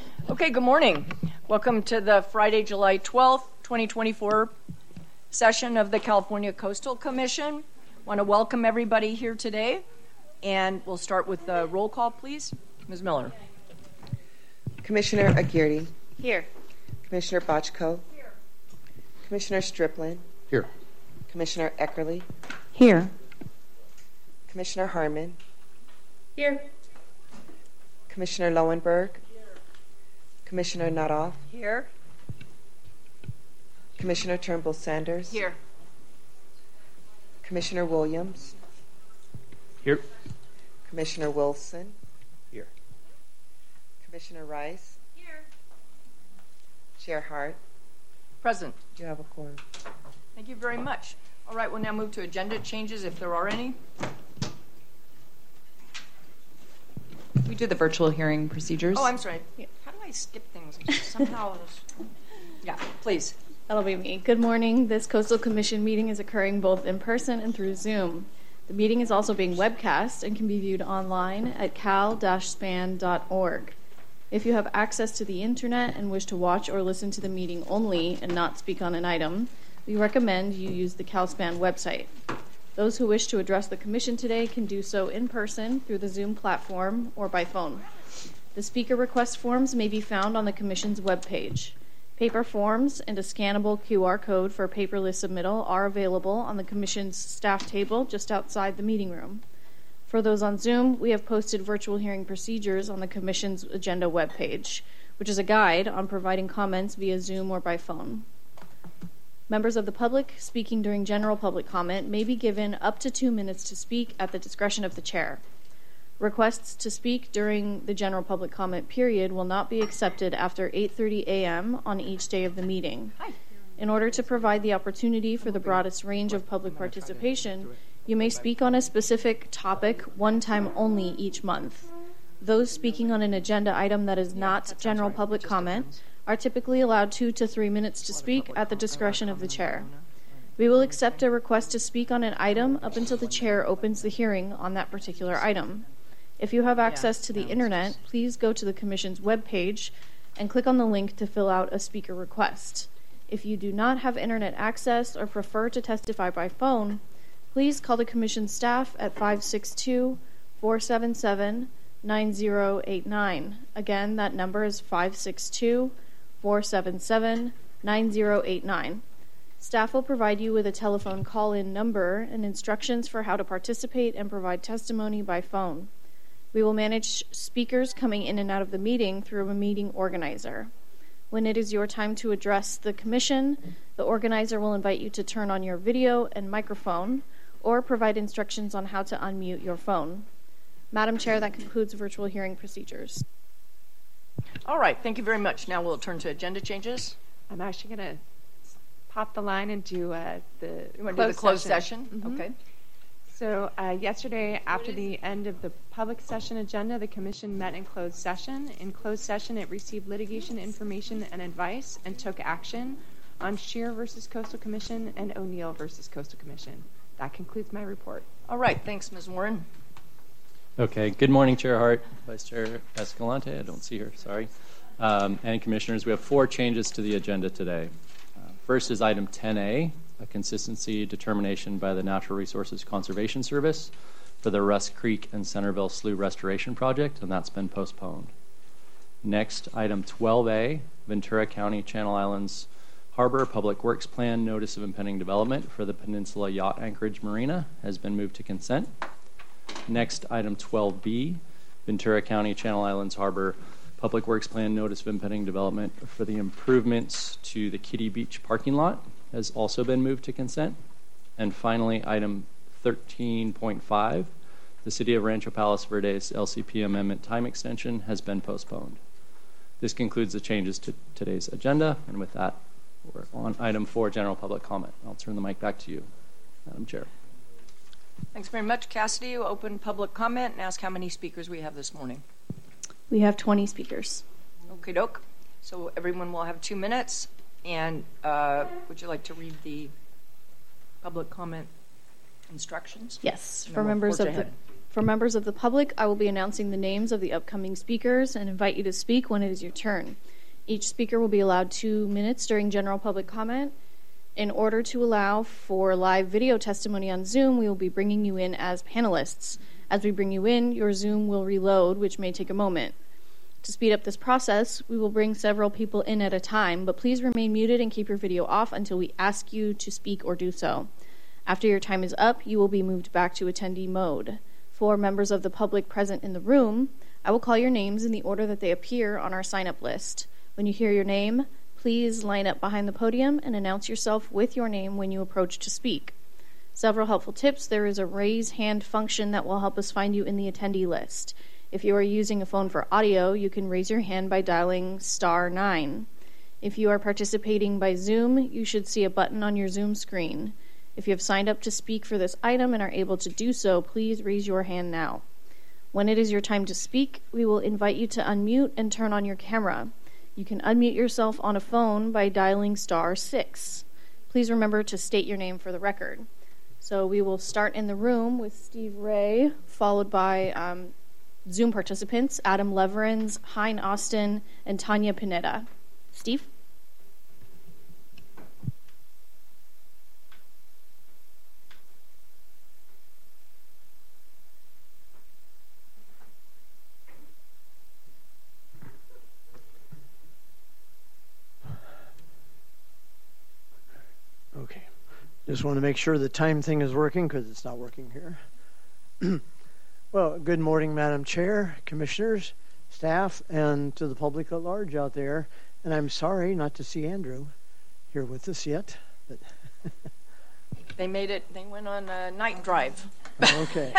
Okay, good morning. Welcome to the Friday, July 12th, 2024 session of the California Coastal Commission. I want to welcome everybody here today, and we'll start with the roll call, please. Ms. Miller. Commissioner Aguirre. Here. Commissioner Bochco. Here. Commissioner Striplin. Here. Commissioner Eckerly. Here. Commissioner Harmon. Here. Commissioner Lowenberg. Commissioner Nadoff. Here. Commissioner Turnbull Sanders. Here. Commissioner Williams. Here. Commissioner Wilson. Here. Commissioner Rice. Here. Chair Hart. Present. Do you have a quorum? Thank you very much. All right, we'll now move to agenda changes if there are any. We do the virtual hearing procedures. Oh, I'm sorry. How do I skip things? Somehow. Yeah, please. That'll be me. Good morning. This Coastal Commission meeting is occurring both in person and through Zoom. The meeting is also being webcast and can be viewed online at cal-span.org. If you have access to the internet and wish to watch or listen to the meeting only and not speak on an item, we recommend you use the CalSpan website. Those who wish to address the Commission today can do so in person through the Zoom platform or by phone. The speaker request forms may be found on the Commission's webpage. Paper forms and a scannable QR code for paperless submittal are available on the Commission's staff table just outside the meeting room. For those on Zoom, we have posted virtual hearing procedures on the Commission's agenda webpage, which is a guide on providing comments via Zoom or by phone. Members of the public speaking during general public comment may be given up to 2 minutes to speak at the discretion of the chair. Requests to speak during the general public comment period will not be accepted after 8:30 a.m. on each day of the meeting. In order to provide the opportunity for the broadest range of public participation, you may speak on a specific topic one time only each month. Those speaking on an agenda item that is not general public comment are typically allowed 2 to 3 minutes to speak at the discretion of the chair. We will accept a request to speak on an item up until the chair opens the hearing on that particular item. If you have access to the internet, please go to the Commission's webpage and click on the link to fill out a speaker request. If you do not have internet access or prefer to testify by phone, please call the Commission staff at 562-477-9089. Again, that number is 562-477-9089. Staff will provide you with a telephone call-in number and instructions for how to participate and provide testimony by phone. We will manage speakers coming in and out of the meeting through a meeting organizer. When it is your time to address the Commission, the organizer will invite you to turn on your video and microphone or provide instructions on how to unmute your phone. Madam Chair, that concludes virtual hearing procedures. All right, thank you very much. Now we'll turn to agenda changes. I'm actually going to pop the line and do the closed session. Mm-hmm. Okay. So yesterday, after the end of the public session agenda, the Commission met in closed session. In closed session, it received litigation information and advice and took action on Scheer versus Coastal Commission and O'Neill versus Coastal Commission. That concludes my report. All right, thanks, Ms. Warren. Okay, good morning, Chair Hart, Vice Chair Escalante. I don't see her, sorry. And Commissioners, we have 4 changes to the agenda today. First is item 10A, a consistency determination by the Natural Resources Conservation Service for the Rusk Creek and Centerville Slough Restoration Project, and that's been postponed. Next, item 12A, Ventura County Channel Islands Harbor Public Works Plan Notice of Impending Development for the Peninsula Yacht Anchorage Marina has been moved to consent. Next, item 12B, Ventura County Channel Islands Harbor Public Works Plan Notice of Impending Development for the improvements to the Kitty Beach parking lot has also been moved to consent. And finally, item 13.5, the City of Rancho Palos Verdes LCP Amendment time extension has been postponed. This concludes the changes to today's agenda, and with that, we're on item 4, general public comment. I'll turn the mic back to you, Madam Chair. Thanks very much. Cassidy, we'll open public comment and ask how many speakers we have this morning. We have 20 speakers. Okie doke. So everyone will have 2 minutes. And would you like to read the public comment instructions? Yes, And for then we'll members forge of the ahead. For members of the public, I will be announcing the names of the upcoming speakers and invite you to speak when it is your turn. Each speaker will be allowed 2 minutes during general public comment. In order to allow for live video testimony on Zoom, we will be bringing you in as panelists. As we bring you in, your Zoom will reload, which may take a moment. To speed up this process, we will bring several people in at a time, but please remain muted and keep your video off until we ask you to speak or do so. After your time is up, you will be moved back to attendee mode. For members of the public present in the room, I will call your names in the order that they appear on our sign-up list. When you hear your name, please line up behind the podium and announce yourself with your name when you approach to speak. Several helpful tips. There is a raise hand function that will help us find you in the attendee list. If you are using a phone for audio, you can raise your hand by dialing *9. If you are participating by Zoom, you should see a button on your Zoom screen. If you have signed up to speak for this item and are able to do so, please raise your hand now. When it is your time to speak, we will invite you to unmute and turn on your camera. You can unmute yourself on a phone by dialing *6. Please remember to state your name for the record. So we will start in the room with Steve Ray, followed by Zoom participants, Adam Leverins, Hein Austin, and Tanya Pineda. Steve? Okay. Just want to make sure the time thing is working because it's not working here. Well, good morning, Madam Chair, Commissioners, staff, and to the public at large out there. And I'm sorry not to see Andrew here with us yet. But They made it. They went on a night drive. Okay.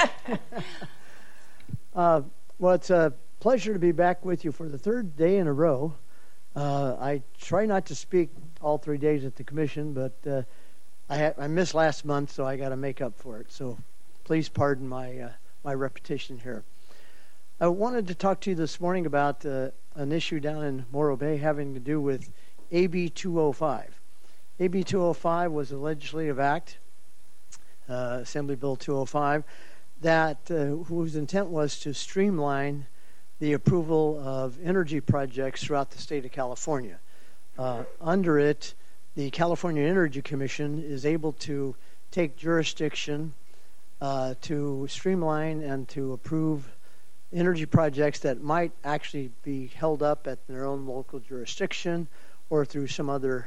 Well, it's a pleasure to be back with you for the third day in a row. I try not to speak all 3 days at the commission, but I missed last month, so I got to make up for it. So please pardon my repetition here. I wanted to talk to you this morning about an issue down in Morro Bay having to do with AB 205. AB 205 was a legislative act, Assembly Bill 205, that whose intent was to streamline the approval of energy projects throughout the state of California. Under it, the California Energy Commission is able to take jurisdiction to streamline and to approve energy projects that might actually be held up at their own local jurisdiction or through some other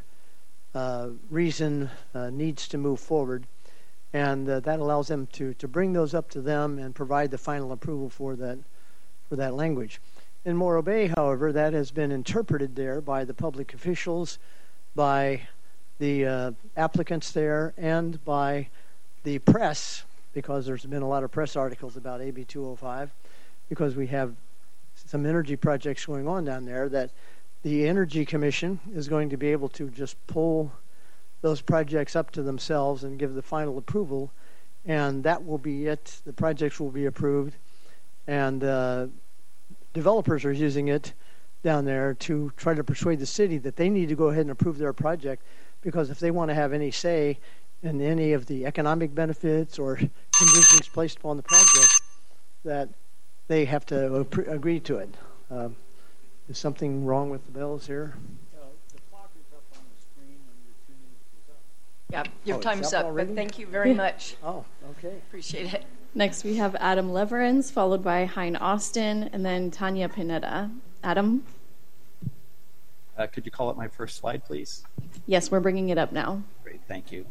reason needs to move forward. And that allows them to bring those up to them and provide the final approval for that language. In Morro Bay, however, that has been interpreted there by the public officials, by the applicants there, and by the press, because there's been a lot of press articles about AB 205, because we have some energy projects going on down there, that the Energy Commission is going to be able to just pull those projects up to themselves and give the final approval, and that will be it. The projects will be approved, and developers are using it down there to try to persuade the city that they need to go ahead and approve their project, because if they want to have any say in any of the economic benefits or conditions placed upon the project, that they have to agree to it. Is something wrong with the bells here? The clock is up on the screen when your 2 minutes is up. Yeah, your it's time's up up, already? but thank you very much. Oh, okay. Appreciate it. Next, we have Adam Leverins, followed by Hein Austin, and then Tanya Pineda. Adam? Could you call up my first slide, please? Yes, we're bringing it up now. Great, thank you.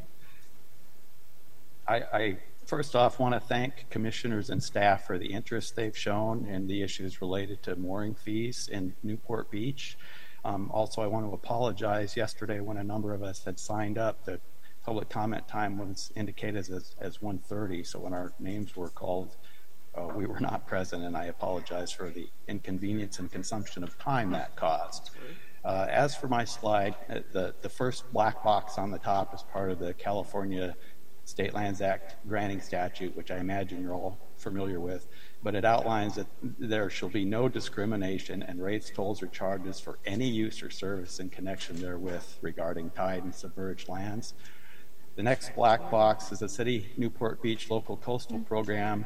I first off want to thank commissioners and staff for the interest they've shown in the issues related to mooring fees in Newport Beach. Also, I want to apologize. Yesterday, when a number of us had signed up, the public comment time was indicated as 1:30, so when our names were called, we were not present, and I apologize for the inconvenience and consumption of time that caused. As for my slide, the first black box on the top is part of the California State Lands Act granting statute, which I imagine you're all familiar with, but it outlines that there shall be no discrimination and rates, tolls, or charges for any use or service in connection therewith regarding tide and submerged lands. The next black box is the City Newport Beach Local Coastal Program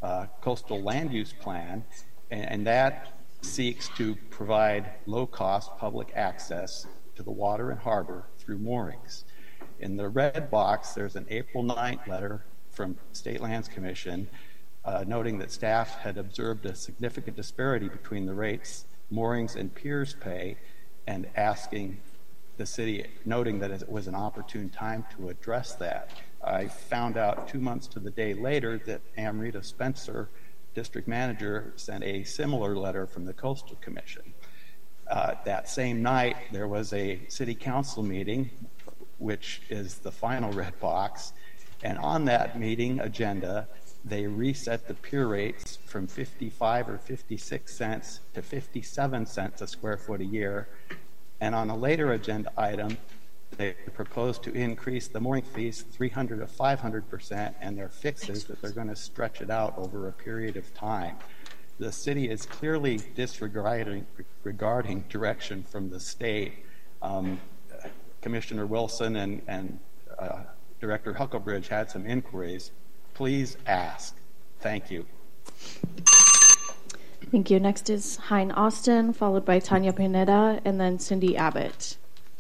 coastal land use plan, and that seeks to provide low-cost public access to the water and harbor through moorings. In the red box, there's an April 9th letter from State Lands Commission noting that staff had observed a significant disparity between the rates moorings and piers pay, and asking the city, noting that it was an opportune time to address that. I found out 2 months to the day later that Amrita Spencer, district manager, sent a similar letter from the Coastal Commission. That same night, there was a city council meeting, which is the final red box, and on that meeting agenda, they reset the pier rates from 55 or 56 cents to 57 cents a square foot a year. And on a later agenda item, they proposed to increase the mooring fees 300 to 500%, and their fix is that they're going to stretch it out over a period of time. The city is clearly disregarding direction from the state. Commissioner Wilson and Director Huckelbridge had some inquiries. Please ask. Thank you. Thank you. Next is Hein Austin, followed by Tanya Pineda, and then Cindy Abbott.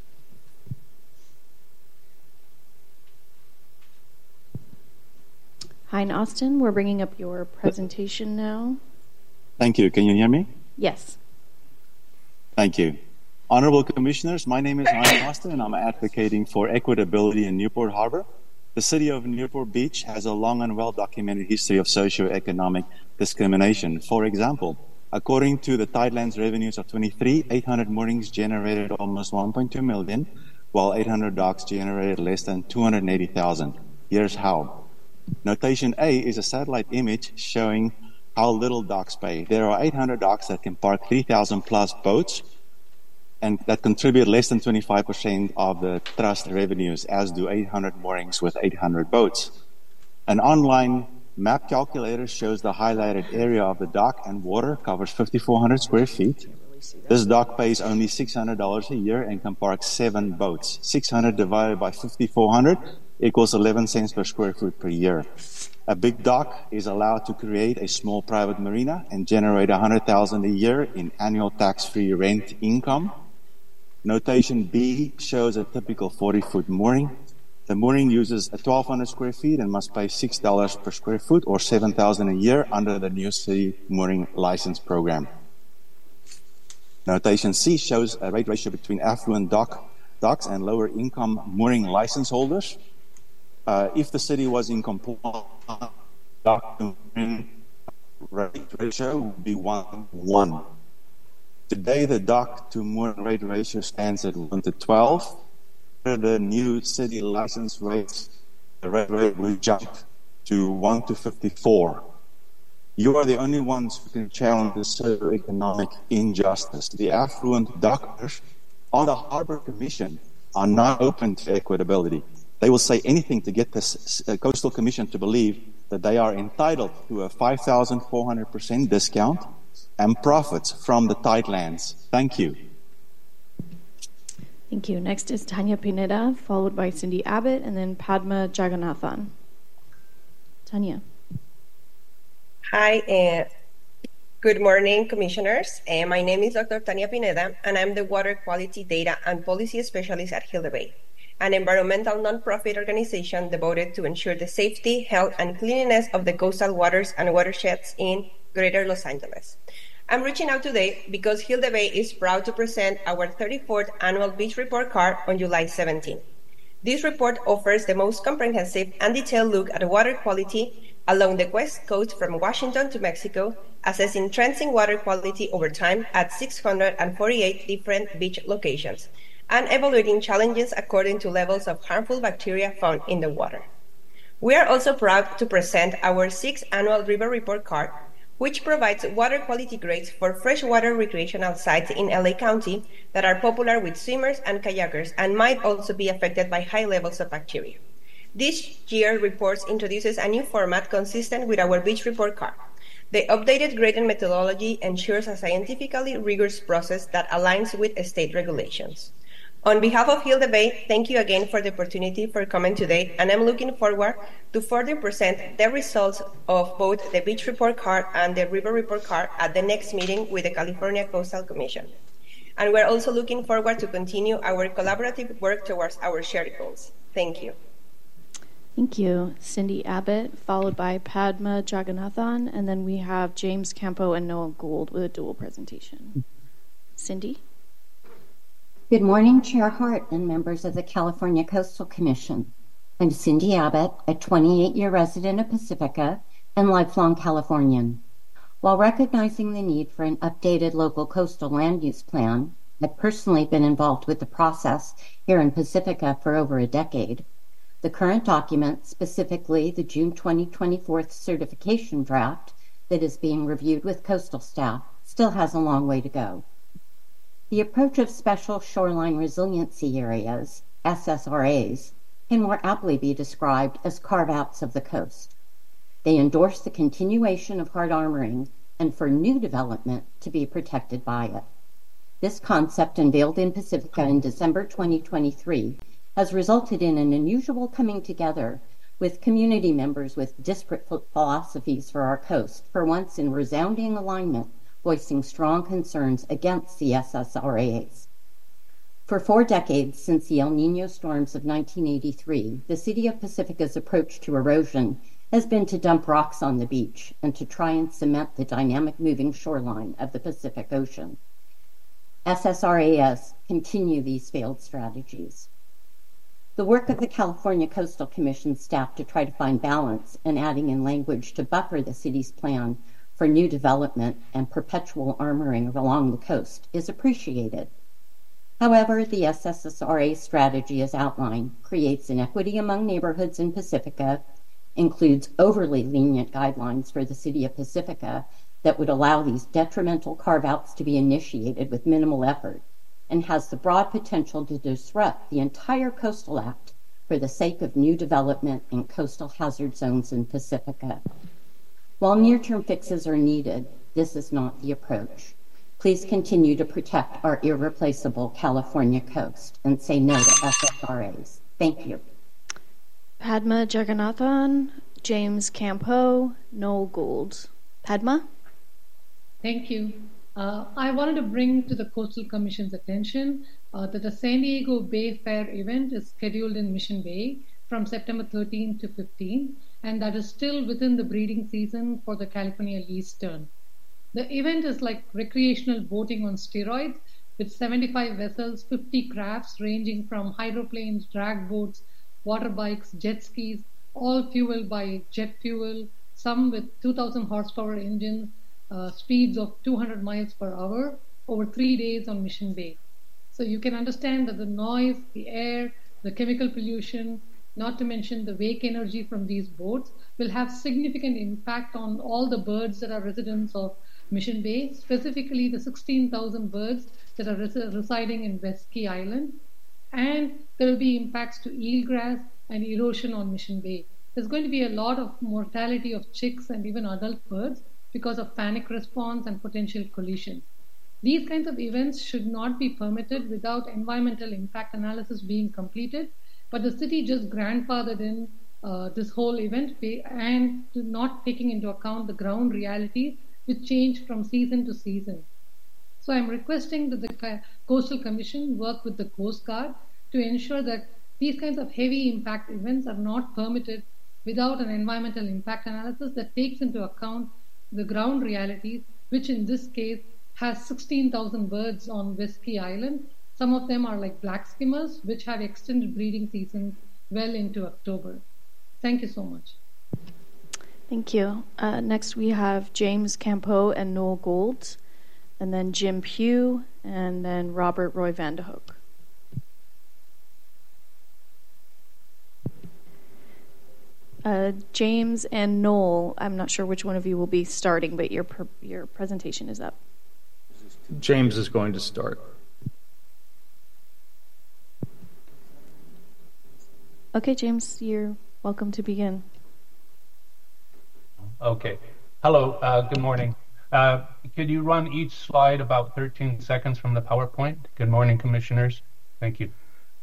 Hein Austin, we're bringing up your presentation now. Thank you. Can you hear me? Yes. Thank you. Honorable Commissioners, my name is Hein Austin, and I'm advocating for equitability in Newport Harbor. The city of Newport Beach has a long and well-documented history of socioeconomic discrimination. For example, according to the Tidelands revenues of 23, 800 moorings generated almost 1.2 million, while 800 docks generated less than 280,000. Here's how. Notation A is a satellite image showing how little docks pay. There are 800 docks that can park 3,000 plus boats, and that contribute less than 25% of the trust revenues, as do 800 moorings with 800 boats. An online map calculator shows the highlighted area of the dock and water covers 5,400 square feet. This dock pays only $600 a year and can park 7 boats. 600 divided by 5,400 equals 11 cents per square foot per year. A big dock is allowed to create a small private marina and generate $100,000 a year in annual tax-free rent income. Notation B shows a typical 40-foot mooring. The mooring uses 1,200 square feet and must pay $6 per square foot or $7,000 a year under the new city mooring license program. Notation C shows a rate ratio between affluent docks and lower income mooring license holders. If the city was in compliance, dock to mooring rate ratio would be 1:1. Today, the dock to mooring rate ratio stands at 1:12. Under the new city license rates, the rate will jump to 1:54. You are the only ones who can challenge this socioeconomic injustice. The affluent dockers on the Harbor Commission are not open to equitability. They will say anything to get this Coastal Commission to believe that they are entitled to a 5,400% discount and profits from the Tidelands. Thank you. Thank you. Next is Tanya Pineda, followed by Cindy Abbott, and then Padma Jagannathan. Tanya. Hi, good morning, Commissioners. My name is Dr. Tanya Pineda, and I'm the Water Quality Data and Policy Specialist at Hilda Bay, an environmental nonprofit organization devoted to ensure the safety, health, and cleanliness of the coastal waters and watersheds in Greater Los Angeles. I'm reaching out today because Hilda Bay is proud to present our 34th annual beach report card on July 17. This report offers the most comprehensive and detailed look at water quality along the west coast from Washington to Mexico, assessing trends in water quality over time at 648 different beach locations, and evaluating challenges according to levels of harmful bacteria found in the water. We are also proud to present our 6th annual River Report Card, which provides water quality grades for freshwater recreational sites in LA County that are popular with swimmers and kayakers and might also be affected by high levels of bacteria. This year's report introduces a new format consistent with our beach report card. The updated grading methodology ensures a scientifically rigorous process that aligns with state regulations. On behalf of Hill Debate, thank you again for the opportunity for coming today, and I'm looking forward to further present the results of both the Beach Report Card and the River Report Card at the next meeting with the California Coastal Commission. And we're also looking forward to continue our collaborative work towards our shared goals. Thank you. Thank you. Cindy Abbott, followed by Padma Jagannathan, and then we have James Campo and Noah Gould with a dual presentation. Cindy? Good morning, Chair Hart and members of the California Coastal Commission. I'm Cindy Abbott, a 28-year resident of Pacifica and lifelong Californian. While recognizing the need for an updated local coastal land use plan, I've personally been involved with the process here in Pacifica for over a decade. The current document, specifically the June 2024 certification draft that is being reviewed with coastal staff, still has a long way to go. The approach of Special Shoreline Resiliency Areas, SSRAs, can more aptly be described as carve-outs of the coast. They endorse the continuation of hard armoring and for new development to be protected by it. This concept, unveiled in Pacifica in December 2023, has resulted in an unusual coming together with community members with disparate philosophies for our coast, for once in resounding alignment, voicing strong concerns against the SSRAs. For 4 decades since the El Niño storms of 1983, the City of Pacifica's approach to erosion has been to dump rocks on the beach and to try and cement the dynamic moving shoreline of the Pacific Ocean. SSRAs continue these failed strategies. The work of the California Coastal Commission staff to try to find balance and adding in language to buffer the city's plan for new development and perpetual armoring along the coast is appreciated. However, the SSRA strategy as outlined creates inequity among neighborhoods in Pacifica, includes overly lenient guidelines for the City of Pacifica that would allow these detrimental carve-outs to be initiated with minimal effort, and has the broad potential to disrupt the entire Coastal Act for the sake of new development in coastal hazard zones in Pacifica. While near-term fixes are needed, this is not the approach. Please continue to protect our irreplaceable California coast and say no to SSRAs. Thank you. Padma Jagannathan, James Campo, Noel Gould. Padma? Thank you. I wanted to bring to the Coastal Commission's attention that the San Diego Bay Fair event is scheduled in Mission Bay from September 13 to 15, and that is still within the breeding season for the California lease tern. The event is like recreational boating on steroids, with 75 vessels, 50 crafts ranging from hydroplanes, drag boats, water bikes, jet skis, all fueled by jet fuel, some with 2,000 horsepower engines, speeds of 200 miles per hour over 3 days on Mission Bay. So you can understand that the noise, the air, the chemical pollution, not to mention the wake energy from these boats, will have significant impact on all the birds that are residents of Mission Bay, specifically the 16,000 birds that are residing in West Key Island. And there will be impacts to eelgrass and erosion on Mission Bay. There's going to be a lot of mortality of chicks and even adult birds because of panic response and potential collision. These kinds of events should not be permitted without environmental impact analysis being completed, but the city just grandfathered in this whole event and not taking into account the ground realities which change from season to season. So I'm requesting that the Coastal Commission work with the Coast Guard to ensure that these kinds of heavy impact events are not permitted without an environmental impact analysis that takes into account the ground realities, which in this case has 16,000 birds on West Key Island. Some of them are like black skimmers, which have extended breeding seasons well into October. Thank you so much. Thank you. Next we have James Campo and Noel Gould, and then Jim Pugh, and then Robert Roy Vanderhoek. James and Noel, I'm not sure which one of you will be starting, but your presentation is up. James is going to start. Okay, James, you're welcome to begin. Okay. Hello, good morning. Could you run each slide about 13 seconds from the PowerPoint? Good morning, Commissioners. Thank you.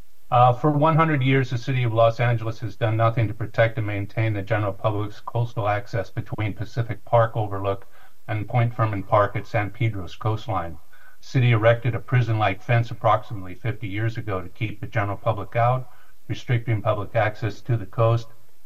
For 100 years, the city of Los Angeles has done nothing to protect and maintain the general public's coastal access between Pacific Park Overlook and Point Fermin Park at San Pedro's coastline. The city erected a prison-like fence approximately 50 years ago to keep the general public out, restricting public access to the coast,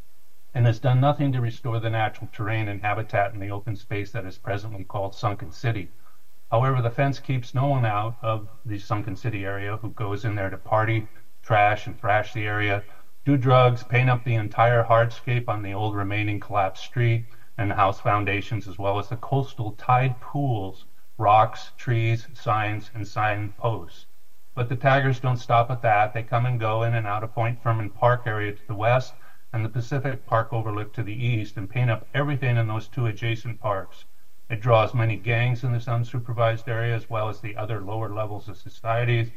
and has done nothing to restore the natural terrain and habitat in the open space that is presently called Sunken City. However, the fence keeps no one out of the Sunken City area who goes in there to party, trash and thrash the area, do drugs, paint up the entire hardscape on the old remaining collapsed street and the house foundations, as well as the coastal tide pools, rocks, trees, signs, and sign posts. But the taggers don't stop at that. They come and go in and out of Point Fermin Park area to the west and the Pacific Park Overlook to the east and paint up everything in those two adjacent parks. It draws many gangs in this unsupervised area, as well as the other lower levels of society,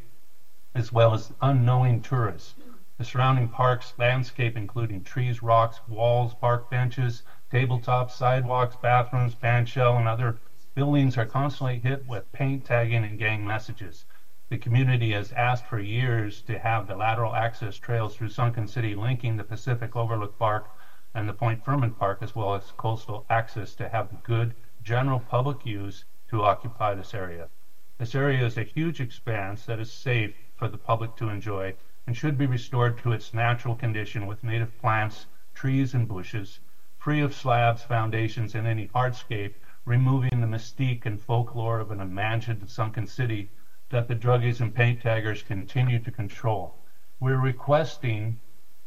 as well as unknowing tourists. The surrounding park's landscape, including trees, rocks, walls, park benches, tabletops, sidewalks, bathrooms, bandshell, and other buildings are constantly hit with paint, tagging, and gang messages. The community has asked for years to have the lateral access trails through Sunken City linking the Pacific Overlook Park and the Point Fermin Park, as well as coastal access to have the good general public use to occupy this area. This area is a huge expanse that is safe for the public to enjoy and should be restored to its natural condition with native plants, trees, and bushes, free of slabs, foundations, and any hardscape, removing the mystique and folklore of an imagined sunken city that the druggies and paint taggers continue to control. We're requesting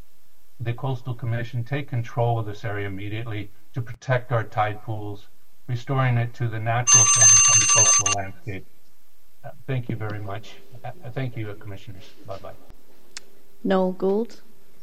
the Coastal Commission take control of this area immediately to protect our tide pools, restoring it to the natural coastal landscape. Thank you very much. Thank you, Commissioners. Bye-bye. Noel Gould.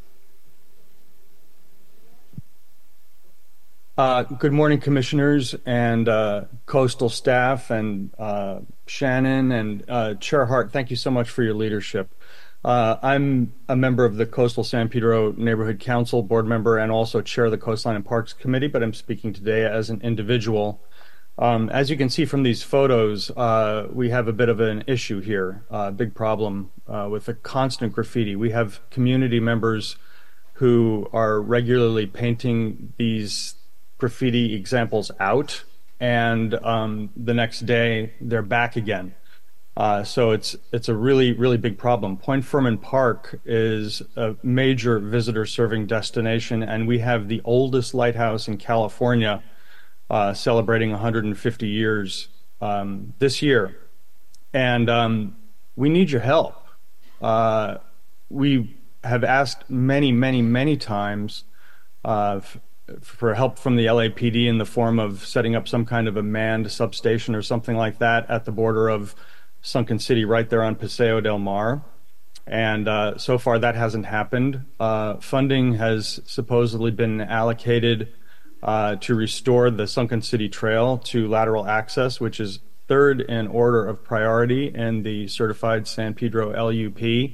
Good morning, Commissioners and Coastal staff and Shannon and Chair Hart. Thank you so much for your leadership. I'm a member of the Coastal San Pedro Neighborhood Council, board member, and also chair of the Coastline and Parks Committee, but I'm speaking today as an individual. As you can see from these photos, we have a bit of an issue here, a big problem with the constant graffiti. We have community members who are regularly painting these graffiti examples out, and the next day they're back again. So it's a really, really big problem. Point Fermin Park is a major visitor serving destination, and we have the oldest lighthouse in California celebrating 150 years this year. And we need your help. We have asked many, many, many times for help from the LAPD in the form of setting up some kind of a manned substation or something like that at the border of Sunken City right there on Paseo del Mar. And so far that hasn't happened. Funding has supposedly been allocated to restore the Sunken City Trail to lateral access, which is third in order of priority in the certified San Pedro LUP.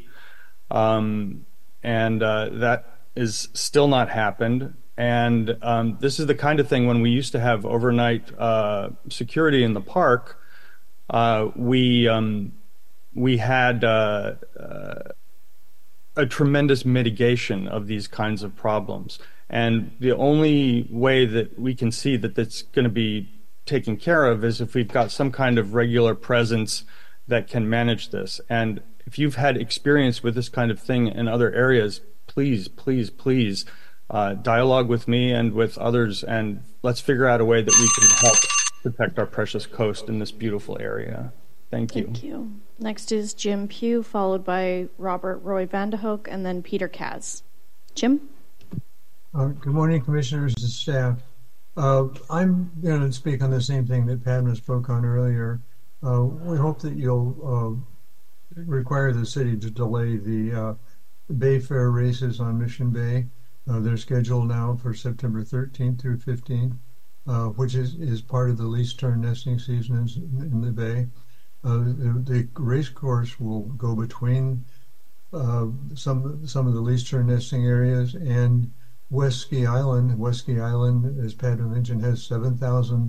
And that is still not happened. And this is the kind of thing when we used to have overnight security in the park, we had a tremendous mitigation of these kinds of problems. And the only way that we can see that that's going to be taken care of is if we've got some kind of regular presence that can manage this. And if you've had experience with this kind of thing in other areas, please, please, please dialogue with me and with others, and let's figure out a way that we can help protect our precious coast in this beautiful area. Thank you. Thank you. Next is Jim Pugh, followed by Robert Roy Vanderhoek, and then Peter Kaz. Jim? Good morning, Commissioners and staff. I'm going to speak on the same thing that Padma spoke on earlier. We hope that you'll require the city to delay the Bay Fair races on Mission Bay. They're scheduled now for September 13th through 15th, which is part of the least turn nesting season in the Bay. The race course will go between some of the least turn nesting areas and West Ski Island. West Ski Island, as Padma mentioned, has 7,000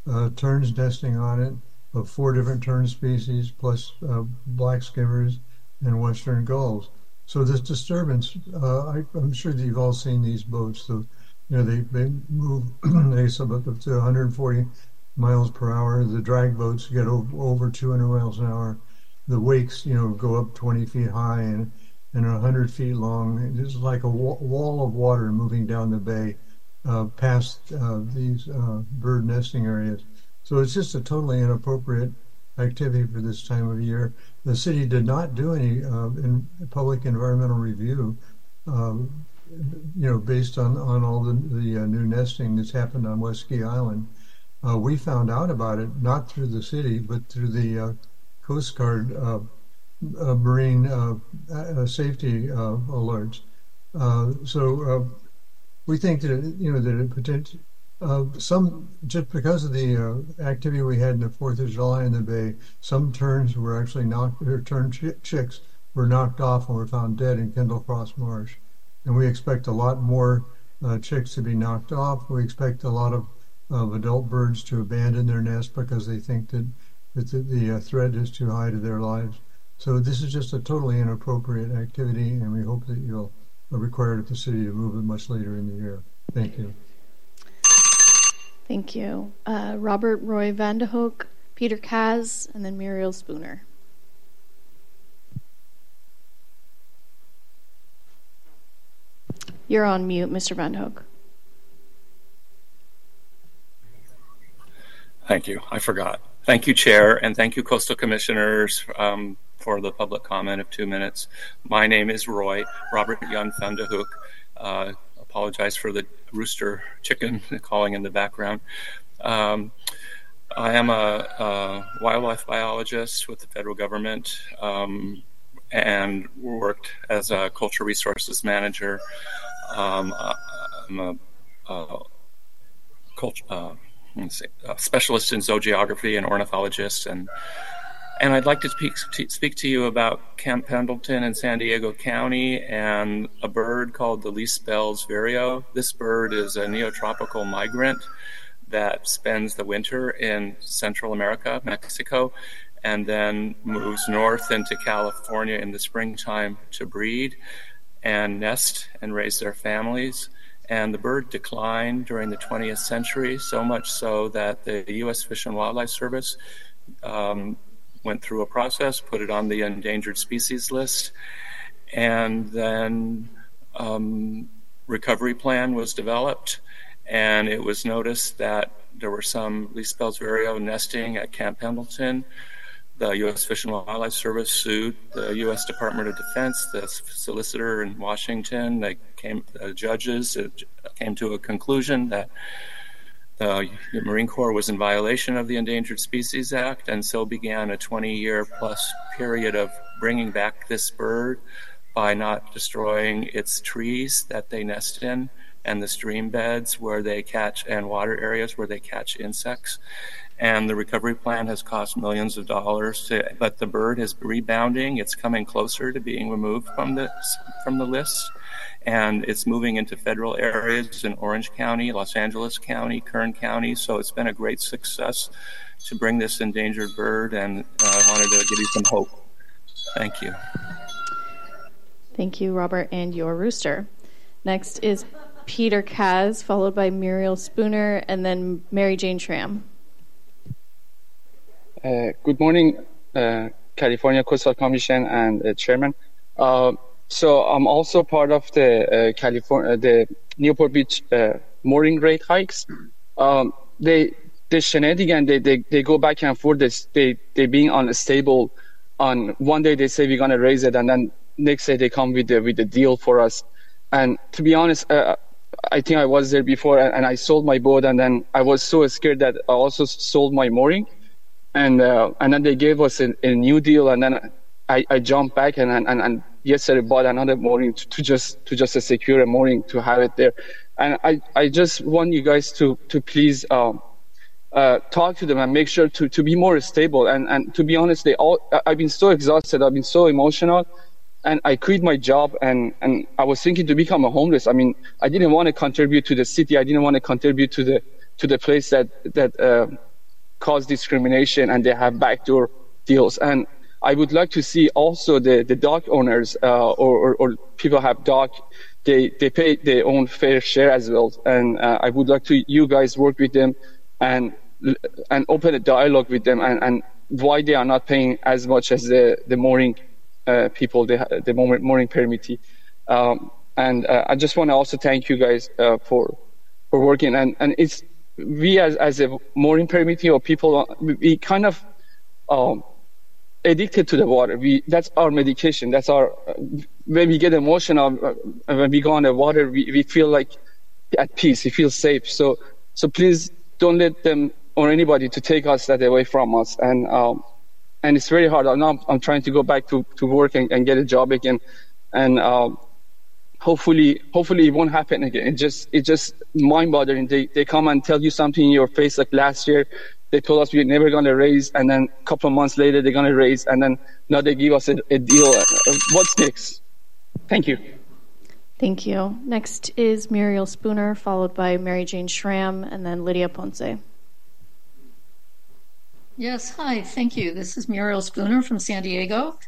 terns nesting on it of 4 different tern species, plus black skimmers and western gulls. So this disturbance, I'm sure that you've all seen these boats. So, they move up to 140 miles per hour. The drag boats get over 200 miles an hour. The wakes, go up 20 feet high and 100 feet long. It's like a wall of water moving down the bay past these bird nesting areas. So it's just a totally inappropriate activity for this time of year. The city did not do any public environmental review, based on all the new nesting that's happened on West Key Island. We found out about it not through the city, but through the Coast Guard marine safety alerts. So we think that that it potentially just because of the activity we had in the 4th of July in the bay, some terns were actually chicks were knocked off and were found dead in Kendall Cross Marsh. And we expect a lot more chicks to be knocked off. We expect a lot of adult birds to abandon their nest because they think that the threat is too high to their lives. So this is just a totally inappropriate activity, and we hope that you'll require the city to move it much later in the year. Thank you. Thank you. Robert Roy Vanderhoek, Peter Kaz, and then Muriel Spooner. You're on mute, Mr. Vanderhoek. Thank you. I forgot. Thank you, Chair, and thank you, Coastal Commissioners, for the public comment of 2 minutes. My name is Robert Jan Vanderhoek. Apologize for the rooster chicken calling in the background. I am a wildlife biologist with the federal government and worked as a cultural resources manager. I'm a specialist in zoogeography and ornithologist, and I'd like to speak to you about Camp Pendleton in San Diego County and a bird called the least bell's vireo. This bird is a neotropical migrant that spends the winter in Central America, Mexico, and then moves north into California in the springtime to breed and nest and raise their families. And the bird declined during the 20th century, so much so that the U.S. Fish and Wildlife Service went through a process, put it on the endangered species list, and then recovery plan was developed, and it was noticed that there were some least bell's vireo nesting at Camp Pendleton. The U.S. Fish and Wildlife Service sued the U.S. Department of Defense, the solicitor in Washington. The judges came to a conclusion that the Marine Corps was in violation of the Endangered Species Act, and so began a 20-year-plus period of bringing back this bird by not destroying its trees that they nest in and the stream beds where they catch and water areas where they catch insects. And the recovery plan has cost millions of dollars, but the bird is rebounding. It's coming closer to being removed from the list. And it's moving into federal areas in Orange County, Los Angeles County, Kern County. So it's been a great success to bring this endangered bird, and I wanted to give you some hope. Thank you. Thank you, Robert, and your rooster. Next is Peter Kaz, followed by Muriel Spooner, and then Mary Jane Schramm. Good morning, California Coastal Commission and Chairman. So I'm also part of the Newport Beach mooring rate hikes. The shenanigan, they go back and forth. They being unstable. On one day they say we're gonna raise it, and then next day they come with the deal for us. And to be honest, I think I was there before, and I sold my boat, and then I was so scared that I also sold my mooring. And then they gave us a new deal, and then I jumped back and yesterday bought another mooring to just secure a mooring to have it there. And I just want you guys to please talk to them and make sure to be more stable. And to be honest, I've been so exhausted, I've been so emotional, and I quit my job and I was thinking to become a homeless. I mean, I didn't want to contribute to the city. I didn't want to contribute to the place that cause discrimination and they have backdoor deals. And I would like to see also the dock owners or people have dock, they pay their own fair share as well. And I would like to you guys work with them and open a dialogue with them and why they are not paying as much as the mooring people, the mooring permittee. And I just want to also thank you guys for working. And it's we as a mooring permittee or people, we kind of addicted to the water. That's our medication. That's our when we get emotional, when we go on the water, we feel like at peace. We feel safe. So please don't let them or anybody to take us that away from us. And it's very hard. Now I'm trying to go back to work and get a job again. And hopefully it won't happen again. It's just mind-boggling. They come and tell you something in your face. Like last year, they told us we're never going to raise, and then a couple of months later they're going to raise, and then now they give us a deal. What's next? Thank you. Thank you. Next is Muriel Spooner, followed by Mary Jane Schramm, and then Lydia Ponce. Yes, hi, thank you. This is Muriel Spooner from San Diego.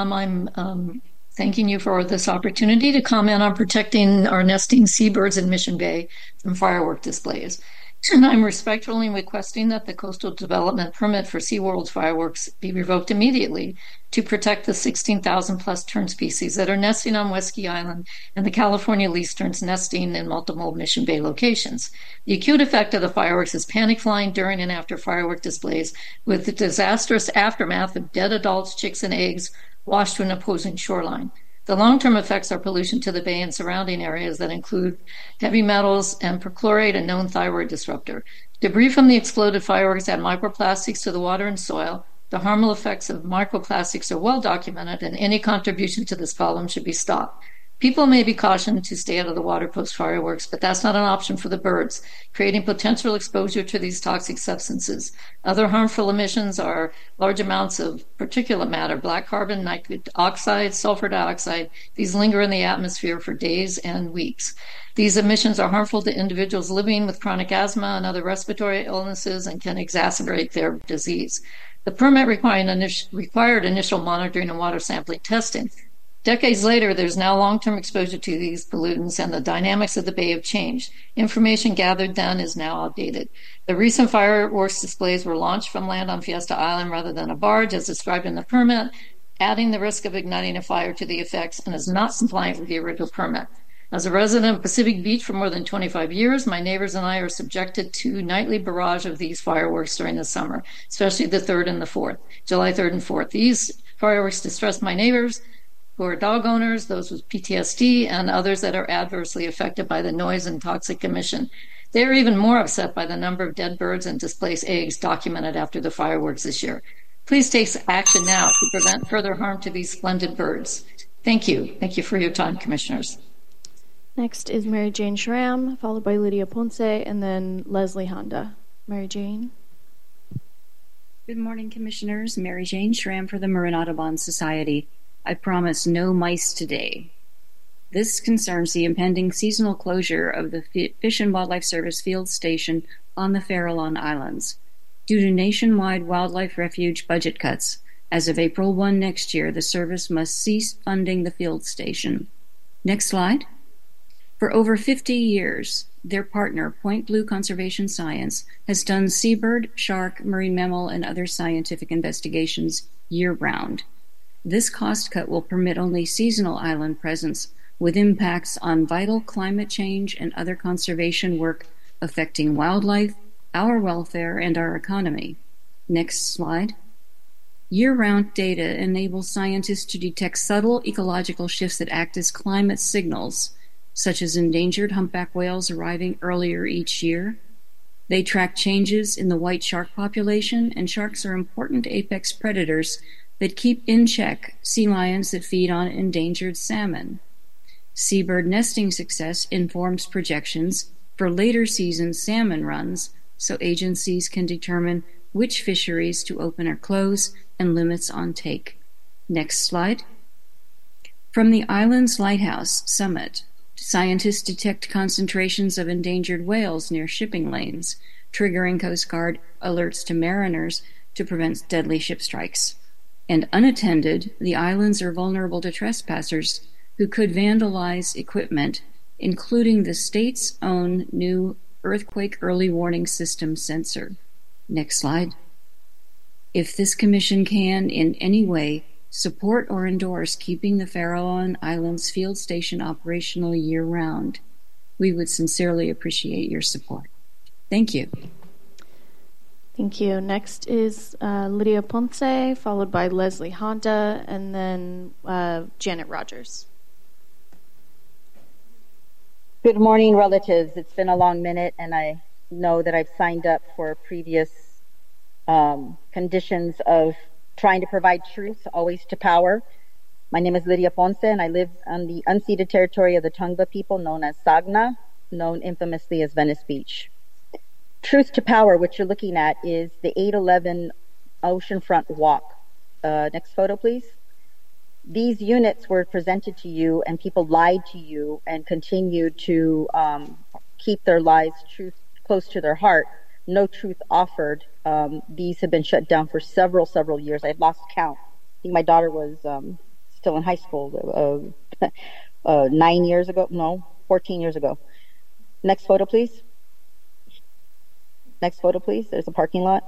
I'm thanking you for this opportunity to comment on protecting our nesting seabirds in Mission Bay from firework displays. And I'm respectfully requesting that the coastal development permit for SeaWorld's fireworks be revoked immediately to protect the 16,000 plus tern species that are nesting on Wesky Island and the California least terns nesting in multiple Mission Bay locations. The acute effect of the fireworks is panic flying during and after firework displays, with the disastrous aftermath of dead adults, chicks, and eggs washed to an opposing shoreline. The long-term effects are pollution to the bay and surrounding areas that include heavy metals and perchlorate, a known thyroid disruptor. Debris from the exploded fireworks add microplastics to the water and soil. The harmful effects of microplastics are well documented, and any contribution to this problem should be stopped. People may be cautioned to stay out of the water post fireworks, but that's not an option for the birds, creating potential exposure to these toxic substances. Other harmful emissions are large amounts of particulate matter, black carbon, nitric oxide, sulfur dioxide. These linger in the atmosphere for days and weeks. These emissions are harmful to individuals living with chronic asthma and other respiratory illnesses and can exacerbate their disease. The permit required initial monitoring and water sampling testing. Decades later, there's now long-term exposure to these pollutants, and the dynamics of the bay have changed. Information gathered then is now outdated. The recent fireworks displays were launched from land on Fiesta Island rather than a barge, as described in the permit, adding the risk of igniting a fire to the effects, and is not compliant with the original permit. As a resident of Pacific Beach for more than 25 years, my neighbors and I are subjected to nightly barrage of these fireworks during the summer, especially the 3rd and the 4th, July 3rd and 4th. These fireworks distress my neighbors, who are dog owners, those with PTSD, and others that are adversely affected by the noise and toxic emission. They are even more upset by the number of dead birds and displaced eggs documented after the fireworks this year. Please take action now to prevent further harm to these splendid birds. Thank you. Thank you for your time, Commissioners. Next is Mary Jane Schramm, followed by Lydia Ponce, and then Leslie Honda. Mary Jane. Good morning, Commissioners. Mary Jane Schramm for the Marin Audubon Society. I promise no mice today. This concerns the impending seasonal closure of the Fish and Wildlife Service field station on the Farallon Islands. Due to nationwide wildlife refuge budget cuts, as of April 1 next year, the service must cease funding the field station. Next slide. For over 50 years, their partner, Point Blue Conservation Science, has done seabird, shark, marine mammal, and other scientific investigations year-round. This cost cut will permit only seasonal island presence with impacts on vital climate change and other conservation work affecting wildlife, our welfare, and our economy. Next slide. Year-round data enables scientists to detect subtle ecological shifts that act as climate signals, such as endangered humpback whales arriving earlier each year. They track changes in the white shark population, and sharks are important apex predators that keep in check sea lions that feed on endangered salmon. Seabird nesting success informs projections for later season salmon runs, so agencies can determine which fisheries to open or close and limits on take. Next slide. From the island's lighthouse summit, scientists detect concentrations of endangered whales near shipping lanes, triggering Coast Guard alerts to mariners to prevent deadly ship strikes. and unattended, the islands are vulnerable to trespassers who could vandalize equipment, including the state's own new earthquake early warning system sensor. Next slide. If this commission can, in any way, support or endorse keeping the Farallon Islands Field Station operational year-round, we would sincerely appreciate your support. Thank you. Thank you. Next is Lydia Ponce, followed by Leslie Honda, and then Janet Rogers. Good morning, relatives. It's been a long minute, and I know that I've signed up for previous conditions of trying to provide truth, always to power. My name is Lydia Ponce, and I live on the unceded territory of the Tongva people known as Sagna, known infamously as Venice Beach. Truth to power, what you're looking at is the 811 Oceanfront Walk. Next photo, please. These units were presented to you, and people lied to you and continue to keep their lies close to their heart. No truth offered. These have been shut down for several years. I've lost count. I think my daughter was still in high school 9 years ago. No, 14 years ago. Next photo, please. Next photo, please. There's a parking lot.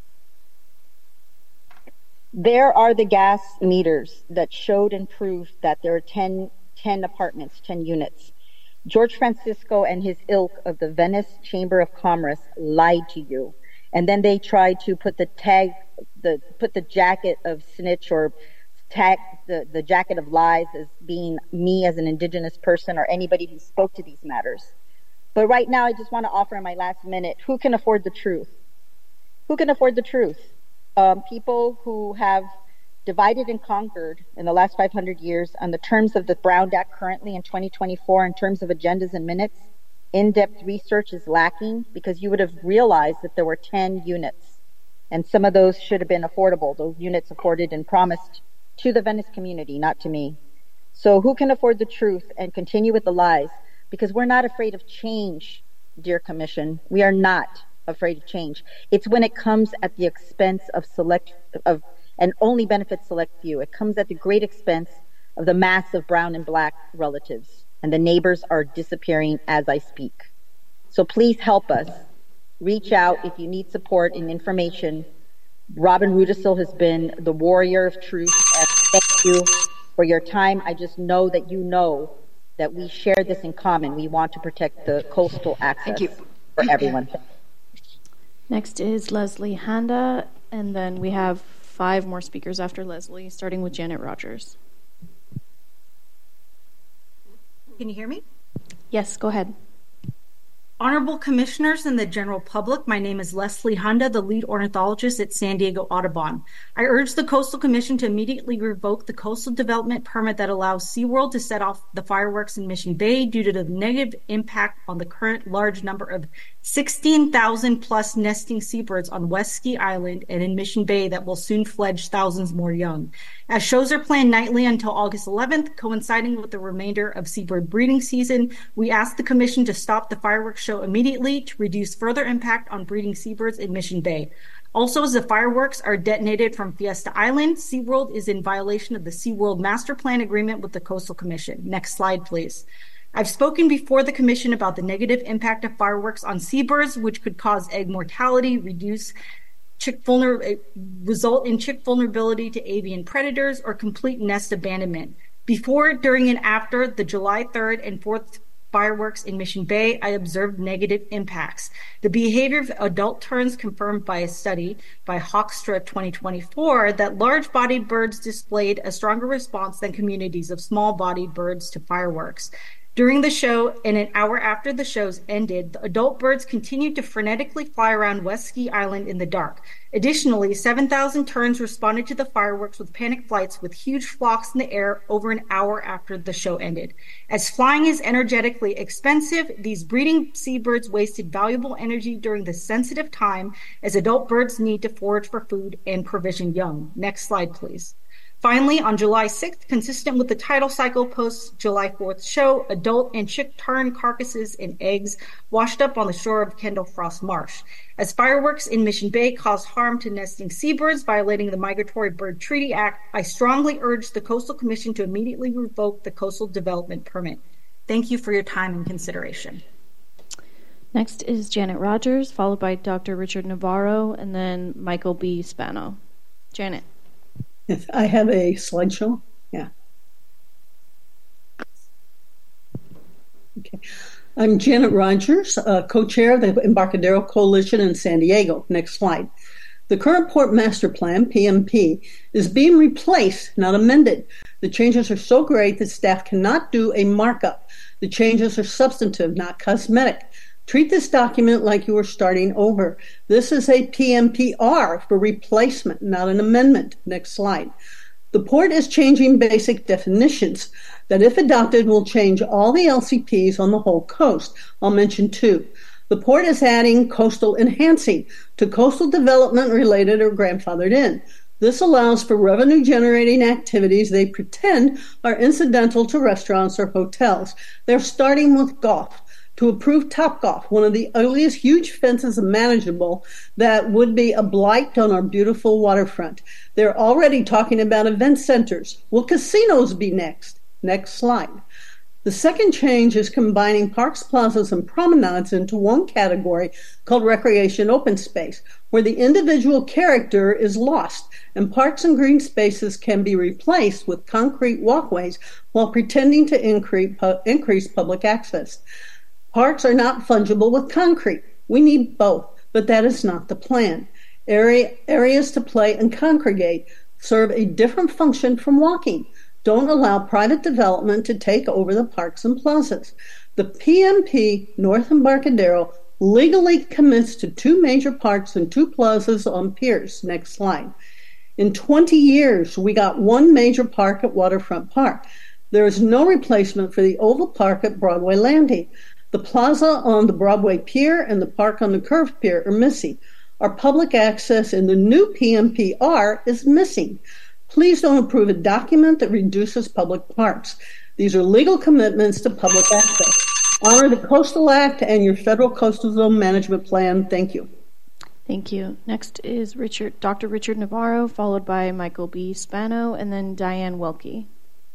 There are the gas meters that showed and proved that there are 10 apartments, 10 units. George Francisco and his ilk of the Venice Chamber of Commerce lied to you. And then they tried to put the jacket of snitch or tag the jacket of lies as being me as an indigenous person or anybody who spoke to these matters. But right now, I just want to offer in my last minute, who can afford the truth? Who can afford the truth? People who have divided and conquered in the last 500 years on the terms of the Brown Act currently in 2024 in terms of agendas and minutes. In-depth research is lacking because you would have realized that there were 10 units. And some of those should have been affordable. Those units afforded and promised to the Venice community, not to me. So who can afford the truth and continue with the lies? Because we're not afraid of change, dear Commission. We are not afraid of change. It's when it comes at the expense of and only benefits select few. It comes at the great expense of the mass of brown and black relatives. And the neighbors are disappearing as I speak. So please help us. Reach out if you need support and information. Robin Rudisil has been the warrior of truth. And thank you for your time. I just know that we share this in common. We want to protect the coastal access for everyone. Next is Leslie Handa, and then we have 5 more speakers after Leslie, starting with Janet Rogers. Can you hear me? Yes, go ahead. Honorable Commissioners and the general public, my name is Leslie Handa, the lead ornithologist at San Diego Audubon. I urge the Coastal Commission to immediately revoke the coastal development permit that allows SeaWorld to set off the fireworks in Mission Bay due to the negative impact on the current large number of 16,000 plus nesting seabirds on West Ski Island and in Mission Bay that will soon fledge thousands more young. As shows are planned nightly until August 11th, coinciding with the remainder of seabird breeding season, we ask the Commission to stop the fireworks show immediately to reduce further impact on breeding seabirds in Mission Bay. Also, as the fireworks are detonated from Fiesta Island, SeaWorld is in violation of the SeaWorld Master Plan Agreement with the Coastal Commission. Next slide, please. I've spoken before the Commission about the negative impact of fireworks on seabirds, which could cause egg mortality, result in chick vulnerability to avian predators, or complete nest abandonment. Before, during, and after the July 3rd and 4th fireworks in Mission Bay, I observed negative impacts. The behavior of adult terns confirmed by a study by Hawkstra 2024 that large-bodied birds displayed a stronger response than communities of small-bodied birds to fireworks. During the show and an hour after the shows ended, the adult birds continued to frenetically fly around West Ski Island in the dark. Additionally, 7,000 terns responded to the fireworks with panic flights with huge flocks in the air over an hour after the show ended. As flying is energetically expensive, these breeding seabirds wasted valuable energy during the sensitive time as adult birds need to forage for food and provision young. Next slide, please. Finally, on July 6th, consistent with the tidal cycle post July 4th show, adult and chick tern carcasses and eggs washed up on the shore of Kendall Frost Marsh. As fireworks in Mission Bay cause harm to nesting seabirds, violating the Migratory Bird Treaty Act, I strongly urge the Coastal Commission to immediately revoke the coastal development permit. Thank you for your time and consideration. Next is Janet Rogers, followed by Dr. Richard Navarro, and then Michael B. Spano. Janet. Yes, I have a slideshow. Yeah. Okay. I'm Janet Rogers, co-chair of the Embarcadero Coalition in San Diego. Next slide. The current Port Master Plan, PMP, is being replaced, not amended. The changes are so great that staff cannot do a markup. The changes are substantive, not cosmetic. Treat this document like you are starting over. This is a PMPR for replacement, not an amendment. Next slide. The port is changing basic definitions that, if adopted, will change all the LCPs on the whole coast. I'll mention two. The port is adding coastal enhancing to coastal development related or grandfathered in. This allows for revenue-generating activities they pretend are incidental to restaurants or hotels. They're starting with golf. To approve Topgolf, one of the ugliest huge fences imaginable that would be a blight on our beautiful waterfront. They're already talking about event centers. Will casinos be next? Next slide. The second change is combining parks, plazas, and promenades into one category called recreation open space, where the individual character is lost, and parks and green spaces can be replaced with concrete walkways while pretending to increase public access. Parks are not fungible with concrete. We need both, but that is not the plan. Areas to play and congregate serve a different function from walking. Don't allow private development to take over the parks and plazas. The PMP North Embarcadero legally commits to 2 major parks and 2 plazas on piers. Next slide. In 20 years, we got 1 major park at Waterfront Park. There is no replacement for the Oval Park at Broadway Landing. The plaza on the Broadway Pier and the park on the Curve Pier are missing. Our public access in the new PMPR is missing. Please don't approve a document that reduces public parks. These are legal commitments to public access. Honor the Coastal Act and your federal coastal zone management plan. Thank you. Thank you. Next is Dr. Richard Navarro, followed by Michael B. Spano, and then Diane Wilkie.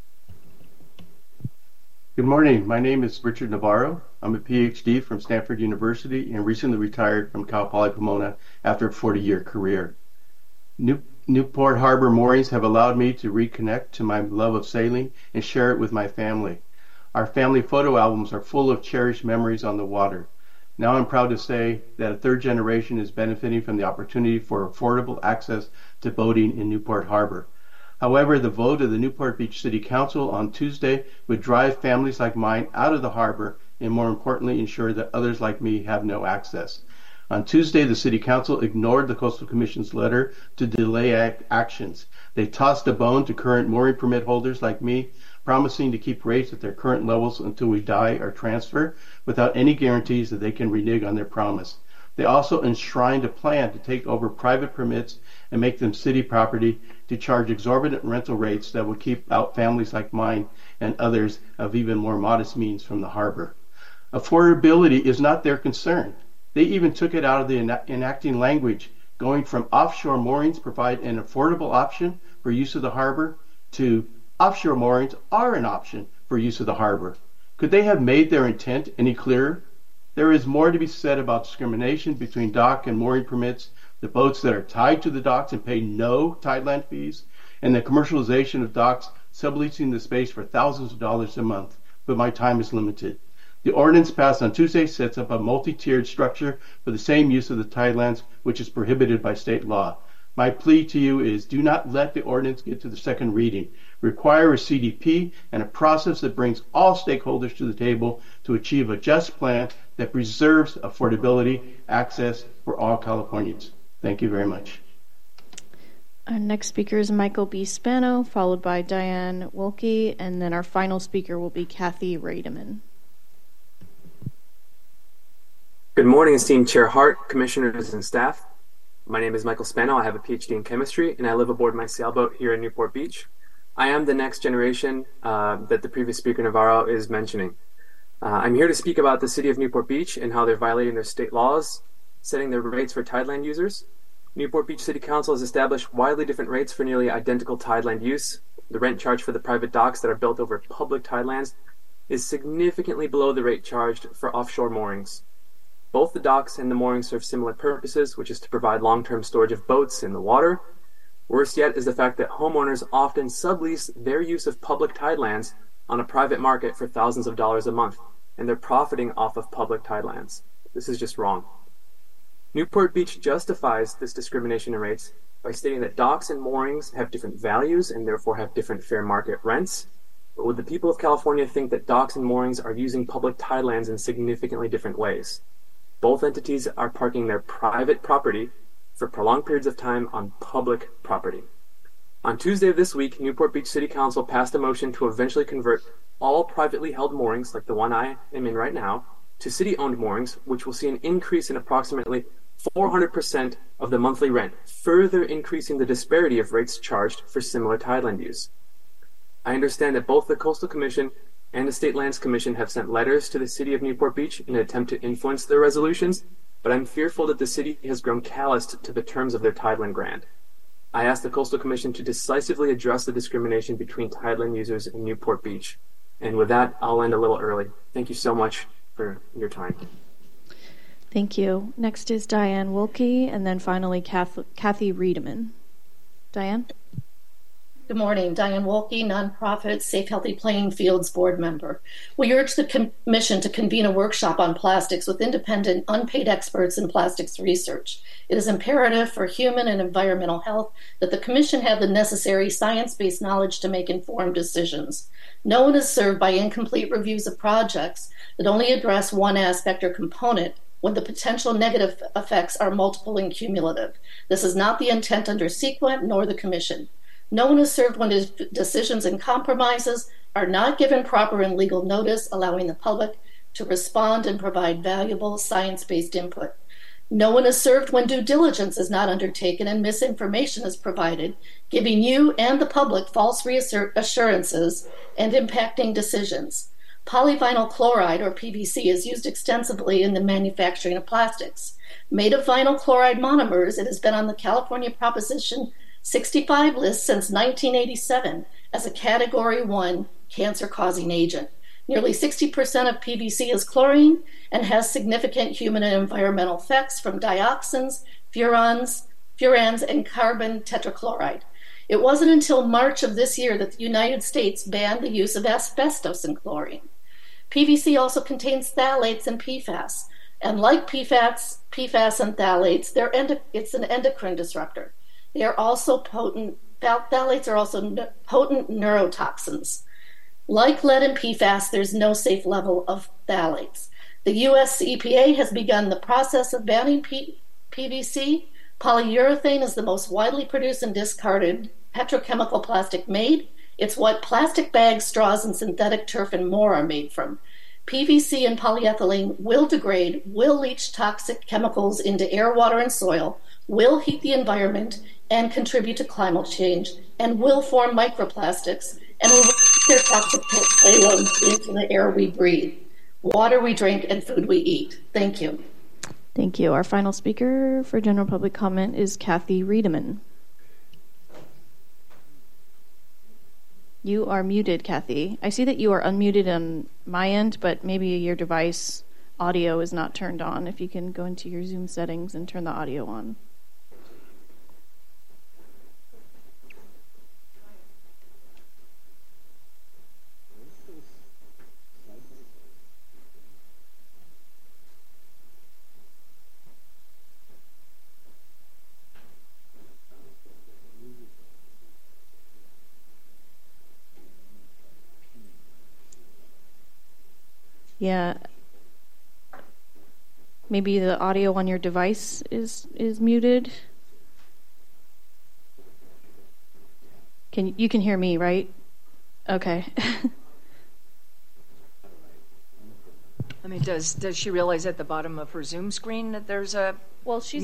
Good morning. My name is Richard Navarro. I'm a PhD from Stanford University and recently retired from Cal Poly Pomona after a 40-year career. Newport Harbor moorings have allowed me to reconnect to my love of sailing and share it with my family. Our family photo albums are full of cherished memories on the water. Now I'm proud to say that a third generation is benefiting from the opportunity for affordable access to boating in Newport Harbor. However, the vote of the Newport Beach City Council on Tuesday would drive families like mine out of the harbor and, more importantly, ensure that others like me have no access. On Tuesday, the City Council ignored the Coastal Commission's letter to delay actions. They tossed a bone to current mooring permit holders like me, promising to keep rates at their current levels until we die or transfer, without any guarantees that they can renege on their promise. They also enshrined a plan to take over private permits and make them city property to charge exorbitant rental rates that would keep out families like mine and others of even more modest means from the harbor. Affordability is not their concern. They even took it out of the enacting language, going from offshore moorings provide an affordable option for use of the harbor to offshore moorings are an option for use of the harbor. Could they have made their intent any clearer? There is more to be said about discrimination between dock and mooring permits, the boats that are tied to the docks and pay no tideland fees, and the commercialization of docks subleasing the space for thousands of dollars a month. But my time is limited. The ordinance passed on Tuesday sets up a multi-tiered structure for the same use of the tidelands, which is prohibited by state law. My plea to you is do not let the ordinance get to the second reading. Require a CDP and a process that brings all stakeholders to the table to achieve a just plan that preserves affordability, access for all Californians. Thank you very much. Our next speaker is Michael B. Spano, followed by Diane Wilkie, and then our final speaker will be Kathy Rademan. Good morning, esteemed Chair Hart, commissioners, and staff. My name is Michael Spano. I have a PhD in chemistry, and I live aboard my sailboat here in Newport Beach. I am the next generation that the previous speaker, Navarro, is mentioning. I'm here to speak about the city of Newport Beach and how they're violating their state laws, setting their rates for tideland users. Newport Beach City Council has established widely different rates for nearly identical tideland use. The rent charged for the private docks that are built over public tidelands is significantly below the rate charged for offshore moorings. Both the docks and the moorings serve similar purposes, which is to provide long-term storage of boats in the water. Worse yet is the fact that homeowners often sublease their use of public tidelands on a private market for thousands of dollars a month, and they're profiting off of public tidelands. This is just wrong. Newport Beach justifies this discrimination in rates by stating that docks and moorings have different values and therefore have different fair market rents. But would the people of California think that docks and moorings are using public tidelands in significantly different ways? Both entities are parking their private property for prolonged periods of time on public property. On Tuesday of this week, Newport Beach City Council passed a motion to eventually convert all privately held moorings, like the one I am in right now, to city-owned moorings, which will see an increase in approximately 400% of the monthly rent, further increasing the disparity of rates charged for similar tideland use. I understand that both the Coastal Commission and the State Lands Commission have sent letters to the city of Newport Beach in an attempt to influence their resolutions, but I'm fearful that the city has grown calloused to the terms of their tideland grant. I ask the Coastal Commission to decisively address the discrimination between tideland users in Newport Beach. And with that, I'll end a little early. Thank you so much for your time. Thank you. Next is Diane Wilkie, and then finally Kathy Riedemann. Diane? Good morning. Diane Wilkie, nonprofit Safe Healthy Playing Fields board member. We urge the Commission to convene a workshop on plastics with independent, unpaid experts in plastics research. It is imperative for human and environmental health that the Commission have the necessary science-based knowledge to make informed decisions. No one is served by incomplete reviews of projects that only address one aspect or component when the potential negative effects are multiple and cumulative. This is not the intent under CEQA nor the Commission. No one is served when decisions and compromises are not given proper and legal notice, allowing the public to respond and provide valuable science-based input. No one is served when due diligence is not undertaken and misinformation is provided, giving you and the public false assurances and impacting decisions. Polyvinyl chloride, or PVC, is used extensively in the manufacturing of plastics. Made of vinyl chloride monomers, it has been on the California Proposition 65 list since 1987 as a Category 1 cancer-causing agent. Nearly 60% of PVC is chlorine and has significant human and environmental effects from dioxins, furans, and carbon tetrachloride. It wasn't until March of this year that the United States banned the use of asbestos in chlorine. PVC also contains phthalates and PFAS, and like PFAS and phthalates, it's an endocrine disruptor. They are also potent. Phthalates are also potent neurotoxins. Like lead and PFAS, there's no safe level of phthalates. The U.S. EPA has begun the process of banning PVC. Polyurethane is the most widely produced and discarded petrochemical plastic made. It's what plastic bags, straws, and synthetic turf and more are made from. PVC and polyethylene will degrade, will leach toxic chemicals into air, water, and soil, will heat the environment and contribute to climate change, and will form microplastics, and will release their toxic payloads into the air we breathe, water we drink, and food we eat. Thank you. Thank you. Our final speaker for general public comment is Kathy Riedemann. You are muted, Kathy. I see that you are unmuted on my end, but maybe your device audio is not turned on. If you can go into your Zoom settings and turn the audio on. Yeah. Maybe the audio on your device is muted. You can hear me, right? Okay. I mean, does she realize at the bottom of her Zoom screen that there's a Well, she's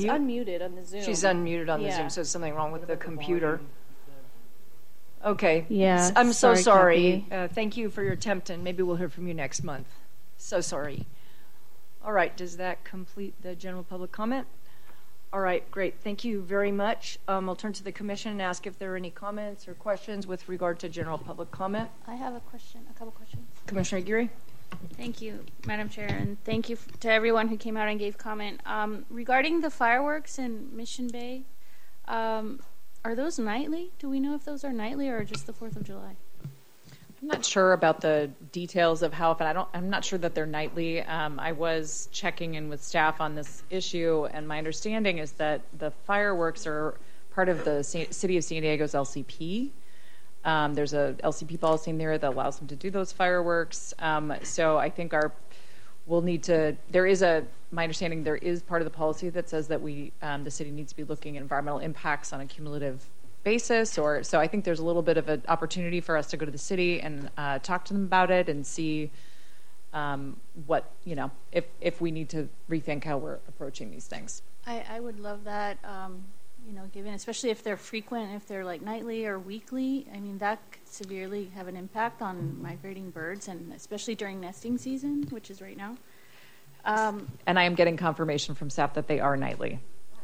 mute? unmuted on the Zoom. She's unmuted on the Zoom, so there's something wrong with the computer. Yeah. She's unmuted on the Zoom, so there's something wrong with the computer. She's unmuted on the Zoom, so there's something wrong with the computer. Okay. Yeah. I'm so sorry. Kathy. Thank you for your attempt, and maybe we'll hear from you next month. So sorry. All right. Does that complete the general public comment? All right. Great. Thank you very much. I'll turn to the commission and ask if there are any comments or questions with regard to general public comment. I have a couple questions. Commissioner Aguirre. Thank you, Madam Chair, and thank you to everyone who came out and gave comment. Regarding the fireworks in Mission Bay, are those nightly? Do we know if those are nightly or just the 4th of July? I'm not sure about the details of how, but I'm not sure that they're nightly. I was checking in with staff on this issue, and my understanding is that the fireworks are part of the City of San Diego's LCP. There's a LCP policy in there that allows them to do those fireworks. So I think we'll need to. My understanding, there is part of the policy that says that the city needs to be looking at environmental impacts on a cumulative basis. So I think there's a little bit of an opportunity for us to go to the city and talk to them about it and see what if we need to rethink how we're approaching these things. I would love that. Given, especially if they're frequent, if they're like nightly or weekly, I mean, that could severely have an impact on migrating birds, and especially during nesting season, which is right now. And I am getting confirmation from staff that they are nightly.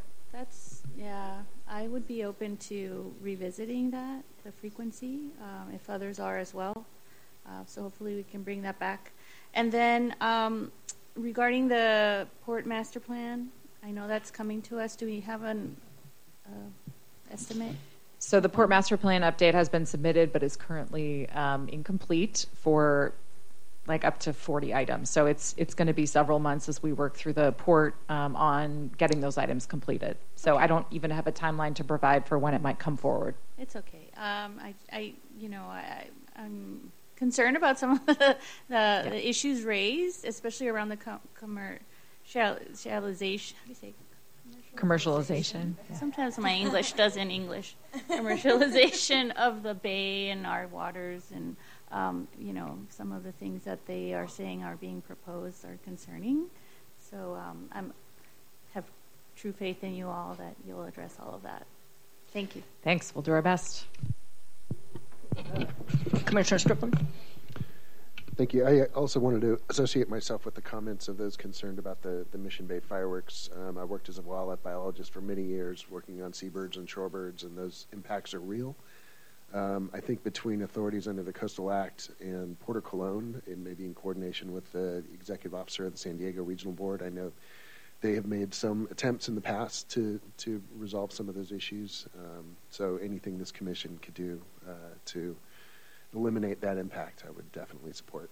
I would be open to revisiting the frequency, if others are as well. So hopefully we can bring that back. And then regarding the port master plan, I know that's coming to us. Do we have an estimate? So the Port Master Plan update has been submitted, but is currently incomplete for up to 40 items. So it's going to be several months as we work through the port on getting those items completed. So okay. I don't even have a timeline to provide for when it might come forward. It's okay. I'm concerned about some of the issues raised, especially around the commercialization. How do you say? Commercialization. Sometimes my English doesn't English. Commercialization of the bay and our waters, and some of the things that they are saying are being proposed are concerning. So I have true faith in you all that you'll address all of that. Thank you. Thanks. We'll do our best. Commissioner Strickland. Thank you. I also wanted to associate myself with the comments of those concerned about the Mission Bay fireworks. I worked as a wildlife biologist for many years, working on seabirds and shorebirds, and those impacts are real. I think between authorities under the Coastal Act and Port of Cologne, and maybe in coordination with the executive officer of the San Diego Regional Board, I know they have made some attempts in the past to resolve some of those issues. So anything this commission could do to eliminate that impact, I would definitely support.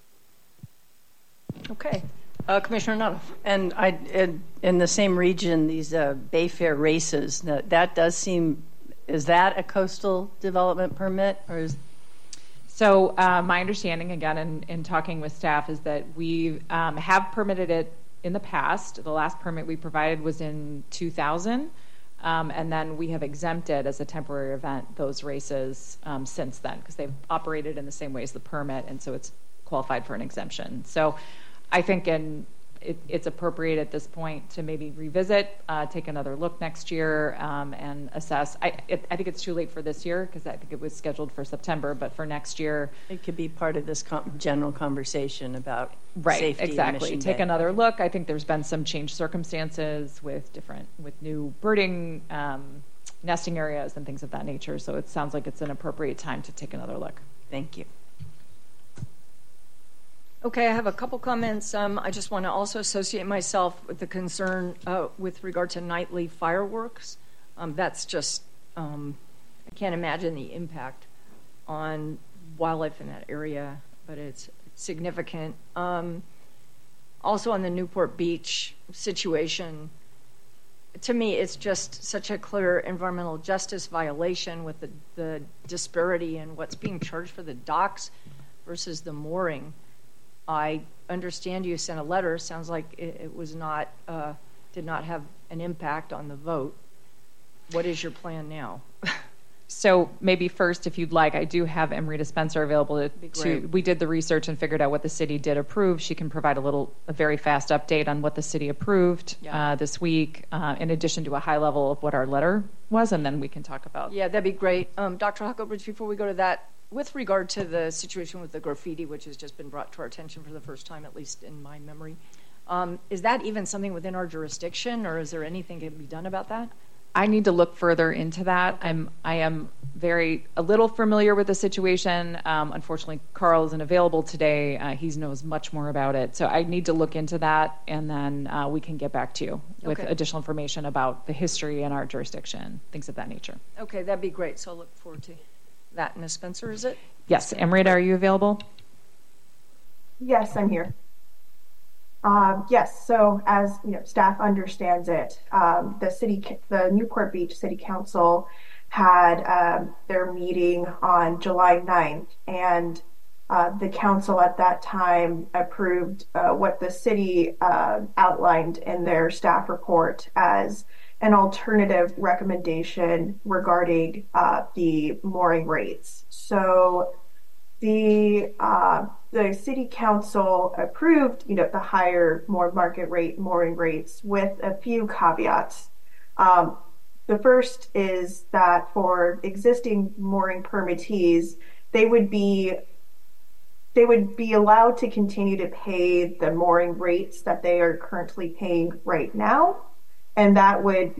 Okay. Commissioner Nutt. And in the same region, these Bay Fair races, that does seem, is that a coastal development permit? Or is... So my understanding, again, in talking with staff, is that we have permitted it in the past. The last permit we provided was in 2000. And then we have exempted as a temporary event those races since then, because they've operated in the same way as the permit, and so it's qualified for an exemption. So I think it's appropriate at this point to maybe revisit, take another look next year, and assess. I think it's too late for this year, because I think it was scheduled for September, but for next year. It could be part of this general conversation about safety. Exactly. Take another look. I think there's been some changed circumstances with new birding, nesting areas and things of that nature. So it sounds like it's an appropriate time to take another look. Thank you. Okay, I have a couple comments. I just want to also associate myself with the concern with regard to nightly fireworks. That's just, I can't imagine the impact on wildlife in that area, but it's significant. Also on the Newport Beach situation, to me, it's just such a clear environmental justice violation with the disparity in what's being charged for the docks versus the mooring. I understand you sent a letter. Sounds like it was not, did not have an impact on the vote. What is your plan now? So maybe first, if you'd like, I do have Amrita Spencer available we did the research and figured out what the city did approve. She can provide a very fast update on what the city approved this week, in addition to a high level of what our letter was, and then we can talk about. Yeah, that'd be great. Dr. Huckabridge, before we go to that, with regard to the situation with the graffiti, which has just been brought to our attention for the first time, at least in my memory, is that even something within our jurisdiction, or is there anything that can be done about that? I need to look further into that. I am a little familiar with the situation. Unfortunately, Carl isn't available today. He knows much more about it. So I need to look into that, and then we can get back to you with additional information about the history in our jurisdiction, things of that nature. Okay, that'd be great. So I'll look forward to that. Ms. Spencer, is it? Yes. Amrita, are you available? Yes, I'm here. Yes, so as staff understands it, the Newport Beach City Council had their meeting on July 9th, and the council at that time approved what the city outlined in their staff report as an alternative recommendation regarding the mooring rates. So the city council approved, the higher, more market rate mooring rates with a few caveats. The first is that for existing mooring permittees, they would be allowed to continue to pay the mooring rates that they are currently paying right now, and that would,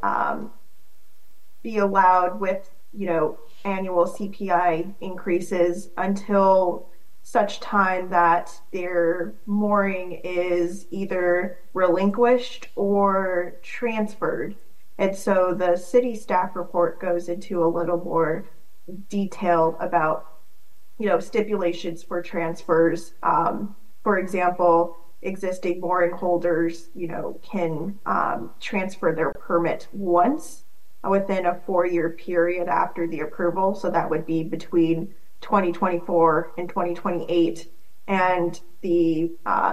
be allowed with, annual CPI increases until such time that their mooring is either relinquished or transferred. And so the city staff report goes into a little more detail about, stipulations for transfers. For example, existing mooring holders, can transfer their permit once within a 4-year period after the approval. So that would be between 2024 and 2028. And the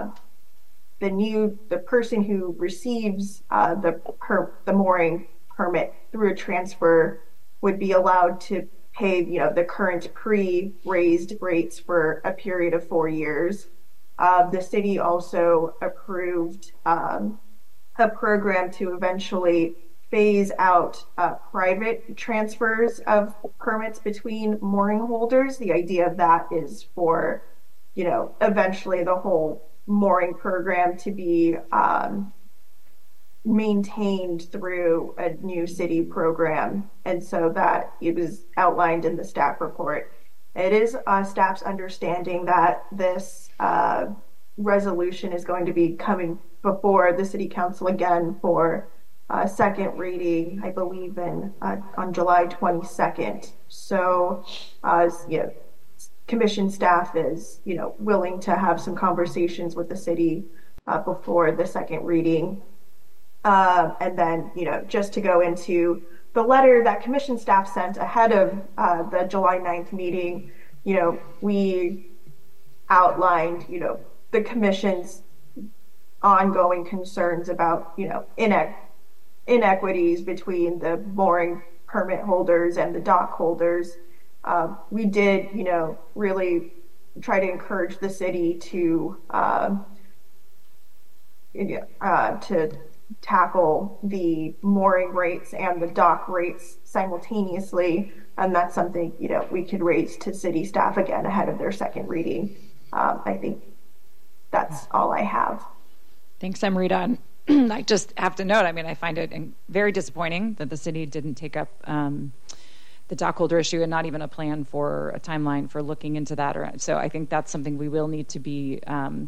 person who receives the mooring permit through a transfer would be allowed to pay, the current pre-raised rates for a period of 4 years. The city also approved a program to eventually phase out private transfers of permits between mooring holders. The idea of that is for, eventually the whole mooring program to be maintained through a new city program. And so that it was outlined in the staff report. It is staff's understanding that this resolution is going to be coming before the city council again for second reading, I believe, on July 22nd. So, commission staff is, willing to have some conversations with the city before the second reading. And then, just to go into the letter that commission staff sent ahead of the July 9th meeting, we outlined, the commission's ongoing concerns about, inequities between the mooring permit holders and the dock holders. We did, really try to encourage the city to tackle the mooring rates and the dock rates simultaneously, and that's something we could raise to city staff again ahead of their second reading. I think that's all I have. Thanks, Amrita. I just have to note, I find it very disappointing that the city didn't take up the dock holder issue and not even a plan for a timeline for looking into that. So I think that's something we will need to be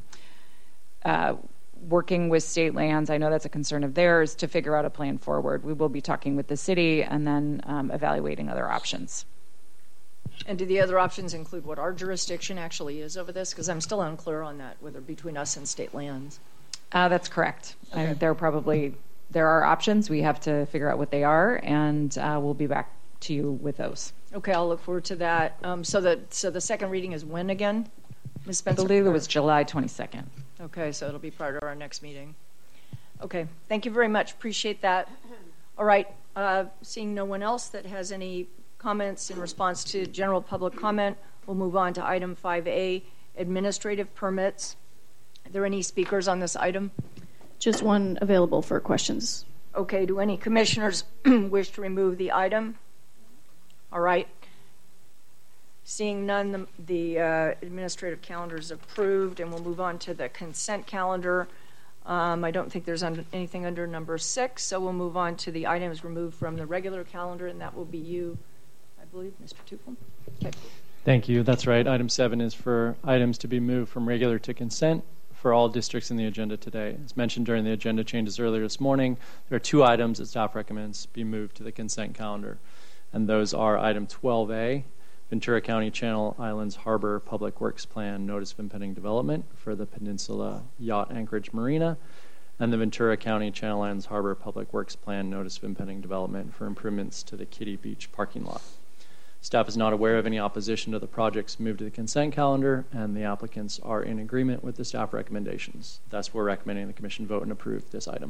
working with state lands. I know that's a concern of theirs to figure out a plan forward. We will be talking with the city and then evaluating other options. And do the other options include what our jurisdiction actually is over this? Because I'm still unclear on that, whether between us and state lands. That's correct. Okay. There are options. We have to figure out what they are, and we'll be back to you with those. Okay, I'll look forward to that. So the second reading is when again, Ms. Spencer? I believe it was July 22nd. Okay, so it'll be part of our next meeting. Okay, thank you very much. Appreciate that. All right, seeing no one else that has any comments in response to general public comment, we'll move on to item 5A, administrative permits. Are there any speakers on this item? Just one available for questions. Okay, do any commissioners wish to remove the item? All right. Seeing none, the administrative calendar is approved, and we'll move on to the consent calendar. I don't think there's anything under number 6, so we'll move on to the items removed from the regular calendar, and that will be you, I believe, Mr. Tufel. Okay. Thank you. That's right. Item 7 is for items to be moved from regular to consent for all districts in the agenda today. As mentioned during the agenda changes earlier this morning, there are 2 items that staff recommends be moved to the consent calendar, and those are item 12A, Ventura County Channel Islands Harbor Public Works Plan Notice of Impending Development for the Peninsula Yacht Anchorage Marina, and the Ventura County Channel Islands Harbor Public Works Plan Notice of Impending Development for improvements to the Kitty Beach parking lot. Staff is not aware of any opposition to the projects moved to the consent calendar, and the applicants are in agreement with the staff recommendations. Thus, we're recommending the Commission vote and approve this item.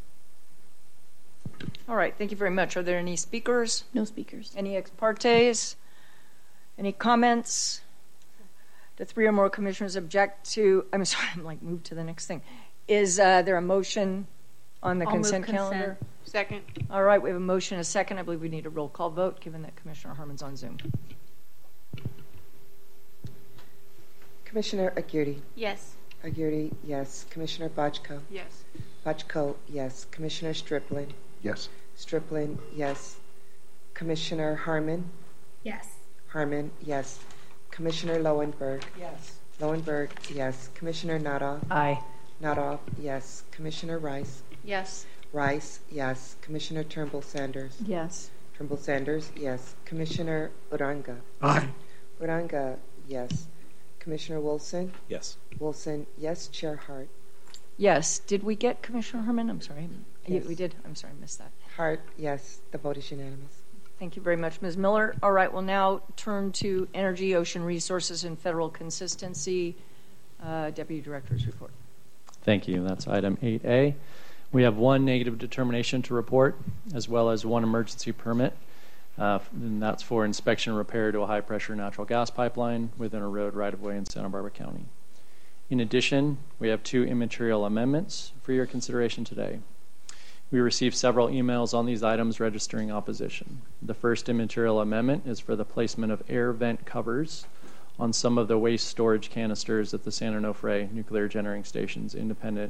All right, thank you very much. Are there any speakers? No speakers. Any ex partes? Any comments? The 3 or more commissioners object to, I'm sorry, I'm like moved to the next thing. Is there a motion on the consent calendar? Second. All right, we have a motion and a second. I believe we need a roll call vote given that Commissioner Harmon's on Zoom. Commissioner Aguirre. Yes. Aguirre, yes. Commissioner Bochco. Yes. Bochco, yes. Commissioner Striplin. Yes. Striplin, yes. Commissioner Harmon. Yes. Harmon, yes. Commissioner Lowenberg. Yes. Lowenberg, yes. Commissioner Natoff. Aye. Natoff, yes. Commissioner Rice. Yes. Rice, yes. Commissioner Turnbull Sanders. Yes. Turnbull Sanders, yes. Commissioner Uranga. Aye. Uranga, yes. Commissioner Wilson. Yes. Wilson, yes. Chair Hart. Yes. Did we get Commissioner Harmon? I'm sorry. Yes. We did. I'm sorry, I missed that. Hart, yes. The vote is unanimous. Thank you very much, Ms. Miller. All right, we'll now turn to Energy, Ocean Resources, and Federal Consistency. Deputy Director's report. Thank you. That's item 8A. We have 1 negative determination to report, as well as 1 emergency permit, and that's for inspection and repair to a high-pressure natural gas pipeline within a road right-of-way in Santa Barbara County. In addition, we have 2 immaterial amendments for your consideration today. We received several emails on these items registering opposition. The first immaterial amendment is for the placement of air vent covers on some of the waste storage canisters at the San Onofre Nuclear Generating Station's independent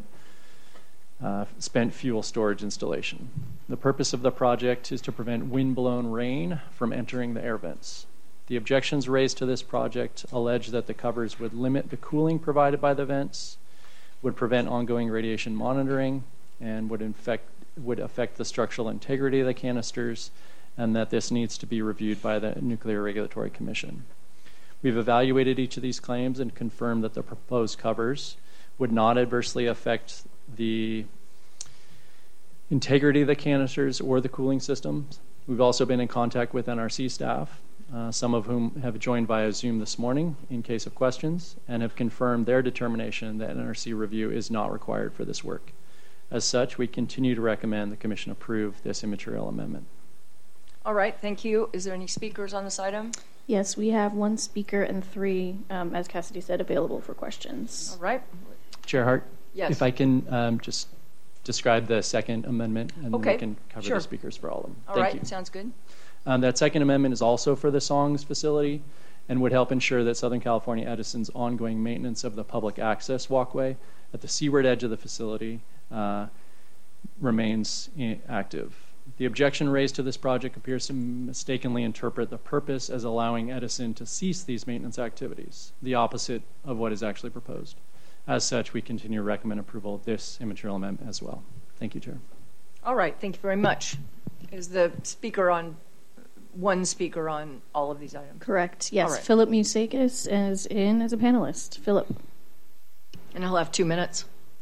spent fuel storage installation. The purpose of the project is to prevent wind-blown rain from entering the air vents. The objections raised to this project allege that the covers would limit the cooling provided by the vents, would prevent ongoing radiation monitoring, and would affect the structural integrity of the canisters, and that this needs to be reviewed by the Nuclear Regulatory Commission. We've evaluated each of these claims and confirmed that the proposed covers would not adversely affect the integrity of the canisters or the cooling systems. We've also been in contact with NRC staff, some of whom have joined via Zoom this morning in case of questions, and have confirmed their determination that NRC review is not required for this work. As such, we continue to recommend the Commission approve this immaterial amendment. All right, thank you. Is there any speakers on this item? Yes, we have 1 speaker and 3, as Cassidy said, available for questions. All right. Chair Hart? Yes. If I can just describe the second amendment, and then we can cover sure. the speakers for all of them. All right, sounds good. That second amendment is also for the Songs facility and would help ensure that Southern California Edison's ongoing maintenance of the public access walkway at the seaward edge of the facility remains active. The objection raised to this project appears to mistakenly interpret the purpose as allowing Edison to cease these maintenance activities, the opposite of what is actually proposed. As such, we continue to recommend approval of this immaterial amendment as well. Thank you, Chair. All right, thank you very much. Is the speaker on, 1 speaker on all of these items? Correct, yes. Right. Philip Musakis is in as a panelist. Philip. And he'll have 2 minutes.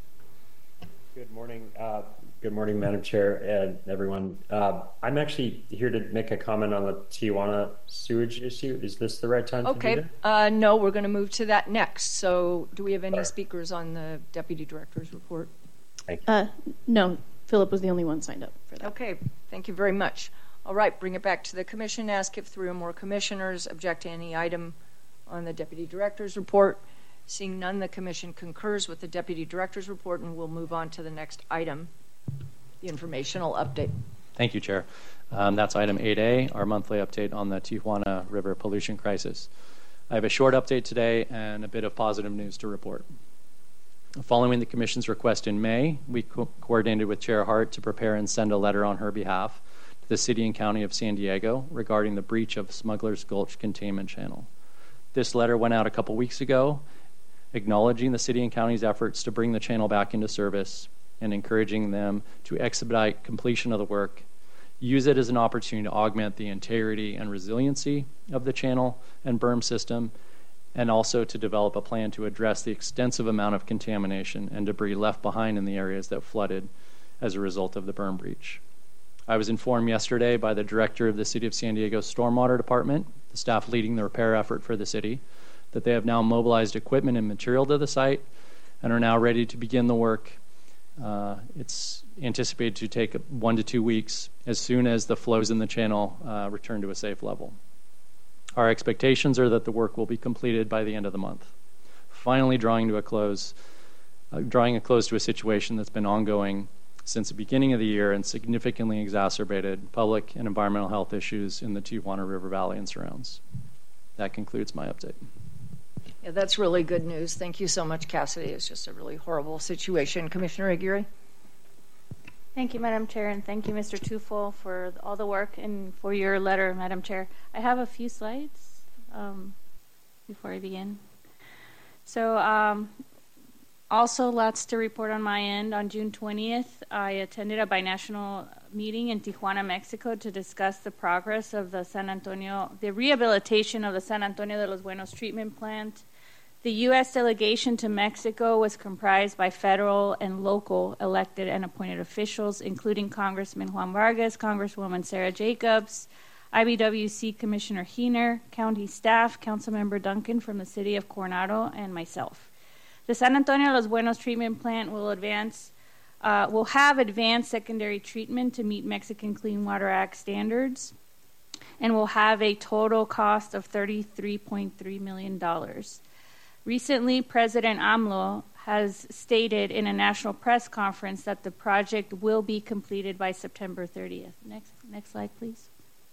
Good morning. Good morning, Madam Chair and everyone. I'm actually here to make a comment on the Tijuana sewage issue. Is this the right time to do that? No, we're going to move to that next. So do we have any speakers on the Deputy Director's report? Thank you. No, Philip was the only one signed up for that. Okay, thank you very much. All right, bring it back to the commission. Ask if 3 or more commissioners object to any item on the Deputy Director's report. Seeing none, the commission concurs with the Deputy Director's report, and we'll move on to the next item, the informational update. Thank you, Chair. That's item 8A, our monthly update on the Tijuana River pollution crisis. I have a short update today and a bit of positive news to report. Following the Commission's request in May, we coordinated with Chair Hart to prepare and send a letter on her behalf to the City and County of San Diego regarding the breach of Smuggler's Gulch Containment Channel. This letter went out a couple weeks ago, acknowledging the City and County's efforts to bring the channel back into service and encouraging them to expedite completion of the work, use it as an opportunity to augment the integrity and resiliency of the channel and berm system, and also to develop a plan to address the extensive amount of contamination and debris left behind in the areas that flooded as a result of the berm breach. I was informed yesterday by the director of the City of San Diego Stormwater Department, the staff leading the repair effort for the city, that they have now mobilized equipment and material to the site and are now ready to begin the work. It's anticipated to take 1 to 2 weeks as soon as the flows in the channel return to a safe level. Our expectations are that the work will be completed by the end of the month, finally drawing a close to a situation that's been ongoing since the beginning of the year and significantly exacerbated public and environmental health issues in the Tijuana River Valley and surrounds. That concludes my update. Yeah, that's really good news. Thank you so much, Cassidy. It's just a really horrible situation. Commissioner Aguirre? Thank you, Madam Chair, and thank you, Mr. Tufo, for all the work and for your letter, Madam Chair. I have a few slides before I begin. So also lots to report on my end. On June 20th, I attended a binational meeting in Tijuana, Mexico to discuss the progress of the rehabilitation of the San Antonio de los Buenos treatment plant. The U.S. delegation to Mexico was comprised by federal and local elected and appointed officials, including Congressman Juan Vargas, Congresswoman Sarah Jacobs, IBWC Commissioner Heener, county staff, Councilmember Duncan from the city of Coronado, and myself. The San Antonio de los Buenos treatment plant will have advanced secondary treatment to meet Mexican Clean Water Act standards and will have a total cost of $33.3 million. Recently, President AMLO has stated in a national press conference that the project will be completed by September 30th. Next slide, please.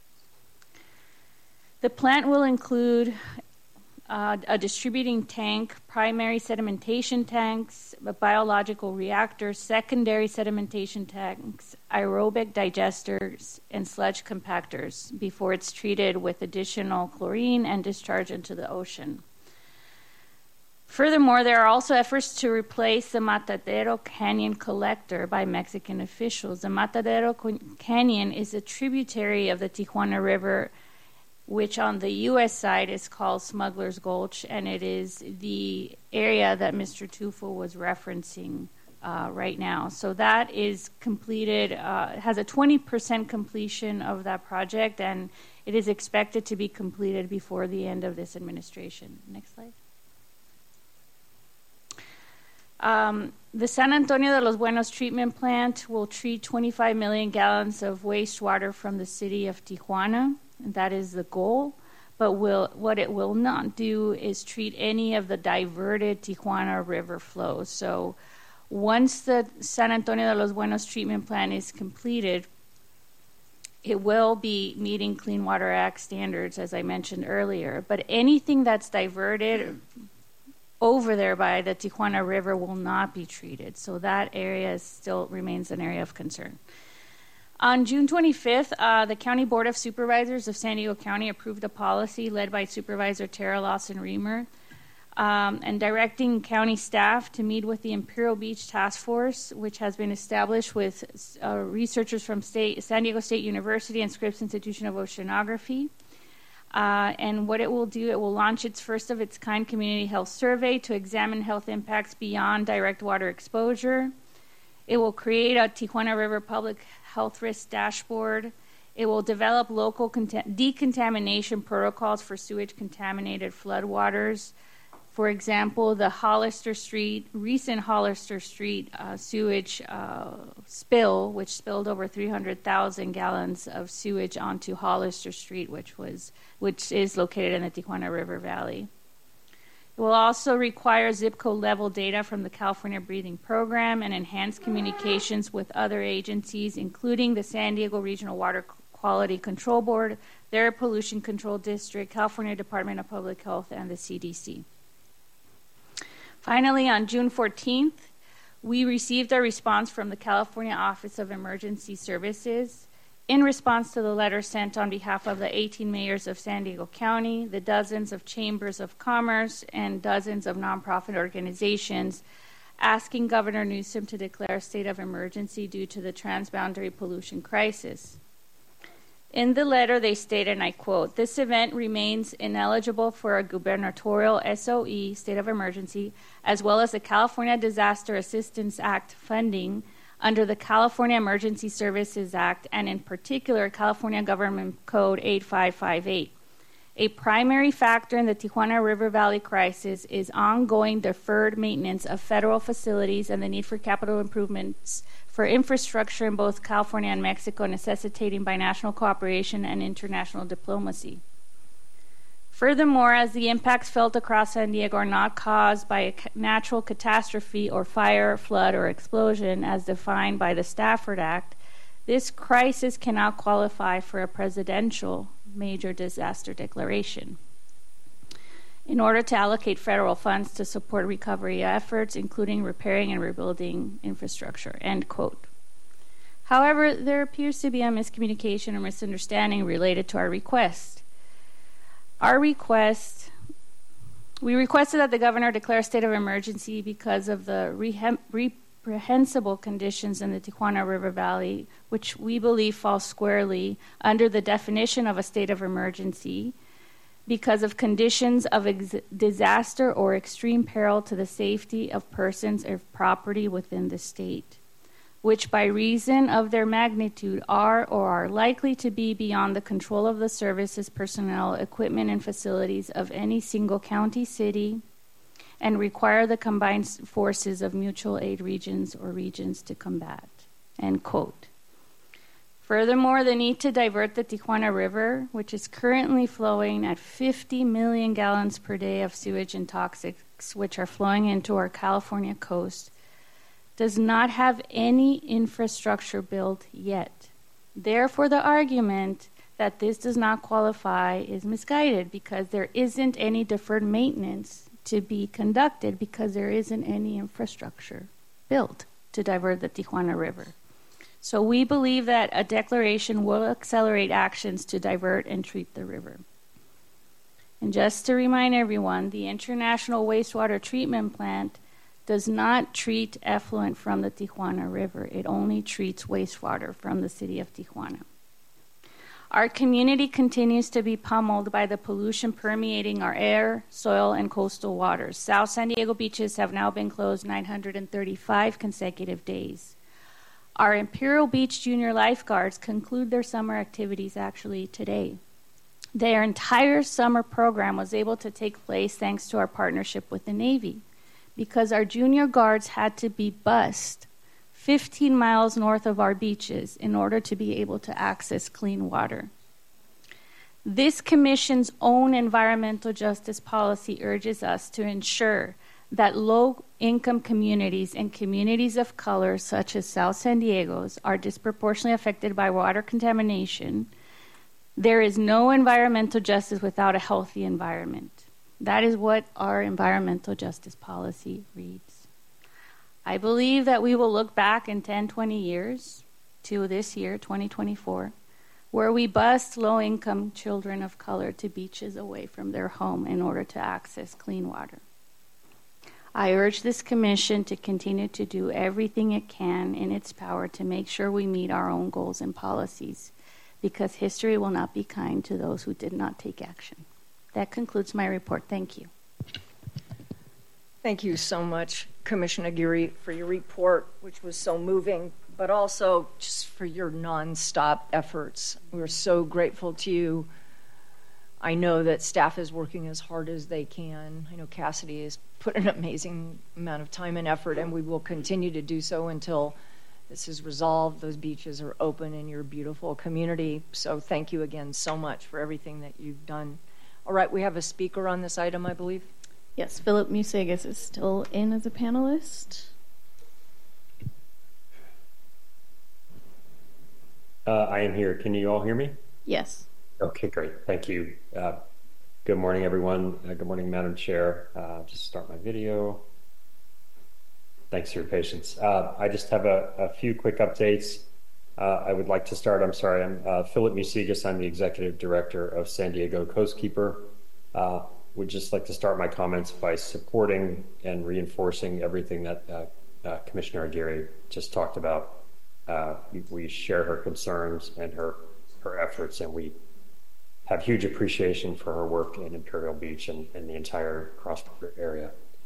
The plant will include a distributing tank, primary sedimentation tanks, a biological reactor, secondary sedimentation tanks, aerobic digesters, and sludge compactors before it's treated with additional chlorine and discharged into the ocean. Furthermore, there are also efforts to replace the Matadero Canyon collector by Mexican officials. The Matadero Canyon is a tributary of the Tijuana River, which on the U.S. side is called Smuggler's Gulch, and it is the area that Mr. Tufo was referencing right now. So that is completed, has a 20% completion of that project, and it is expected to be completed before the end of this administration. Next slide. The San Antonio de los Buenos treatment plant will treat 25 million gallons of wastewater from the city of Tijuana. That is the goal. But what it will not do is treat any of the diverted Tijuana River flows. So once the San Antonio de los Buenos treatment plant is completed, it will be meeting Clean Water Act standards, as I mentioned earlier. But anything that's diverted over there by the Tijuana River will not be treated. So that area still remains an area of concern. On June 25th, the County Board of Supervisors of San Diego County approved a policy led by Supervisor Tara Lawson-Remer and directing county staff to meet with the Imperial Beach Task Force, which has been established with researchers from San Diego State University and Scripps Institution of Oceanography. And what it will do, it will launch its first of its kind community health survey to examine health impacts beyond direct water exposure. It will create a Tijuana River public health risk dashboard. It will develop local decontamination protocols for sewage contaminated floodwaters. For example, the recent Hollister Street sewage spill, which spilled over 300,000 gallons of sewage onto Hollister Street, which is located in the Tijuana River Valley. It will also require zip code level data from the California Breathing Program and enhance communications with other agencies, including the San Diego Regional Water Quality Control Board, their Pollution Control District, California Department of Public Health, and the CDC. Finally, on June 14th, we received a response from the California Office of Emergency Services in response to the letter sent on behalf of the 18 mayors of San Diego County, the dozens of chambers of commerce, and dozens of nonprofit organizations asking Governor Newsom to declare a state of emergency due to the transboundary pollution crisis. In the letter, they state, and I quote, "This event remains ineligible for a gubernatorial SOE, state of emergency, as well as the California Disaster Assistance Act funding under the California Emergency Services Act, and in particular, California Government Code 8558. A primary factor in the Tijuana River Valley crisis is ongoing deferred maintenance of federal facilities and the need for capital improvements for infrastructure in both California and Mexico, necessitating binational cooperation and international diplomacy. Furthermore, as the impacts felt across San Diego are not caused by a natural catastrophe or fire, flood, or explosion as defined by the Stafford Act, this crisis cannot qualify for a presidential major disaster declaration. In order to allocate federal funds to support recovery efforts, including repairing and rebuilding infrastructure," end quote. However, there appears to be a miscommunication or misunderstanding related to our request. We requested that the governor declare a state of emergency because of the reprehensible conditions in the Tijuana River Valley, which we believe fall squarely under the definition of a state of emergency, because of conditions of disaster or extreme peril to the safety of persons or property within the state, which by reason of their magnitude are or are likely to be beyond the control of the services, personnel, equipment, and facilities of any single county, city, and require the combined forces of mutual aid regions or regions to combat, end quote. Furthermore, the need to divert the Tijuana River, which is currently flowing at 50 million gallons per day of sewage and toxics, which are flowing into our California coast, does not have any infrastructure built yet. Therefore, the argument that this does not qualify is misguided because there isn't any deferred maintenance to be conducted because there isn't any infrastructure built to divert the Tijuana River. So we believe that a declaration will accelerate actions to divert and treat the river. And just to remind everyone, the International Wastewater Treatment Plant does not treat effluent from the Tijuana River. It only treats wastewater from the city of Tijuana. Our community continues to be pummeled by the pollution permeating our air, soil, and coastal waters. South San Diego beaches have now been closed 935 consecutive days. Our Imperial Beach junior lifeguards conclude their summer activities actually today. Their entire summer program was able to take place thanks to our partnership with the Navy, because our junior guards had to be bused 15 miles north of our beaches in order to be able to access clean water. This commission's own environmental justice policy urges us to ensure that low-income communities and communities of color, such as South San Diego's, are disproportionately affected by water contamination. There is no environmental justice without a healthy environment. That is what our environmental justice policy reads. I believe that we will look back in 10, 20 years to this year, 2024, where we bused low-income children of color to beaches away from their home in order to access clean water. I urge this commission to continue to do everything it can in its power to make sure we meet our own goals and policies, because history will not be kind to those who did not take action. That concludes my report. Thank you. Thank you so much, Commissioner Aguirre, for your report, which was so moving, but also just for your nonstop efforts. We're so grateful to you. I know that staff is working as hard as they can. I know Cassidy has put an amazing amount of time and effort, and we will continue to do so until this is resolved. Those beaches are open in your beautiful community. So thank you again so much for everything that you've done. All right, we have a speaker on this item, I believe. Yes, Philip Musagas is still in as a panelist. I am here. Can you all hear me? Yes. Okay, great. Thank you. Good morning, everyone. Good morning, Madam Chair. Just start my video. Thanks for your patience. I just have a few quick updates. I would like to start. I'm sorry. I'm Philip Musagas. I'm the Executive Director of San Diego Coastkeeper. Would just like to start my comments by supporting and reinforcing everything that Commissioner Aguirre just talked about. We share her concerns and her efforts, and we have huge appreciation for her work in Imperial Beach and the entire cross-border area.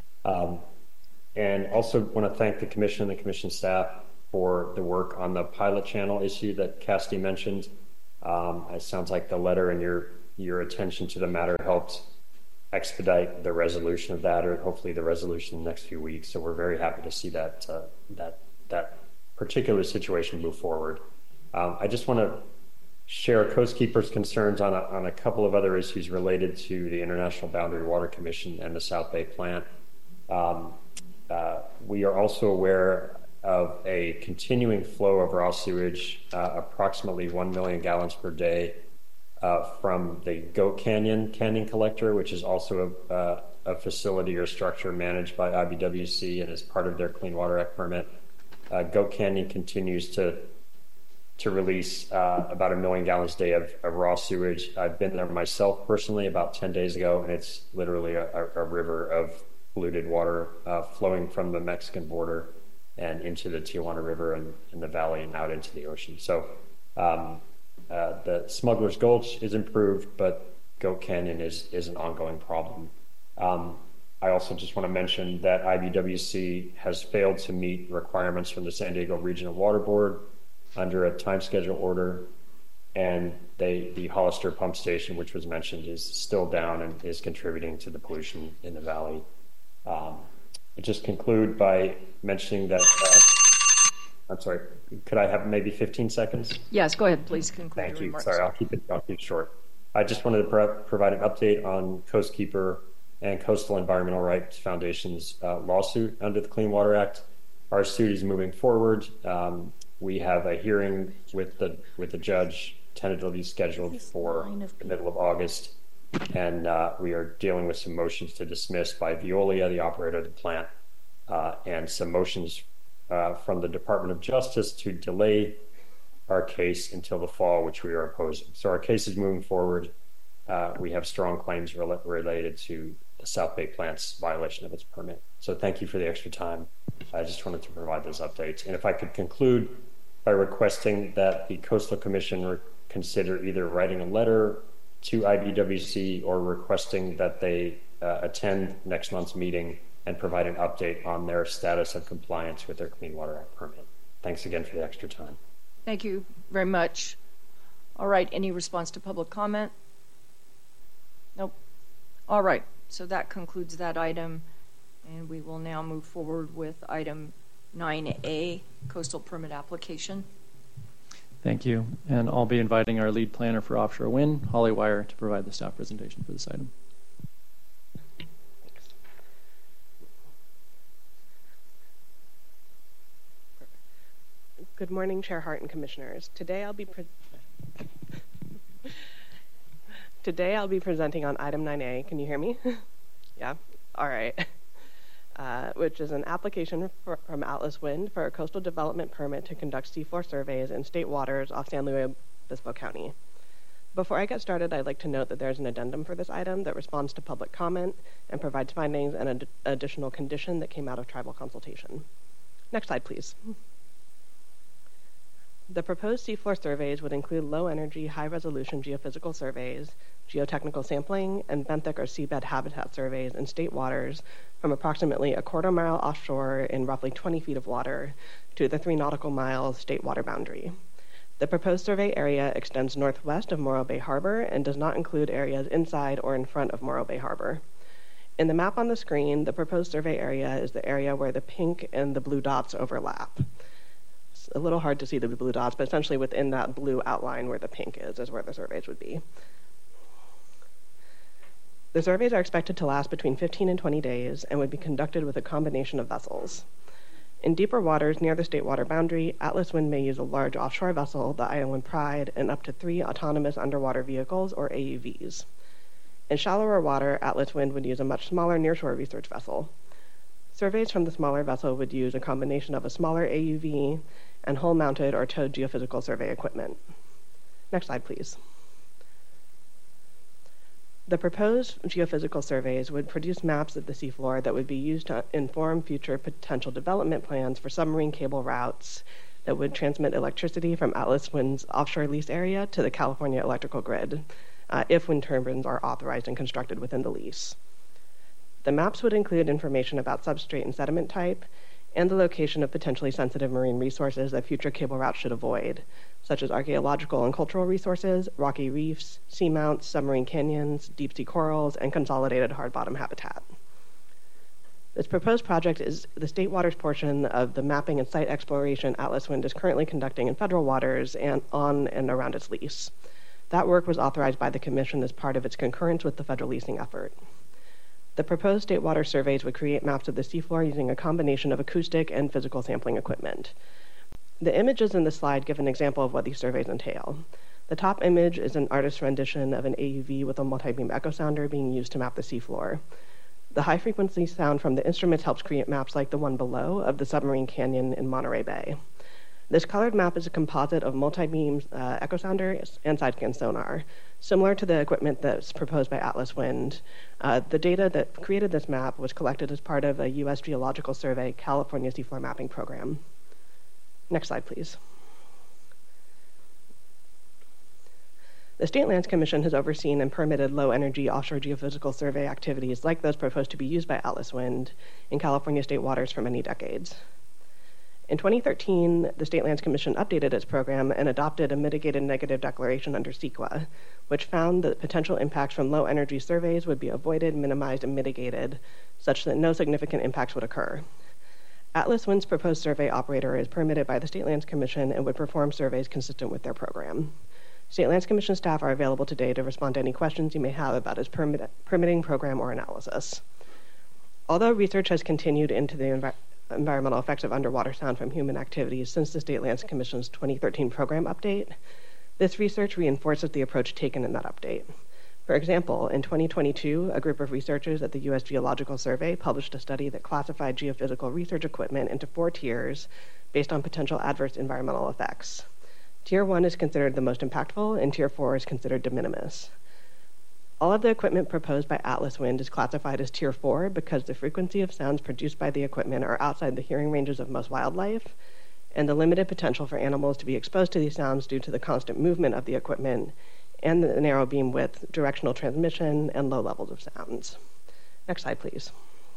And also want to thank the Commission and the Commission staff for the work on the pilot channel issue that Cassidy mentioned. It sounds like the letter and your attention to the matter helped expedite the resolution of that, or hopefully the resolution in the next few weeks. So we're very happy to see that particular situation move forward. I just want to share Coastkeeper's concerns on a couple of other issues related to the International Boundary Water Commission and the South Bay plant. We are also aware of a continuing flow of raw sewage, approximately 1 million gallons per day, from the Goat Canyon collector, which is also a facility or structure managed by IBWC and is part of their Clean Water Act permit. Goat Canyon continues to release about 1 million gallons a day of raw sewage. I've been there myself personally about 10 days ago, and it's literally a river of polluted water flowing from the Mexican border and into the Tijuana River and the valley and out into the ocean. So the Smuggler's Gulch is improved, but Goat Canyon is an ongoing problem. I also just want to mention that IBWC has failed to meet requirements from the San Diego Regional Water Board under a time schedule order, and the Hollister pump station, which was mentioned, is still down and is contributing to the pollution in the valley. I'll just conclude by mentioning that, I'm sorry, could I have maybe 15 seconds? Yes, go ahead, please conclude. Thank you. Remarks. Sorry, I'll keep it short. I just wanted to provide an update on Coastkeeper and Coastal Environmental Rights Foundation's lawsuit under the Clean Water Act. Our suit is moving forward. We have a hearing with the judge tentatively scheduled for the middle of August, and we are dealing with some motions to dismiss by Veolia, the operator of the plant, and some motions from the Department of Justice to delay our case until the fall, which we are opposing. So our case is moving forward. We have strong claims related to the South Bay plant's violation of its permit. So thank you for the extra time. I just wanted to provide those updates. And if I could conclude by requesting that the Coastal Commission consider either writing a letter to IBWC or requesting that they attend next month's meeting and provide an update on their status of compliance with their Clean Water Act permit. Thanks again for the extra time. Thank you very much. All right, any response to public comment? Nope. All right, so that concludes that item, and we will now move forward with item 9A, coastal permit application. Thank you. And I'll be inviting our lead planner for offshore wind, Holly Wire, to provide the staff presentation for this item. Good morning, Chair Hart and Commissioners. Today I'll be presenting on item 9A. Can you hear me? Yeah? All right. Which is an application from Atlas Wind for a coastal development permit to conduct seafloor surveys in state waters off San Luis Obispo County. Before I get started, I'd like to note that there's an addendum for this item that responds to public comment and provides findings and an additional condition that came out of tribal consultation. Next slide, please. The proposed seafloor surveys would include low-energy, high-resolution geophysical surveys, geotechnical sampling, and benthic or seabed habitat surveys in state waters from approximately a quarter-mile offshore in roughly 20 feet of water to the 3 nautical mile state water boundary. The proposed survey area extends northwest of Morro Bay Harbor and does not include areas inside or in front of Morro Bay Harbor. In the map on the screen, the proposed survey area is the area where the pink and the blue dots overlap. It's a little hard to see the blue dots, but essentially within that blue outline where the pink is where the surveys would be. The surveys are expected to last between 15 and 20 days and would be conducted with a combination of vessels. In deeper waters near the state water boundary, Atlas Wind may use a large offshore vessel, the Island Pride, and up to 3 autonomous underwater vehicles, or AUVs. In shallower water, Atlas Wind would use a much smaller nearshore research vessel. Surveys from the smaller vessel would use a combination of a smaller AUV and hull-mounted or towed geophysical survey equipment. Next slide, please. The proposed geophysical surveys would produce maps of the seafloor that would be used to inform future potential development plans for submarine cable routes that would transmit electricity from Atlas Wind's offshore lease area to the California electrical grid, if wind turbines are authorized and constructed within the lease. The maps would include information about substrate and sediment type, and the location of potentially sensitive marine resources that future cable routes should avoid, such as archaeological and cultural resources, rocky reefs, seamounts, submarine canyons, deep-sea corals, and consolidated hard-bottom habitat. This proposed project is the state waters portion of the mapping and site exploration Atlas Wind is currently conducting in federal waters and on and around its lease. That work was authorized by the Commission as part of its concurrence with the federal leasing effort. The proposed state water surveys would create maps of the seafloor using a combination of acoustic and physical sampling equipment. The images in the slide give an example of what these surveys entail. The top image is an artist's rendition of an AUV with a multi-beam echo sounder being used to map the seafloor. The high-frequency sound from the instruments helps create maps like the one below of the submarine canyon in Monterey Bay. This colored map is a composite of multi-beam echo sounder and side-scan sonar, similar to the equipment that's proposed by Atlas Wind. The data that created this map was collected as part of a U.S. Geological Survey California Seafloor Mapping Program. Next slide, please. The State Lands Commission has overseen and permitted low-energy offshore geophysical survey activities like those proposed to be used by Atlas Wind in California state waters for many decades. In 2013, the State Lands Commission updated its program and adopted a mitigated negative declaration under CEQA, which found that potential impacts from low-energy surveys would be avoided, minimized, and mitigated, such that no significant impacts would occur. Atlas Wind's proposed survey operator is permitted by the State Lands Commission and would perform surveys consistent with their program. State Lands Commission staff are available today to respond to any questions you may have about its permitting program or analysis. Although research has continued into the environmental effects of underwater sound from human activities since the State Lands Commission's 2013 program update, this research reinforces the approach taken in that update. For example, in 2022, a group of researchers at the U.S. Geological Survey published a study that classified geophysical research equipment into 4 tiers based on potential adverse environmental effects. Tier 1 is considered the most impactful, and Tier 4 is considered de minimis. All of the equipment proposed by Atlas Wind is classified as Tier 4 because the frequency of sounds produced by the equipment are outside the hearing ranges of most wildlife, and the limited potential for animals to be exposed to these sounds due to the constant movement of the equipment and the narrow beam width, directional transmission, and low levels of sounds. Next slide, please.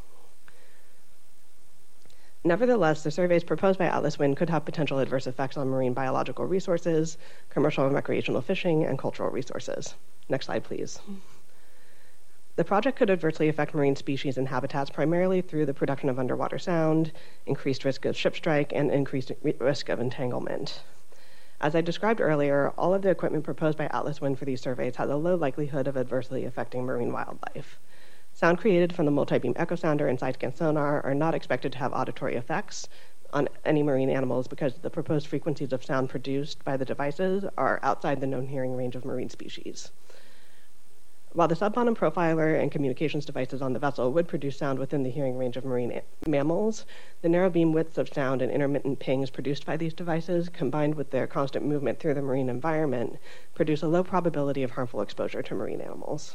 Nevertheless, the surveys proposed by Atlas Wind could have potential adverse effects on marine biological resources, commercial and recreational fishing, and cultural resources. Next slide, please. The project could adversely affect marine species and habitats primarily through the production of underwater sound, increased risk of ship strike, and increased risk of entanglement. As I described earlier, all of the equipment proposed by Atlas Wind for these surveys has a low likelihood of adversely affecting marine wildlife. Sound created from the multi-beam echo sounder and side-scan sonar are not expected to have auditory effects on any marine animals because the proposed frequencies of sound produced by the devices are outside the known hearing range of marine species. While the sub-bottom profiler and communications devices on the vessel would produce sound within the hearing range of marine mammals, the narrow beam widths of sound and intermittent pings produced by these devices, combined with their constant movement through the marine environment, produce a low probability of harmful exposure to marine animals.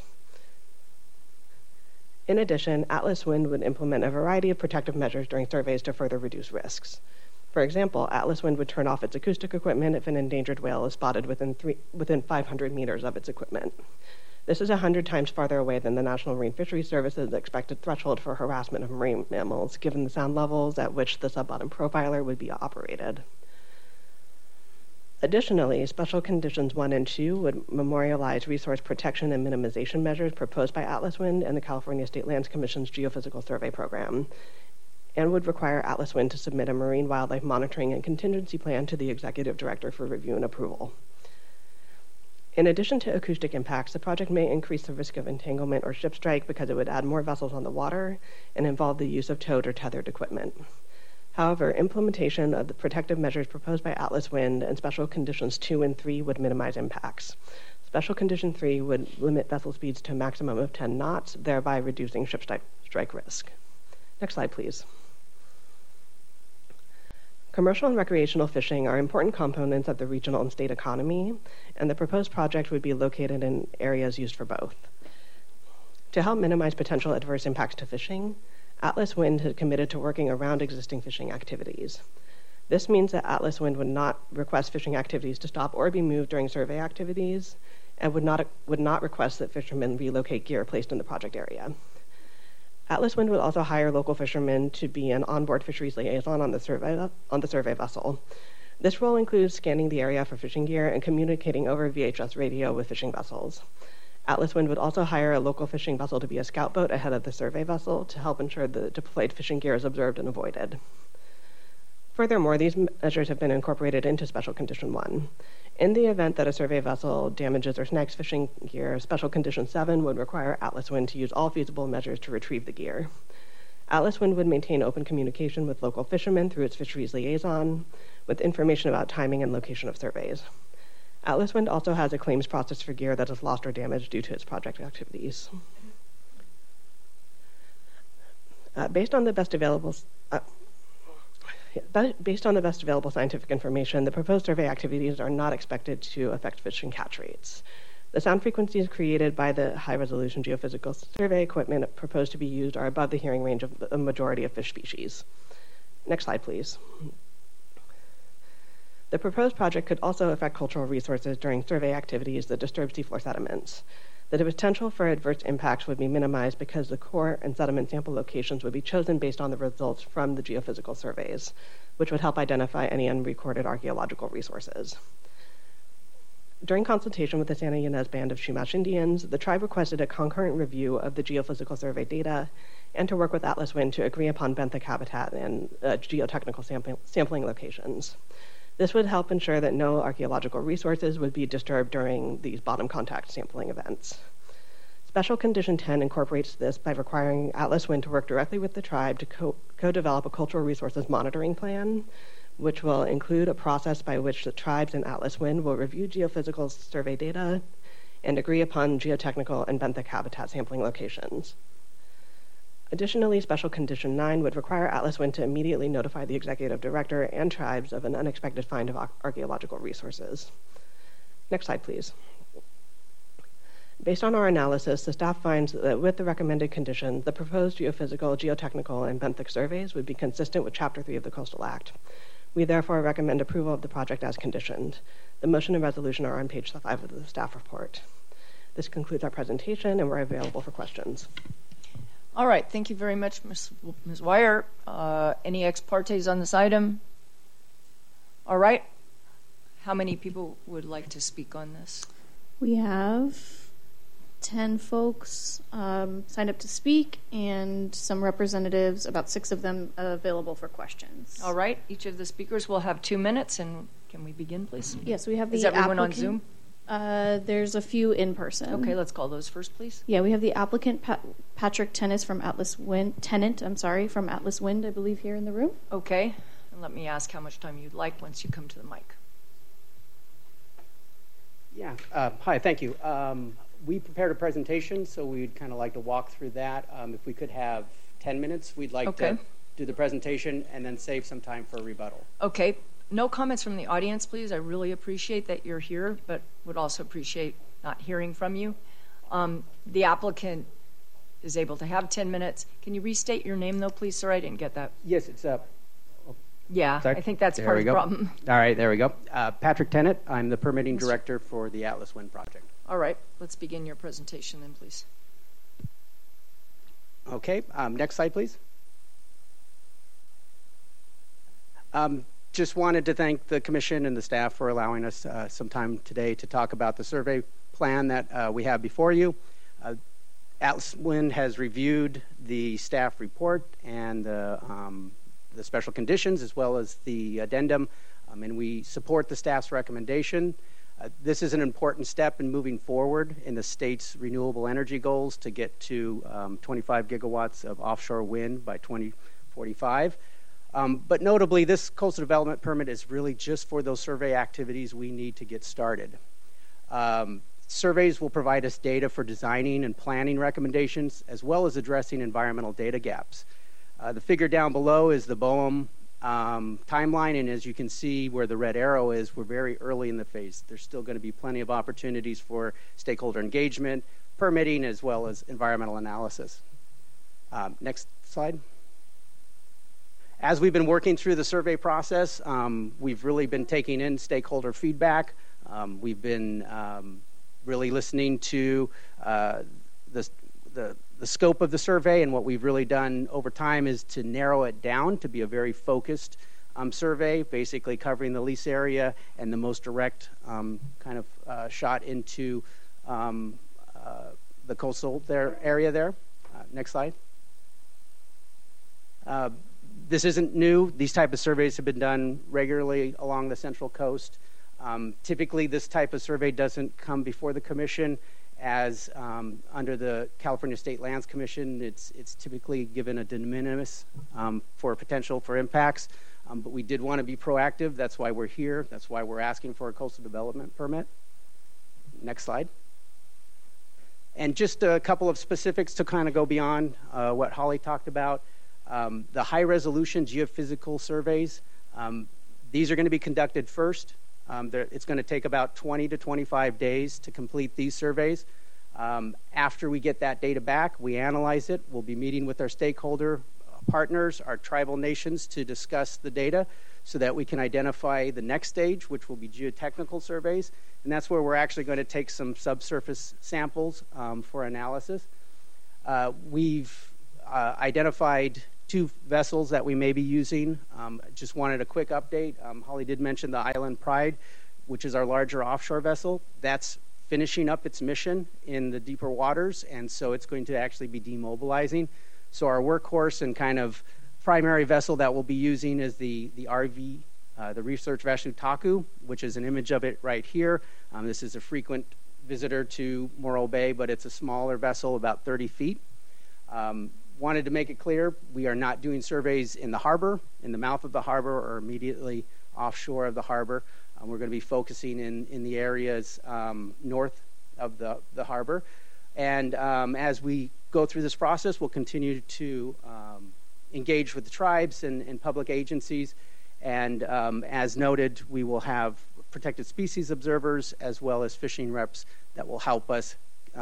In addition, Atlas Wind would implement a variety of protective measures during surveys to further reduce risks. For example, Atlas Wind would turn off its acoustic equipment if an endangered whale is spotted within 500 meters of its equipment. This is 100 times farther away than the National Marine Fisheries Service's expected threshold for harassment of marine mammals, given the sound levels at which the sub-bottom profiler would be operated. Additionally, Special Conditions 1 and 2 would memorialize resource protection and minimization measures proposed by Atlas Wind and the California State Lands Commission's Geophysical Survey Program, and would require Atlas Wind to submit a marine wildlife monitoring and contingency plan to the Executive Director for review and approval. In addition to acoustic impacts, the project may increase the risk of entanglement or ship strike because it would add more vessels on the water and involve the use of towed or tethered equipment. However, implementation of the protective measures proposed by Atlas Wind and Special Conditions 2 and 3 would minimize impacts. Special Condition 3 would limit vessel speeds to a maximum of 10 knots, thereby reducing ship strike risk. Next slide, please. Commercial and recreational fishing are important components of the regional and state economy, and the proposed project would be located in areas used for both. To help minimize potential adverse impacts to fishing, Atlas Wind had committed to working around existing fishing activities. This means that Atlas Wind would not request fishing activities to stop or be moved during survey activities, and would not request that fishermen relocate gear placed in the project area. Atlas Wind would also hire local fishermen to be an onboard fisheries liaison on the survey vessel. This role includes scanning the area for fishing gear and communicating over VHF radio with fishing vessels. Atlas Wind would also hire a local fishing vessel to be a scout boat ahead of the survey vessel to help ensure the deployed fishing gear is observed and avoided. Furthermore, these measures have been incorporated into Special Condition 1. In the event that a survey vessel damages or snags fishing gear, Special Condition 7 would require Atlas Wind to use all feasible measures to retrieve the gear. Atlas Wind would maintain open communication with local fishermen through its fisheries liaison, with information about timing and location of surveys. Atlas Wind also has a claims process for gear that is lost or damaged due to its project activities. Based on the best available scientific information, the proposed survey activities are not expected to affect fish and catch rates. The sound frequencies created by the high-resolution geophysical survey equipment proposed to be used are above the hearing range of the majority of fish species. Next slide, please. The proposed project could also affect cultural resources during survey activities that disturb seafloor sediments. The potential for adverse impacts would be minimized because the core and sediment sample locations would be chosen based on the results from the geophysical surveys, which would help identify any unrecorded archaeological resources. During consultation with the Santa Ynez Band of Chumash Indians, the tribe requested a concurrent review of the geophysical survey data and to work with Atlas Wind to agree upon benthic habitat and geotechnical sampling locations. This would help ensure that no archaeological resources would be disturbed during these bottom contact sampling events. Special Condition 10 incorporates this by requiring Atlas Wind to work directly with the tribe to co-develop a cultural resources monitoring plan, which will include a process by which the tribes and Atlas Wind will review geophysical survey data and agree upon geotechnical and benthic habitat sampling locations. Additionally, Special Condition 9 would require Atlas Wind to immediately notify the executive director and tribes of an unexpected find of archaeological resources. Next slide, please. Based on our analysis, the staff finds that with the recommended conditions, the proposed geophysical, geotechnical, and benthic surveys would be consistent with Chapter 3 of the Coastal Act. We therefore recommend approval of the project as conditioned. The motion and resolution are on page 5 of the staff report. This concludes our presentation, and we're available for questions. All right, thank you very much, Ms. Wire. Any ex partes on this item? All right. How many people would like to speak on this? We have 10 folks signed up to speak and some representatives, about 6 of them available for questions. All right, each of the speakers will have 2 minutes, and can we begin, please? Yes, we have the Is everyone on applicant. Zoom? There's a few in person. Okay, let's call those first, please. Yeah, we have the applicant Patrick Tennant from Atlas Wind, from Atlas Wind, I believe, here in the room. Okay, and let me ask how much time you'd like once you come to the mic. Yeah, hi, thank you. We prepared a presentation, so we'd kind of like to walk through that. If we could have 10 minutes, we'd like to do the presentation and then save some time for a rebuttal. Okay. No comments from the audience, please. I really appreciate that you're here, but would also appreciate not hearing from you. The applicant is able to have 10 minutes. Can you restate your name, though, please, sir? I didn't get that. Yes, it's Yeah, sorry. I think that's There part we of the go. problem. All right, there we go. Patrick Tennant. I'm the permitting director for the Atlas Wind project. All right, let's begin your presentation then, please. Okay, next slide, please. Just wanted to thank the Commission and the staff for allowing us some time today to talk about the survey plan that we have before you. Atlas Wind has reviewed the staff report and the special conditions as well as the addendum, and we support the staff's recommendation. This is an important step in moving forward in the state's renewable energy goals to get to 25 gigawatts of offshore wind by 2045. But notably, this coastal development permit is really just for those survey activities we need to get started. Surveys will provide us data for designing and planning recommendations, as well as addressing environmental data gaps. The figure down below is the BOEM timeline, and as you can see where the red arrow is, we're very early in the phase. There's still going to be plenty of opportunities for stakeholder engagement, permitting, as well as environmental analysis. Next slide. As we've been working through the survey process, we've really been taking in stakeholder feedback. We've been really listening to the scope of the survey, and what we've really done over time is to narrow it down to be a very focused survey, basically covering the lease area and the most direct kind of shot into the coastal area there. Next slide. This isn't new. These type of surveys have been done regularly along the Central Coast. Typically, this type of survey doesn't come before the Commission, as under the California State Lands Commission, it's typically given a de minimis for potential for impacts. But we did want to be proactive. That's why we're here. That's why we're asking for a coastal development permit. Next slide. And just a couple of specifics to kind of go beyond what Holly talked about. The high-resolution geophysical surveys, these are going to be conducted first. It's going to take about 20 to 25 days to complete these surveys. After we get that data back, we analyze it. We'll be meeting with our stakeholder partners, our tribal nations, to discuss the data so that we can identify the next stage, which will be geotechnical surveys. And that's where we're actually going to take some subsurface samples for analysis. We've identified 2 vessels that we may be using. Just wanted a quick update. Holly did mention the Island Pride, which is our larger offshore vessel. That's finishing up its mission in the deeper waters, and so it's going to actually be demobilizing. So our workhorse and kind of primary vessel that we'll be using is the RV, the research vessel Taku, which is an image of it right here. This is a frequent visitor to Morro Bay, but it's a smaller vessel, about 30 feet. Wanted to make it clear, we are not doing surveys in the harbor, in the mouth of the harbor, or immediately offshore of the harbor. We're going to be focusing in the areas north of the harbor. And as we go through this process, we'll continue to engage with the tribes and public agencies. And as noted, we will have protected species observers as well as fishing reps that will help us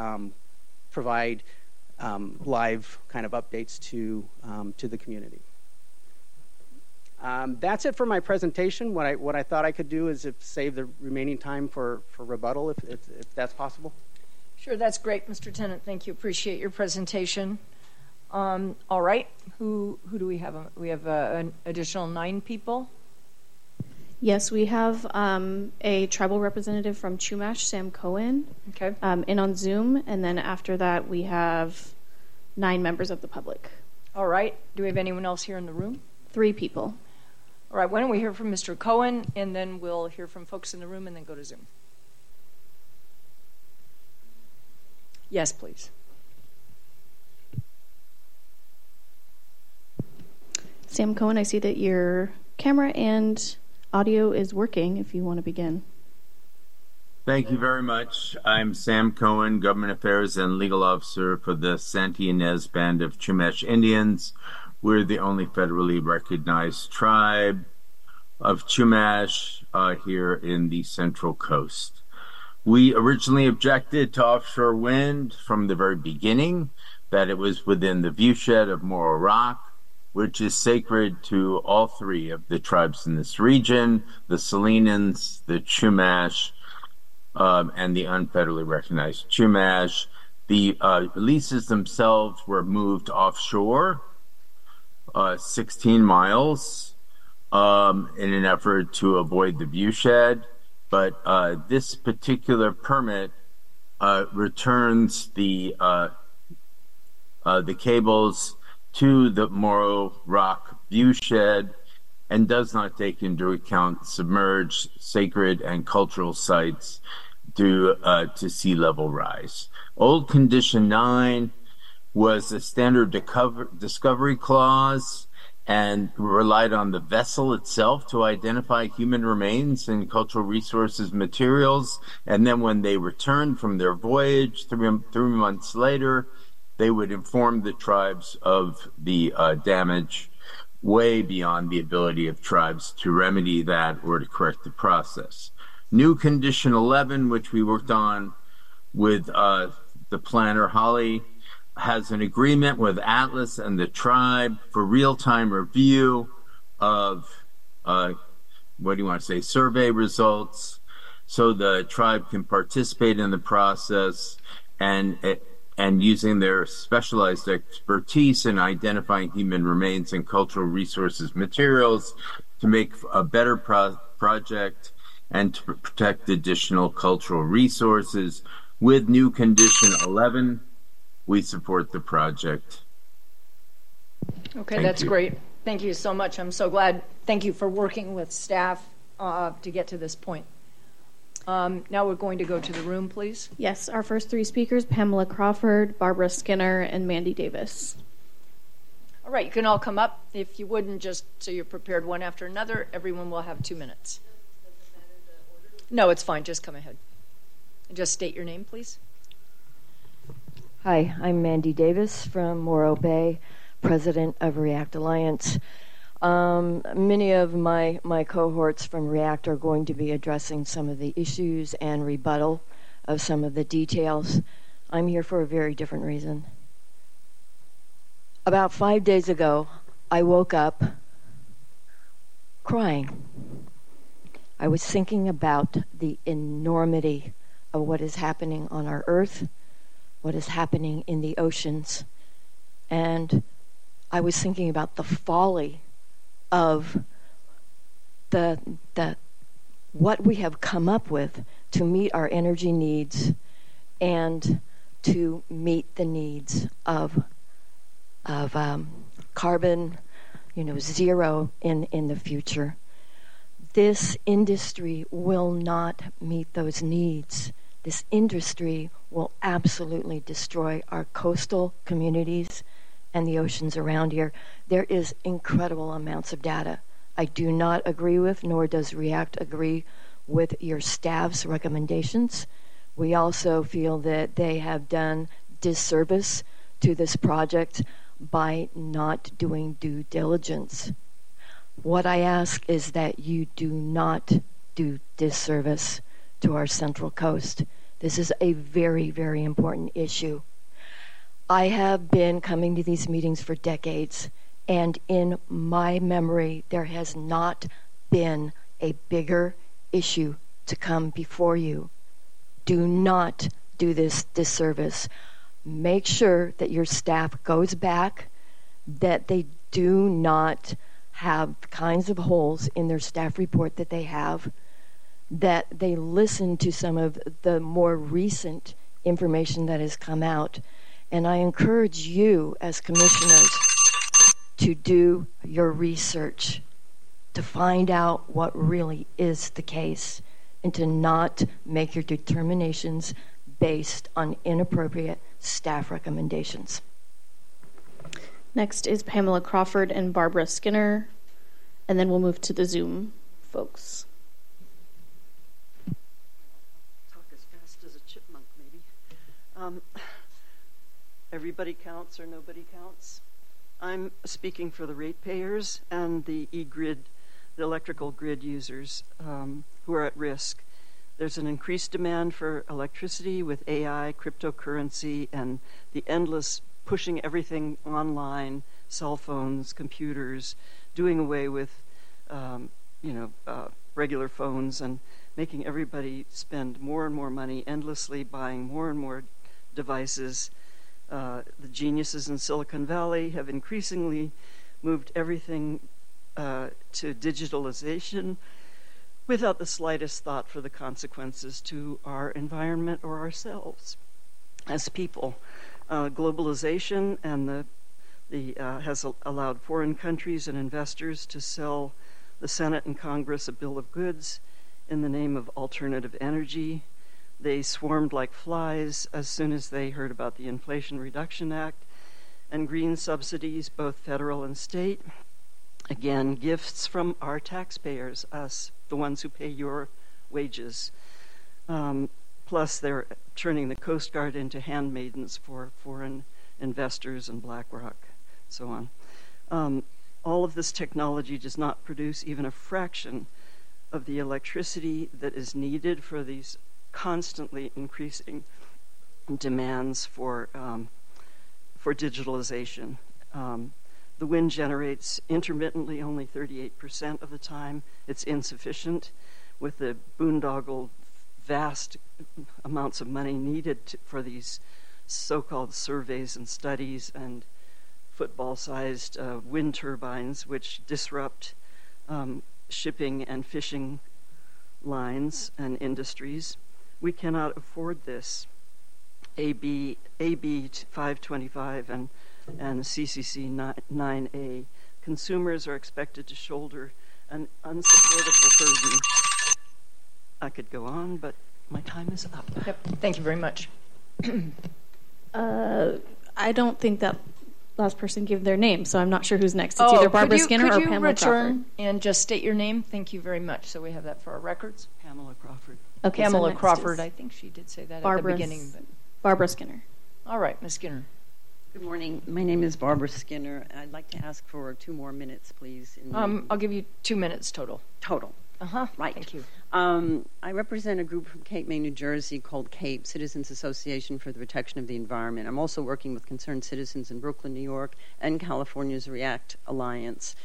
provide live kind of updates to the community. That's it for my presentation. What I thought I could do is save the remaining time for rebuttal, if that's possible. Sure, that's great, Mr. Tennant. Thank you. Appreciate your presentation. All right, who do we have? We have an additional 9 people. Yes, we have a tribal representative from Chumash, Sam Cohen, in on Zoom, and then after that we have 9 members of the public. All right. Do we have anyone else here in the room? 3 people. All right. Why don't we hear from Mr. Cohen, and then we'll hear from folks in the room, and then go to Zoom. Yes, please. Sam Cohen, I see that your camera and audio is working if you want to begin. Thank you very much. I'm Sam Cohen, Government Affairs and Legal Officer for the Santa Ynez Band of Chumash Indians. We're the only federally recognized tribe of Chumash here in the Central Coast. We originally objected to offshore wind from the very beginning, that it was within the viewshed of Morro Rock, which is sacred to all 3 of the tribes in this region, the Salinans, the Chumash, and the unfederally recognized Chumash. The leases themselves were moved offshore, 16 miles, in an effort to avoid the viewshed. But this particular permit returns the cables to the Morro Rock viewshed and does not take into account submerged sacred and cultural sites due to sea level rise. Old Condition 9 was a standard discovery clause and relied on the vessel itself to identify human remains and cultural resources materials. And then when they returned from their voyage 3 months later, they would inform the tribes of the damage way beyond the ability of tribes to remedy that or to correct the process. New Condition 11, which we worked on with the planner, Holly, has an agreement with Atlas and the tribe for real-time review of, survey results, so the tribe can participate in the process and using their specialized expertise in identifying human remains and cultural resources materials to make a better project and to protect additional cultural resources. With New Condition 11, we support the project. Okay, that's great. Thank you so much. I'm so glad. Thank you for working with staff to get to this point. Now we're going to go to the room, please. Yes, our first 3 speakers, Pamela Crawford, Barbara Skinner, and Mandy Davis. All right, you can all come up. If you wouldn't, just so you're prepared one after another, everyone will have 2 minutes. No, it's fine. Just come ahead. Just state your name, please. Hi, I'm Mandy Davis from Morro Bay, president of REACT Alliance. Many of my cohorts from REACT are going to be addressing some of the issues and rebuttal of some of the details. I'm here for a very different reason. About 5 days ago, I woke up crying. I was thinking about the enormity of what is happening on our earth, what is happening in the oceans, and I was thinking about the folly of the what we have come up with to meet our energy needs and to meet the needs of carbon, zero in the future. This industry will not meet those needs. This industry will absolutely destroy our coastal communities and the oceans around here. There is incredible amounts of data. I do not agree with, nor does REACT agree with your staff's recommendations. We also feel that they have done disservice to this project by not doing due diligence. What I ask is that you do not do disservice to our Central Coast. This is a very, very important issue. I have been coming to these meetings for decades, and in my memory, there has not been a bigger issue to come before you. Do not do this disservice. Make sure that your staff goes back, that they do not have kinds of holes in their staff report that they have, that they listen to some of the more recent information that has come out. And I encourage you as commissioners to do your research, to find out what really is the case, and to not make your determinations based on inappropriate staff recommendations. Next is Pamela Crawford and Barbara Skinner, and then we'll move to the Zoom folks. Talk as fast as a chipmunk, maybe. Everybody counts or nobody counts. I'm speaking for the ratepayers and the e-grid, the electrical grid users who are at risk. There's an increased demand for electricity with AI, cryptocurrency, and the endless pushing everything online, cell phones, computers, doing away with, regular phones and making everybody spend more and more money endlessly buying more and more devices. The geniuses in Silicon Valley have increasingly moved everything to digitalization without the slightest thought for the consequences to our environment or ourselves as people. Globalization and has allowed foreign countries and investors to sell the Senate and Congress a bill of goods in the name of alternative energy. They swarmed like flies as soon as they heard about the Inflation Reduction Act and green subsidies, both federal and state. Again, gifts from our taxpayers, us, the ones who pay your wages. Plus, they're turning the Coast Guard into handmaidens for foreign investors and BlackRock, so on. All of this technology does not produce even a fraction of the electricity that is needed for these constantly increasing demands for digitalization. The wind generates intermittently only 38% of the time. It's insufficient with the boondoggle vast amounts of money needed for these so-called surveys and studies and football-sized wind turbines, which disrupt shipping and fishing lines and industries. We cannot afford this. AB 525 and CCC 9A. Consumers are expected to shoulder an unsupportable burden. I could go on, but my time is up. Yep. Thank you very much. I don't think that last person gave their name, so I'm not sure who's next. It's either Barbara Skinner or Pamela Crawford. Could you return and just state your name? Thank you very much. So we have that for our records. Pamela Crawford. Okay, Pamela so Crawford. I think she did say that at the beginning. But... Barbara Skinner. All right, Ms. Skinner. Good morning. My name is Barbara Skinner. I'd like to ask for 2 more minutes, please. I'll give you 2 minutes total. Total. Right. Thank you. I represent a group from Cape May, New Jersey called CAPE, Citizens Association for the Protection of the Environment. I'm also working with concerned citizens in Brooklyn, New York, and California's REACT Alliance.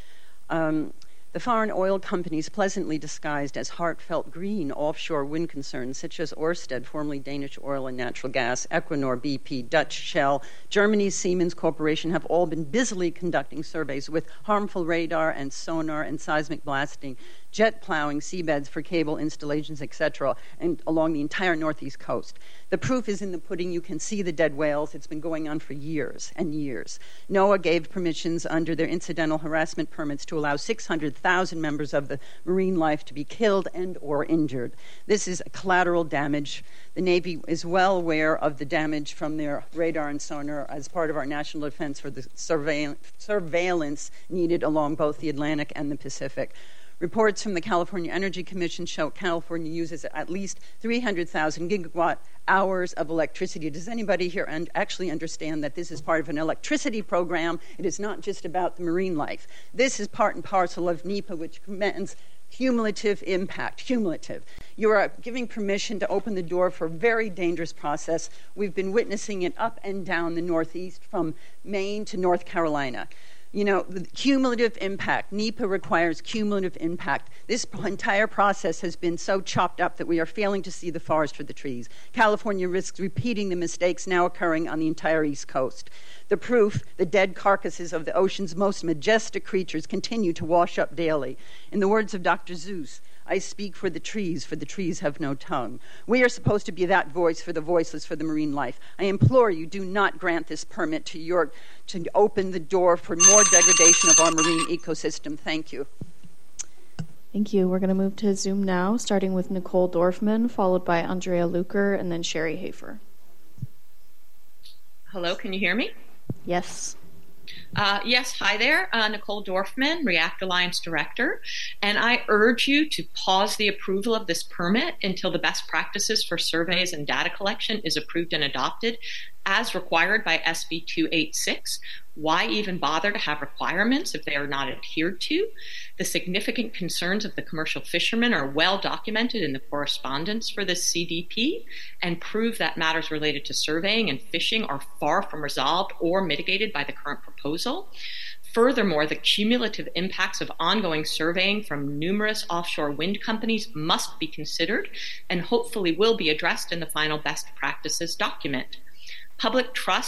The foreign oil companies pleasantly disguised as heartfelt green offshore wind concerns such as Ørsted, formerly Danish Oil and Natural Gas, Equinor, BP, Dutch Shell, Germany's Siemens Corporation have all been busily conducting surveys with harmful radar and sonar and seismic blasting, jet plowing seabeds for cable installations, etc., and along the entire northeast coast. The proof is in the pudding. You can see the dead whales. It's been going on for years and years. NOAA gave permissions under their incidental harassment permits to allow 600,000 members of the marine life to be killed and or injured. This is a collateral damage. The Navy is well aware of the damage from their radar and sonar as part of our national defense for the surveillance needed along both the Atlantic and the Pacific. Reports from the California Energy Commission show California uses at least 300,000 gigawatt hours of electricity. Does anybody here actually understand that this is part of an electricity program? It is not just about the marine life. This is part and parcel of NEPA, which commands cumulative impact. Cumulative. You are giving permission to open the door for a very dangerous process. We've been witnessing it up and down the Northeast from Maine to North Carolina. You know, the cumulative impact. NEPA requires cumulative impact. This entire process has been so chopped up that we are failing to see the forest for the trees. California risks repeating the mistakes now occurring on the entire East Coast. The proof, the dead carcasses of the ocean's most majestic creatures continue to wash up daily. In the words of Dr. Seuss, I speak for the trees have no tongue. We are supposed to be that voice for the voiceless, for the marine life. I implore you, do not grant this permit to open the door for more degradation of our marine ecosystem. Thank you. Thank you. We're going to move to Zoom now, starting with Nicole Dorfman, followed by Andrea Luker, and then Sherry Hafer. Hello, can you hear me? Yes. Yes, hi there. Nicole Dorfman, REACT Alliance Director. And I urge you to pause the approval of this permit until the best practices for surveys and data collection is approved and adopted as required by SB 286. Why even bother to have requirements if they are not adhered to? The significant concerns of the commercial fishermen are well documented in the correspondence for this CDP and prove that matters related to surveying and fishing are far from resolved or mitigated by the current proposal. Furthermore, the cumulative impacts of ongoing surveying from numerous offshore wind companies must be considered and hopefully will be addressed in the final best practices document. Public trust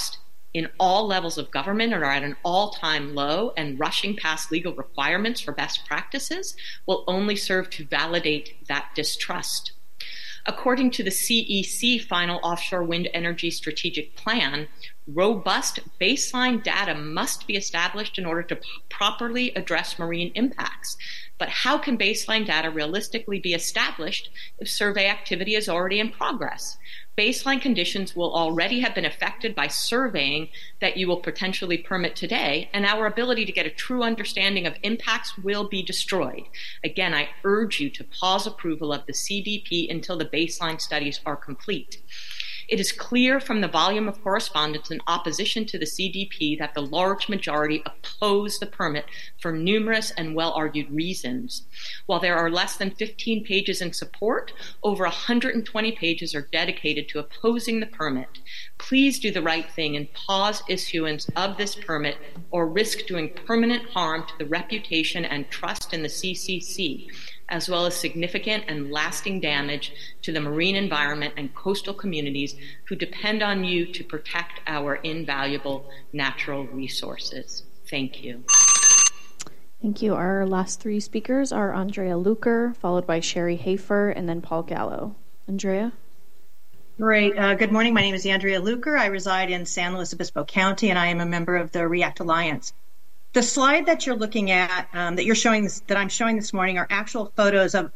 in all levels of government are at an all-time low, and rushing past legal requirements for best practices will only serve to validate that distrust. According to the CEC Final Offshore Wind Energy Strategic Plan, robust baseline data must be established in order to properly address marine impacts. But how can baseline data realistically be established if survey activity is already in progress? Baseline conditions will already have been affected by surveying that you will potentially permit today, and our ability to get a true understanding of impacts will be destroyed. Again, I urge you to pause approval of the CDP until the baseline studies are complete. It is clear from the volume of correspondence in opposition to the CDP that the large majority oppose the permit for numerous and well-argued reasons. While there are less than 15 pages in support, over 120 pages are dedicated to opposing the permit. Please do the right thing and pause issuance of this permit or risk doing permanent harm to the reputation and trust in the CCC, as well as significant and lasting damage to the marine environment and coastal communities who depend on you to protect our invaluable natural resources. Thank you. Thank you. Our last three speakers are Andrea Luker, followed by Sherry Hafer, and then Paul Gallo. Andrea? Great. Good morning. My name is Andrea Luker. I reside in San Luis Obispo County, and I am a member of the REACT Alliance. The slide that you're looking at, that you're showing, that I'm showing this morning, are actual photos of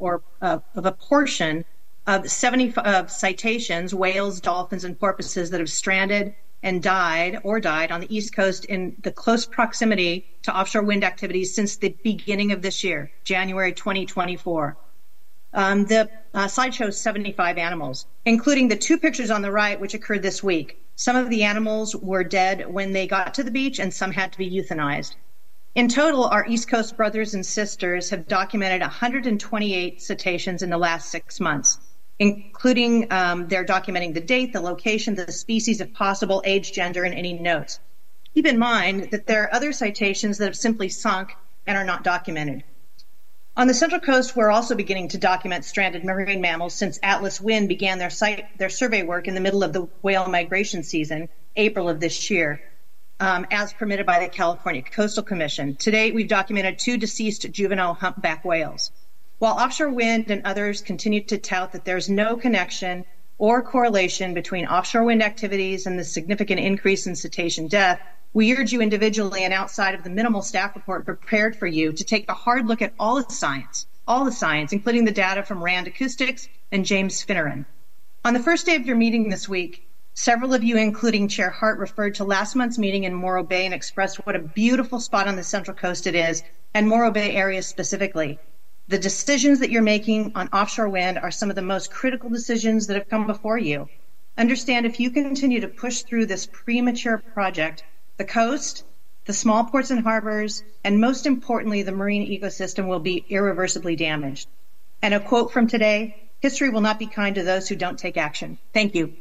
a portion of 70 citations, whales, dolphins, and porpoises that have stranded and died on the East Coast in the close proximity to offshore wind activities since the beginning of this year, January 2024. The slide shows 75 animals, including the two pictures on the right, which occurred this week. Some of the animals were dead when they got to the beach, and some had to be euthanized. In total, our East Coast brothers and sisters have documented 128 cetaceans in the last 6 months, including they're documenting the date, the location, the species, if possible, age, gender, and any notes. Keep in mind that there are other citations that have simply sunk and are not documented. On the Central Coast, we're also beginning to document stranded marine mammals since Atlas Wind began their survey work in the middle of the whale migration season, April of this year, as permitted by the California Coastal Commission. To date, we've documented 2 deceased juvenile humpback whales. While Offshore Wind and others continue to tout that there's no connection or correlation between offshore wind activities and the significant increase in cetacean death, we urge you individually and outside of the minimal staff report prepared for you to take a hard look at all the science, including the data from RAND Acoustics and James Finneran. On the first day of your meeting this week, several of you, including Chair Hart, referred to last month's meeting in Morro Bay and expressed what a beautiful spot on the Central Coast it is, and Morro Bay area specifically. The decisions that you're making on offshore wind are some of the most critical decisions that have come before you. Understand, if you continue to push through this premature project, the coast, the small ports and harbors, and most importantly, the marine ecosystem will be irreversibly damaged. And a quote from today, history will not be kind to those who don't take action. Thank you.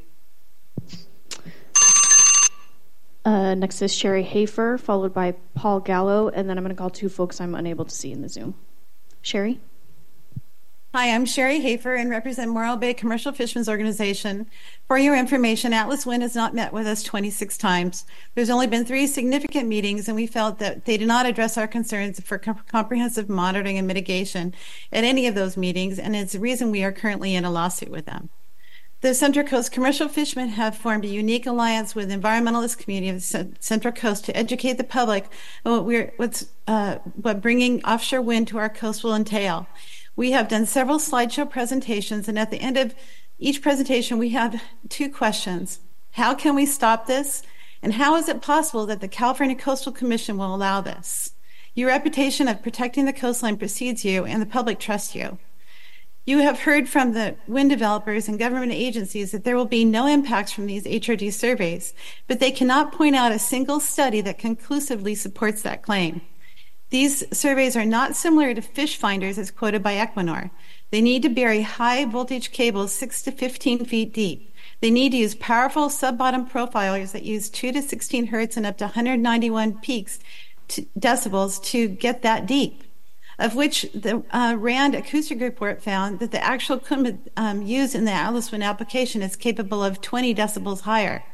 Next is Sherry Hafer, followed by Paul Gallo, and then I'm going to call 2 folks I'm unable to see in the Zoom. Sherry? Hi, I'm Sherry Hafer and represent Morro Bay Commercial Fishermen's Organization. For your information, Atlas Wind has not met with us 26 times. There's only been 3 significant meetings, and we felt that they did not address our concerns for comprehensive monitoring and mitigation at any of those meetings, and it's the reason we are currently in a lawsuit with them. The Central Coast commercial fishermen have formed a unique alliance with the environmentalist community of the Central Coast to educate the public on what bringing offshore wind to our coast will entail. We have done several slideshow presentations, and at the end of each presentation, we have 2 questions. How can we stop this? And how is it possible that the California Coastal Commission will allow this? Your reputation of protecting the coastline precedes you, and the public trusts you. You have heard from the wind developers and government agencies that there will be no impacts from these HRD surveys, but they cannot point out a single study that conclusively supports that claim. These surveys are not similar to fish finders as quoted by Equinor. They need to bury high voltage cables 6 to 15 feet deep. They need to use powerful sub-bottom profilers that use 2 to 16 hertz and up to 191 decibels to get that deep, of which the RAND acoustic report found that the actual equipment used in the Atlas Wind application is capable of 20 decibels higher.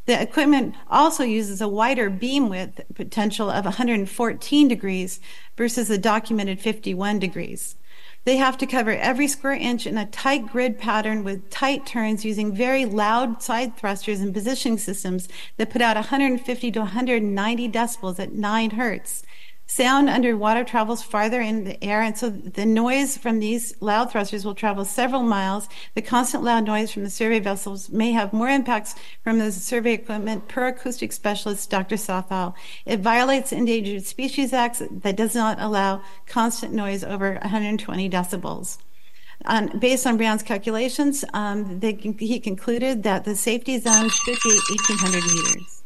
The equipment also uses a wider beam width potential of 114 degrees versus the documented 51 degrees. They have to cover every square inch in a tight grid pattern with tight turns using very loud side thrusters and positioning systems that put out 150 to 190 decibels at 9 hertz. Sound underwater travels farther in the air, and so the noise from these loud thrusters will travel several miles. The constant loud noise from the survey vessels may have more impacts from the survey equipment per acoustic specialist Dr. Southall. It violates the Endangered Species Act that does not allow constant noise over 120 decibels. Based on Brown's calculations, he concluded that the safety zone should be 1,800 meters.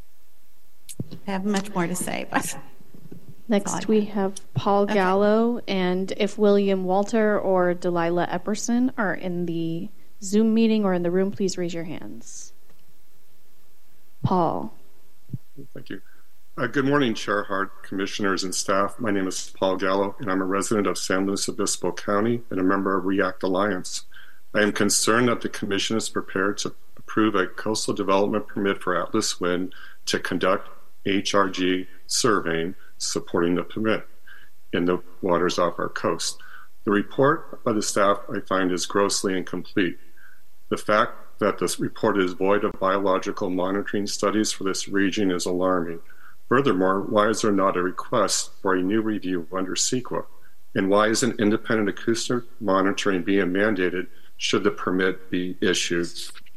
I have much more to say, but... Next, we have Paul Gallo, and if William Walter or Delilah Epperson are in the Zoom meeting or in the room, please raise your hands. Paul. Thank you. Good morning, Chair Hart, commissioners, and staff. My name is Paul Gallo, and I'm a resident of San Luis Obispo County and a member of REACT Alliance. I am concerned that the Commission is prepared to approve a coastal development permit for Atlas Wind to conduct HRG surveying supporting the permit in the waters off our coast. The report by the staff I find is grossly incomplete. The fact that this report is void of biological monitoring studies for this region is alarming. Furthermore, why is there not a request for a new review under CEQA? And why isn't independent acoustic monitoring being mandated should the permit be issued?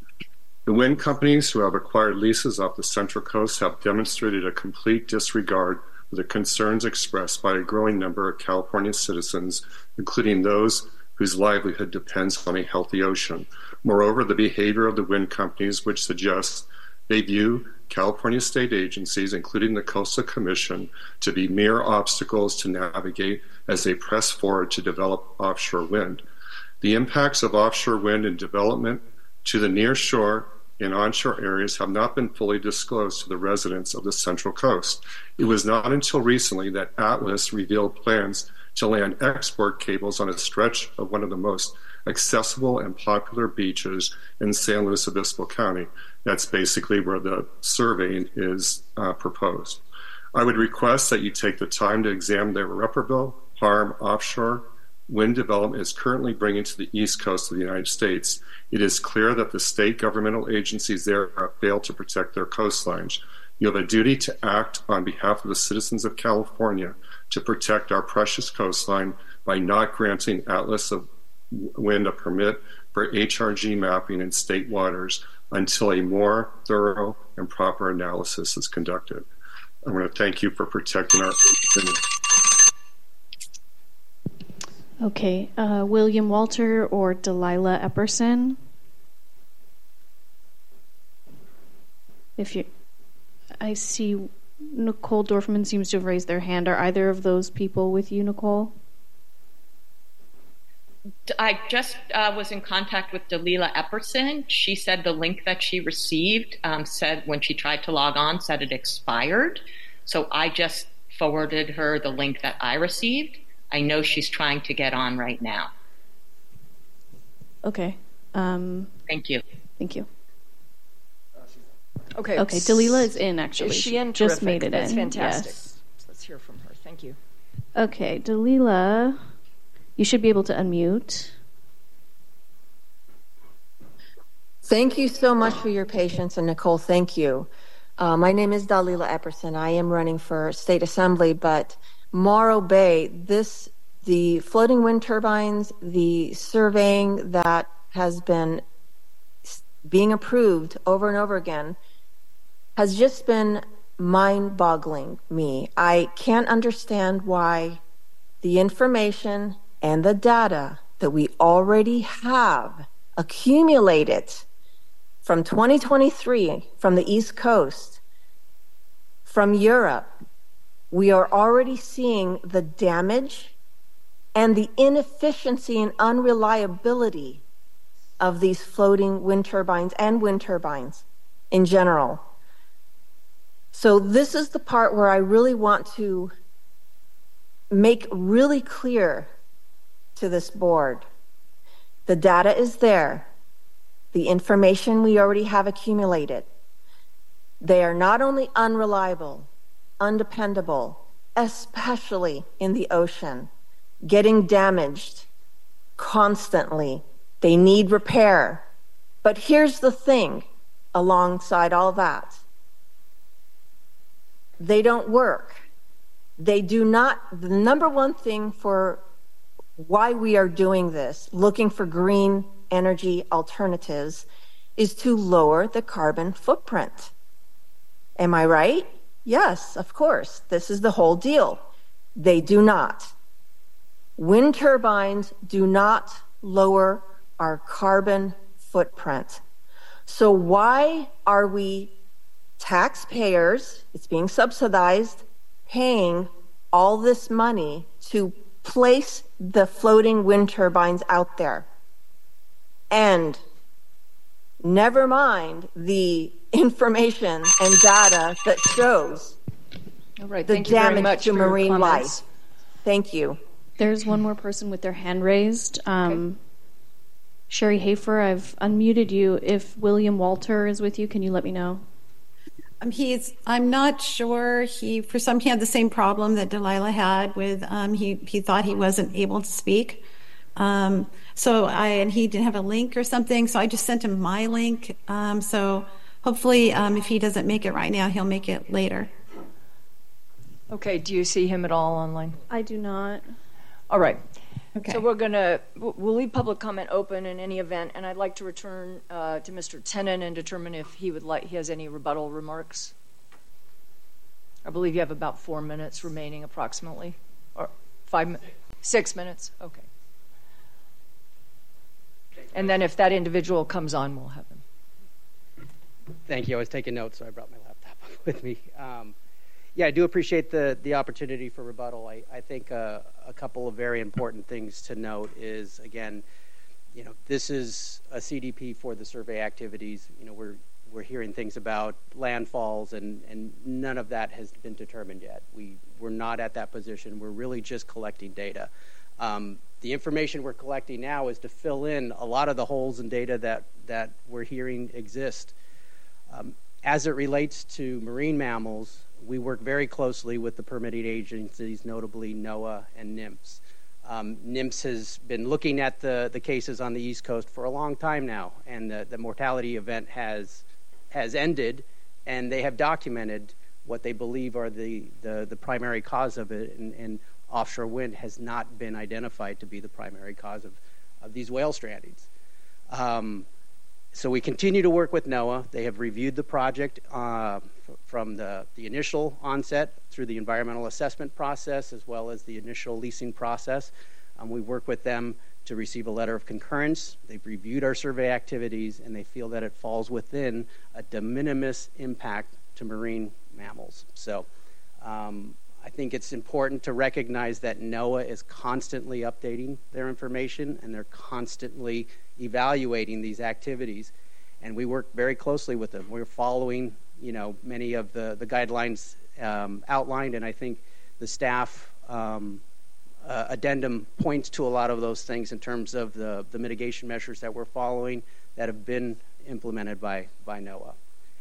The wind companies who have acquired leases off the Central Coast have demonstrated a complete disregard for the concerns expressed by a growing number of California citizens, including those whose livelihood depends on a healthy ocean. Moreover, the behavior of the wind companies, which suggests they view California state agencies, including the Coastal Commission, to be mere obstacles to navigate as they press forward to develop offshore wind. The impacts of offshore wind and development to the near shore and onshore areas have not been fully disclosed to the residents of the Central Coast. It was not until recently that Atlas revealed plans to land export cables on a stretch of one of the most accessible and popular beaches in San Luis Obispo County. That's basically where the surveying is proposed. I would request that you take the time to examine the irreparable harm offshore wind development is currently bringing to the east coast of the United States. It is clear that the state governmental agencies there have failed to protect their coastlines. You have a duty to act on behalf of the citizens of California to protect our precious coastline by not granting Atlas Wind a permit for HRG mapping in state waters until a more thorough and proper analysis is conducted. I want to thank you for protecting our opinion. Okay, William Walter or Delilah Epperson. I see Nicole Dorfman seems to have raised their hand. Are either of those people with you, Nicole? I just was in contact with Delilah Epperson. She said the link that she received said when she tried to log on said it expired. So I just forwarded her the link that I received. I know she's trying to get on right now. Okay. Thank you. Thank you. Okay. Okay, Delilah is in, actually. Is she in? Just Terrific. made it That's in. fantastic. Yes. Let's hear from her. Thank you. Okay, Delilah, you should be able to unmute. Thank you so much for your patience, and Nicole, thank you. My name is Delilah Epperson. I am running for state assembly, but Morro Bay, the floating wind turbines, the surveying that has been being approved over and over again has just been mind-boggling me. I can't understand why the information and the data that we already have accumulated from 2023 from the East Coast, from Europe, we are already seeing the damage and the inefficiency and unreliability of these floating wind turbines and wind turbines in general. So this is the part where I really want to make really clear to this board. The data is there. The information we already have accumulated. They are not only unreliable, undependable, especially in the ocean, getting damaged constantly. They need repair. But here's the thing alongside all that. They don't work. They do not. The number one thing for why we are doing this, looking for green energy alternatives, is to lower the carbon footprint. Am I right? Yes, of course. This is the whole deal. They do not. Wind turbines do not lower our carbon footprint. So why are we taxpayers, it's being subsidized, paying all this money to place the floating wind turbines out there? And never mind the information and data that shows All right, the thank you very damage much to for your marine comments. life. Thank you. There's one more person with their hand raised. Sherry Hafer, I've unmuted you. If William Walter is with you, can you let me know? I'm not sure. He had the same problem that Delilah had with, he thought he wasn't able to speak. And he didn't have a link or something, so I just sent him my link. So hopefully, if he doesn't make it right now, he'll make it later. Okay, do you see him at all online? I do not. All right. Okay. So we'll leave public comment open in any event, and I'd like to return to Mr. Tennant and determine if he has any rebuttal remarks. I believe you have about 4 minutes remaining approximately, or 6 minutes, okay. And then if that individual comes on, we'll have him. Thank you. I was taking notes, so I brought my laptop with me. Yeah, I do appreciate the opportunity for rebuttal. I think a couple of very important things to note is, again, this is a CDP for the survey activities. We're hearing things about landfalls, and none of that has been determined yet. We're not at that position. We're really just collecting data. The information we're collecting now is to fill in a lot of the holes in data that we're hearing exist. As it relates to marine mammals, we work very closely with the permitting agencies, notably NOAA and NMFS. NMFS has been looking at the cases on the East Coast for a long time now, and the mortality event has ended, and they have documented what they believe are the primary cause of it, and offshore wind has not been identified to be the primary cause of these whale strandings. So we continue to work with NOAA. They have reviewed the project from the initial onset through the environmental assessment process as well as the initial leasing process. We work with them to receive a letter of concurrence. They've reviewed our survey activities, and they feel that it falls within a de minimis impact to marine mammals. So I think it's important to recognize that NOAA is constantly updating their information, and they're constantly evaluating these activities, and we work very closely with them. We're following, many of the guidelines outlined, and I think the staff addendum points to a lot of those things in terms of the mitigation measures that we're following that have been implemented by NOAA.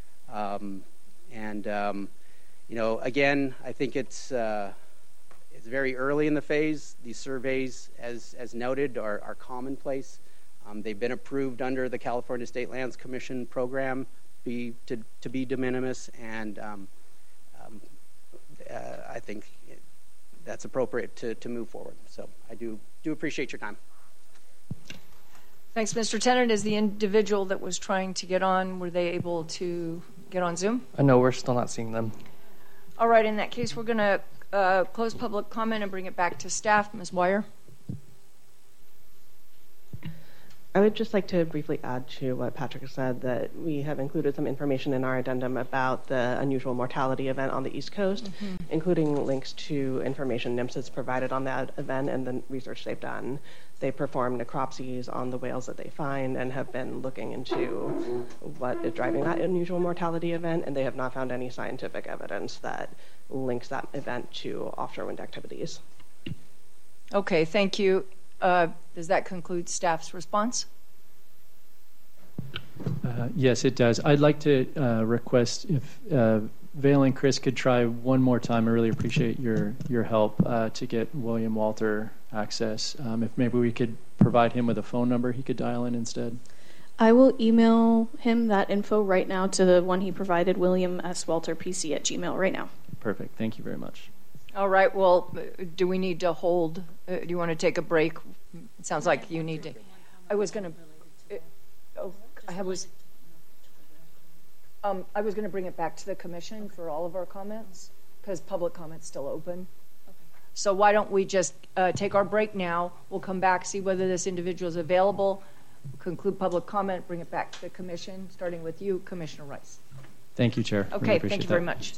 Again, I think it's very early in the phase. These surveys, as noted, are commonplace. They've been approved under the California State Lands Commission program to be de minimis, and I think that's appropriate to move forward. So I do appreciate your time. Thanks, Mr. Tennant. Is the individual that was trying to get on, were they able to get on Zoom? No, we're still not seeing them. All right, in that case, we're going to close public comment and bring it back to staff. Ms. Wire? I would just like to briefly add to what Patrick said, that we have included some information in our addendum about the unusual mortality event on the East Coast, including links to information NMFS has provided on that event and the research they've done. They performed necropsies on the whales that they find and have been looking into what is driving that unusual mortality event, and they have not found any scientific evidence that links that event to offshore wind activities. Okay, thank you. Does that conclude staff's response? Yes, it does. I'd like to request if Vale and Chris could try one more time. I really appreciate your help to get William Walter access. If maybe we could provide him with a phone number he could dial in instead. I will email him that info right now to the one he provided, williamswalterpc@gmail right now. Perfect. Thank you very much. All right. Well, do we need to hold? Do you want to take a break? It sounds like you need to. I was going to. I was going to bring it back to the commission for all of our comments because public comment's still open. So why don't we just take our break now? We'll come back, see whether this individual is available, conclude public comment, bring it back to the commission, starting with you, Commissioner Rice. Thank you, Chair. Okay, really thank you very much.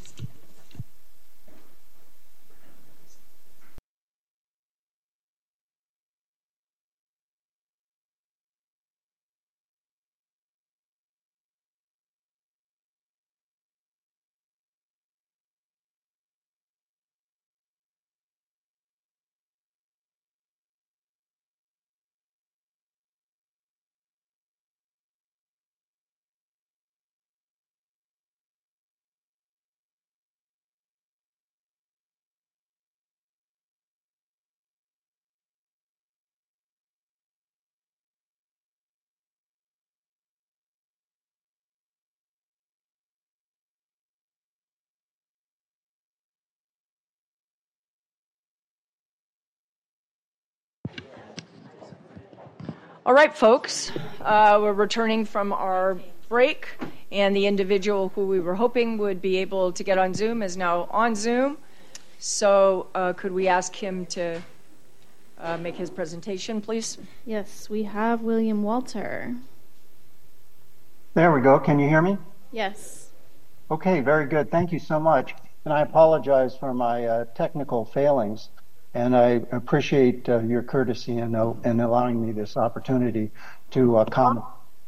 All right, folks, we're returning from our break, and the individual who we were hoping would be able to get on Zoom is now on Zoom. So could we ask him to make his presentation, please? Yes, we have William Walter. There we go. Can you hear me? Yes. Okay, very good. Thank you so much. And I apologize for my technical failings. And I appreciate your courtesy in allowing me this opportunity to comment.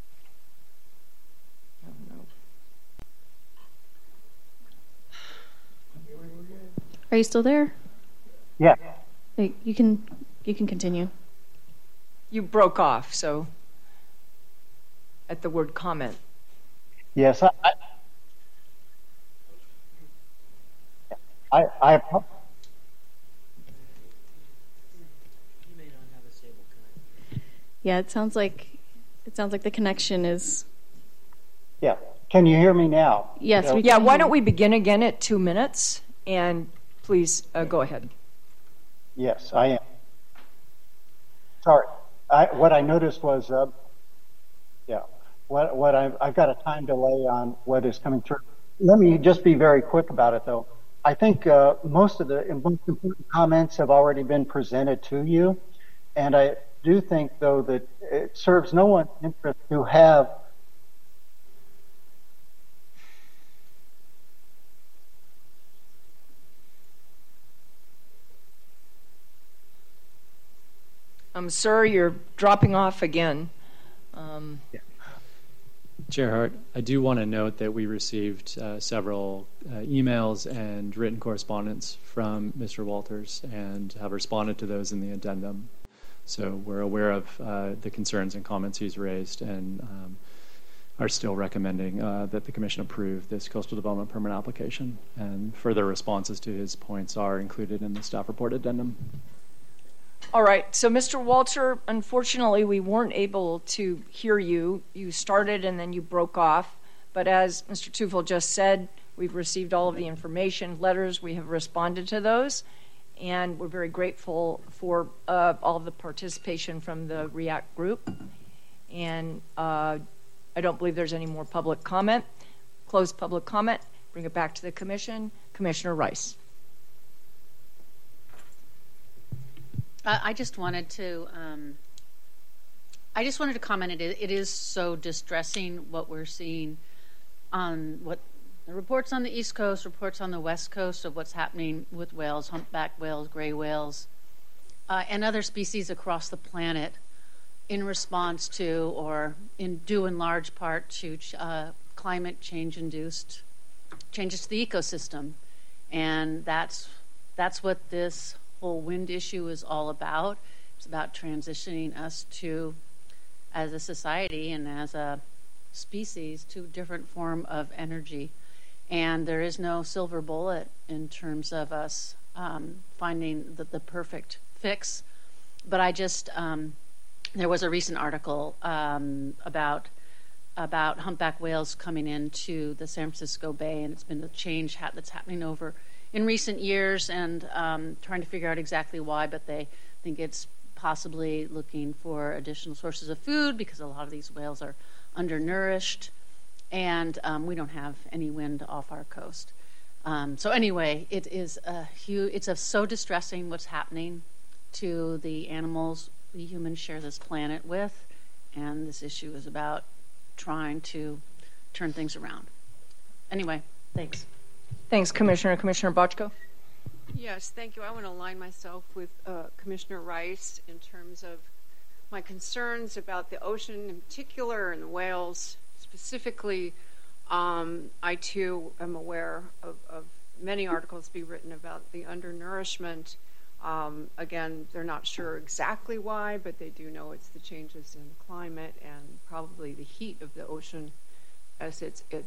Are you still there? Yeah. You can continue. You broke off, so at the word comment. Yes, I Yeah, it sounds like the connection is. Yeah. Can you hear me now? Yes. So, Yeah. Why don't we begin again at 2 minutes? And please go ahead. Yes, I am. Sorry. What I noticed was, I've got a time delay on what is coming through. Let me just be very quick about it, though. I think most of the most important comments have already been presented to you, and I do think, though, that it serves no one's interest to have Sir, you're dropping off again. Chair Hart, I do want to note that we received several emails and written correspondence from Mr. Walters and have responded to those in the addendum. So we're aware of the concerns and comments he's raised and are still recommending that the Commission approve this coastal development permit application. And further responses to his points are included in the staff report addendum. All right. So, Mr. Walter, unfortunately, we weren't able to hear you. You started and then you broke off. But as Mr. Tufel just said, we've received all of the information, letters. We have responded to those. And we're very grateful for all of the participation from the REACT group. And I don't believe there's any more public comment. Close public comment. Bring it back to the Commission. Commissioner Rice. I just wanted to comment. It is so distressing what we're seeing on what the reports on the East Coast, reports on the West Coast of what's happening with whales, humpback whales, gray whales, and other species across the planet in response to, or due in large part to climate change-induced changes to the ecosystem, and that's what this whole wind issue is all about. It's about transitioning us to, as a society and as a species to a different form of energy. And there is no silver bullet in terms of us finding the perfect fix. But I just, there was a recent article about humpback whales coming into the San Francisco Bay, and it's been a change that's happening over in recent years, and trying to figure out exactly why, but they think it's possibly looking for additional sources of food because a lot of these whales are undernourished, and we don't have any wind off our coast. So anyway, it is so distressing what's happening to the animals we humans share this planet with, and this issue is about trying to turn things around. Anyway, thanks. Thanks, Commissioner. Commissioner Bochco? Yes, thank you. I want to align myself with Commissioner Rice in terms of my concerns about the ocean in particular and the whales specifically. I, too, am aware of many articles being written about the undernourishment. Again, they're not sure exactly why, but they do know it's the changes in the climate and probably the heat of the ocean as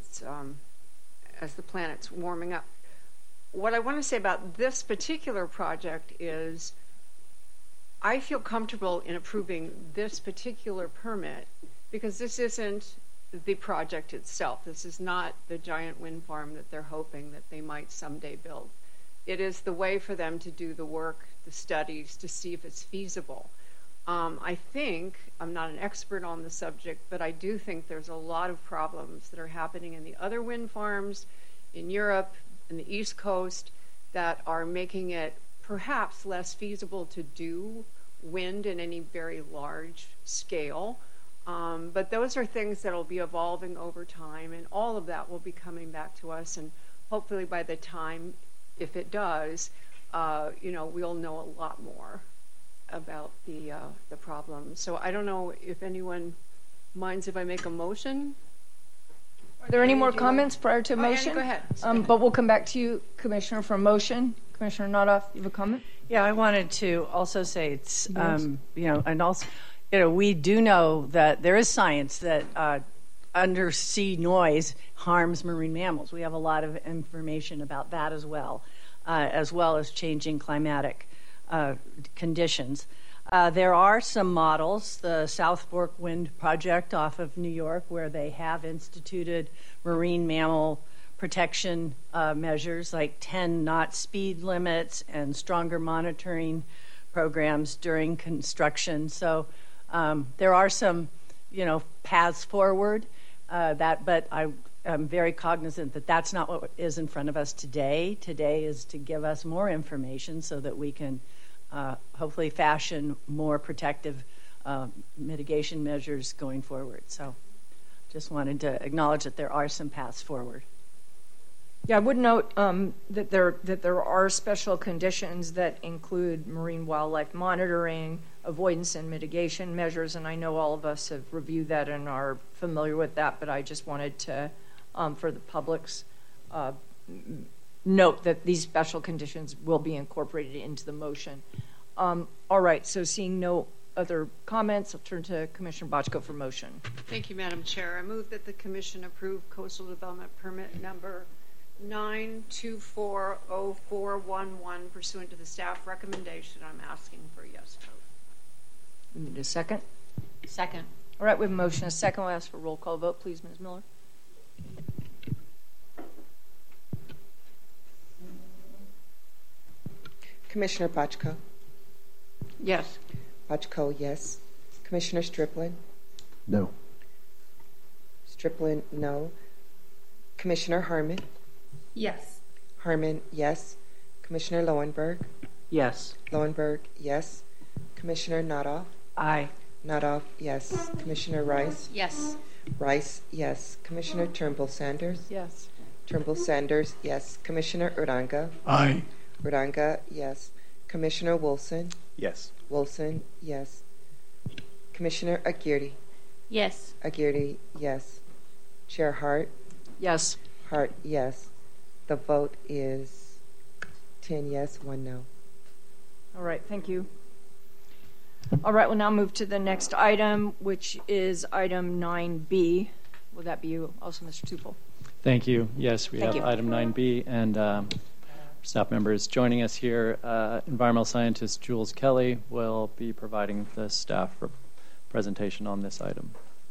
as the planet's warming up. What I want to say about this particular project is I feel comfortable in approving this particular permit because this isn't the project itself. This is not the giant wind farm that they're hoping that they might someday build. It is the way for them to do the work, the studies, to see if it's feasible. I think, I'm not an expert on the subject, but I do think there's a lot of problems that are happening in the other wind farms in Europe, in the East Coast, that are making it perhaps less feasible to do wind in any very large scale. But those are things that will be evolving over time, and all of that will be coming back to us, and hopefully by the time, if it does, we'll know a lot more about the problem. So I don't know if anyone minds if I make a motion. Are there any more comments prior to motion? Annie, go ahead. But we'll come back to you, Commissioner, for motion. Commissioner Nodoff, you have a comment? Yeah, I wanted to also say it's, Yes. and also, we do know that there is science that undersea noise harms marine mammals. We have a lot of information about that as well as changing climatic conditions. There are some models, the South Fork Wind Project off of New York, where they have instituted marine mammal protection measures like 10-knot speed limits and stronger monitoring programs during construction. So there are some, paths forward. But I'm very cognizant that that's not what is in front of us today. Today is to give us more information so that we can hopefully fashion more protective mitigation measures going forward. So just wanted to acknowledge that there are some paths forward. Yeah, I would note that there are special conditions that include marine wildlife monitoring, avoidance and mitigation measures, and I know all of us have reviewed that and are familiar with that, but I just wanted to, for the public's note that these special conditions will be incorporated into the motion. All right, so seeing no other comments, I'll turn to Commissioner Bochco for motion. Thank you, Madam Chair. I move that the Commission approve Coastal Development Permit number 9240411 pursuant to the staff recommendation. I'm asking for a yes vote. We need a second. Second. All right, we have a motion, a second. We'll ask for a roll call vote, please, Ms. Miller. Commissioner Bochco? Yes. Bochco, yes. Commissioner Striplin? No. Striplin, no. Commissioner Harmon? Yes. Harmon, yes. Commissioner Lowenberg? Yes. Lowenberg, yes. Commissioner Nodoff? Aye. Nodoff, yes. Commissioner Rice? Yes. Rice, yes. Commissioner Turnbull Sanders? Yes. Turnbull Sanders, yes. Commissioner Uranga? Aye. Uranga, yes. Commissioner Wilson? Yes. Wilson, yes. Commissioner Aguirre? Yes. Aguirre, yes. Chair Hart? Yes. Hart, yes. The vote is 10 yes, 1 no. All right, thank you. All right, we'll now move to the next item, which is item 9B, Would that be you also, Mr. Tupel? Thank you. Yes, we Thank have you. item 9B, and staff members joining us here. Environmental scientist Jules Kelly will be providing the staff presentation on this item.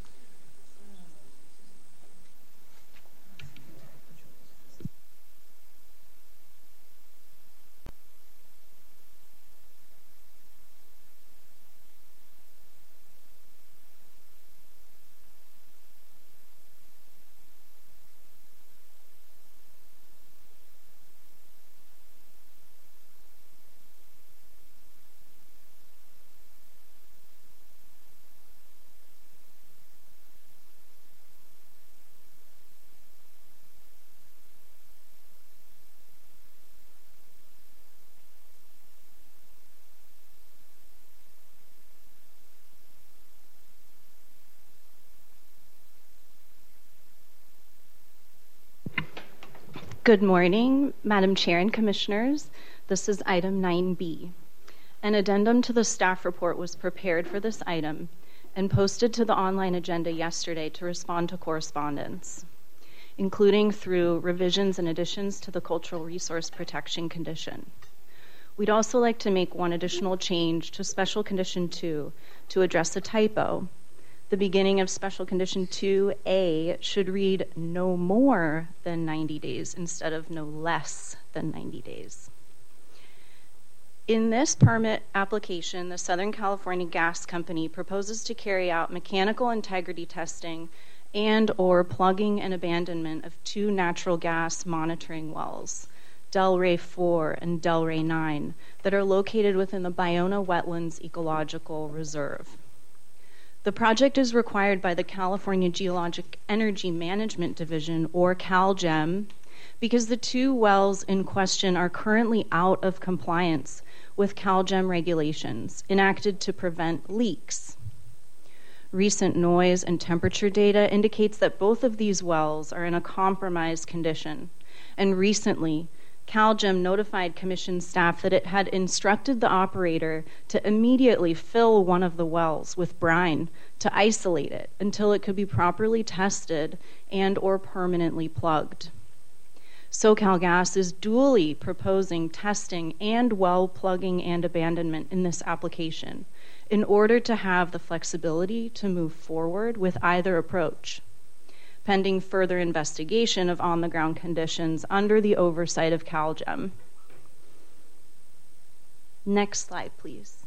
Good morning, Madam Chair and Commissioners. This is item 9B. An addendum to the staff report was prepared for this item and posted to the online agenda yesterday to respond to correspondence, including through revisions and additions to the cultural resource protection condition. We'd also like to make one additional change to Special Condition 2 to address a typo. The beginning of Special Condition 2A should read no more than 90 days instead of no less than 90 days. In this permit application, the Southern California Gas Company proposes to carry out mechanical integrity testing and/or plugging and abandonment of 2 natural gas monitoring wells, Delray 4 and Delray 9, that are located within the Ballona Wetlands Ecological Reserve. The project is required by the California Geologic Energy Management Division, or CalGEM, because the 2 wells in question are currently out of compliance with CalGEM regulations enacted to prevent leaks. Recent noise and temperature data indicates that both of these wells are in a compromised condition, and recently, CalGEM notified Commission staff that it had instructed the operator to immediately fill one of the wells with brine to isolate it until it could be properly tested and/or permanently plugged. SoCalGas is dually proposing testing and well plugging and abandonment in this application in order to have the flexibility to move forward with either approach, pending further investigation of on-the-ground conditions under the oversight of CalGEM. Next slide, please.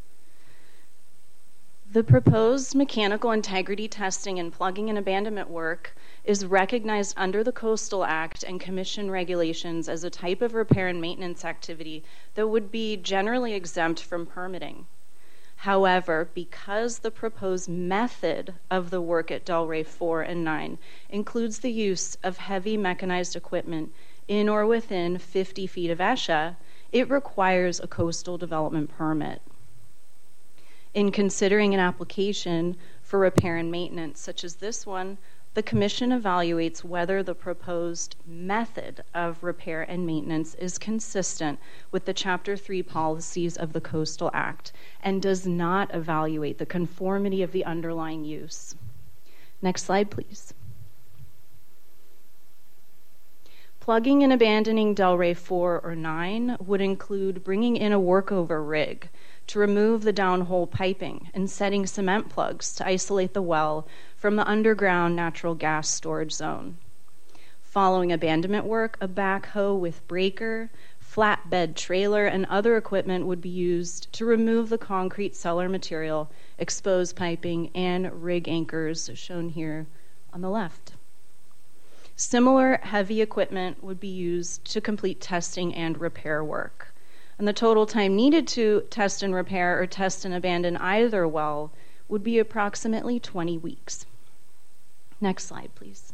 The proposed mechanical integrity testing and plugging and abandonment work is recognized under the Coastal Act and Commission regulations as a type of repair and maintenance activity that would be generally exempt from permitting. However, because the proposed method of the work at Delray 4 and 9 includes the use of heavy mechanized equipment in or within 50 feet of ESHA, it requires a coastal development permit. In considering an application for repair and maintenance such as this one, the Commission evaluates whether the proposed method of repair and maintenance is consistent with the Chapter 3 policies of the Coastal Act and does not evaluate the conformity of the underlying use. Next slide, please. Plugging and abandoning Delray 4 or 9 would include bringing in a workover rig to remove the downhole piping and setting cement plugs to isolate the well from the underground natural gas storage zone. Following abandonment work, a backhoe with breaker, flatbed trailer, and other equipment would be used to remove the concrete cellar material, exposed piping, and rig anchors shown here on the left. Similar heavy equipment would be used to complete testing and repair work. And the total time needed to test and repair or test and abandon either well would be approximately 20 weeks. Next slide, please.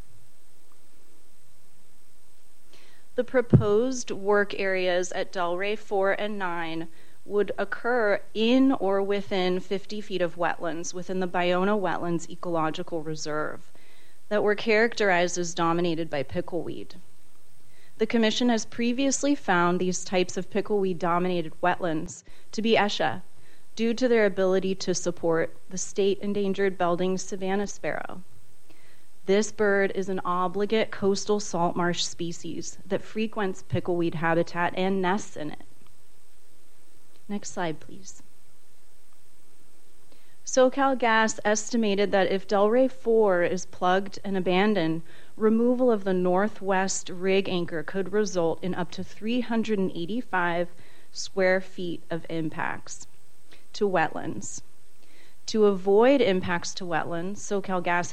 The proposed work areas at Delray 4 and 9 would occur in or within 50 feet of wetlands within the Ballona Wetlands Ecological Reserve that were characterized as dominated by pickleweed. The Commission has previously found these types of pickleweed-dominated wetlands to be ESHA due to their ability to support the state endangered Belding savanna sparrow. This bird is an obligate coastal salt marsh species that frequents pickleweed habitat and nests in it. Next slide, please. SoCalGas estimated that if Delray 4 is plugged and abandoned, removal of the northwest rig anchor could result in up to 385 square feet of impacts to wetlands. To avoid impacts to wetlands, SoCalGas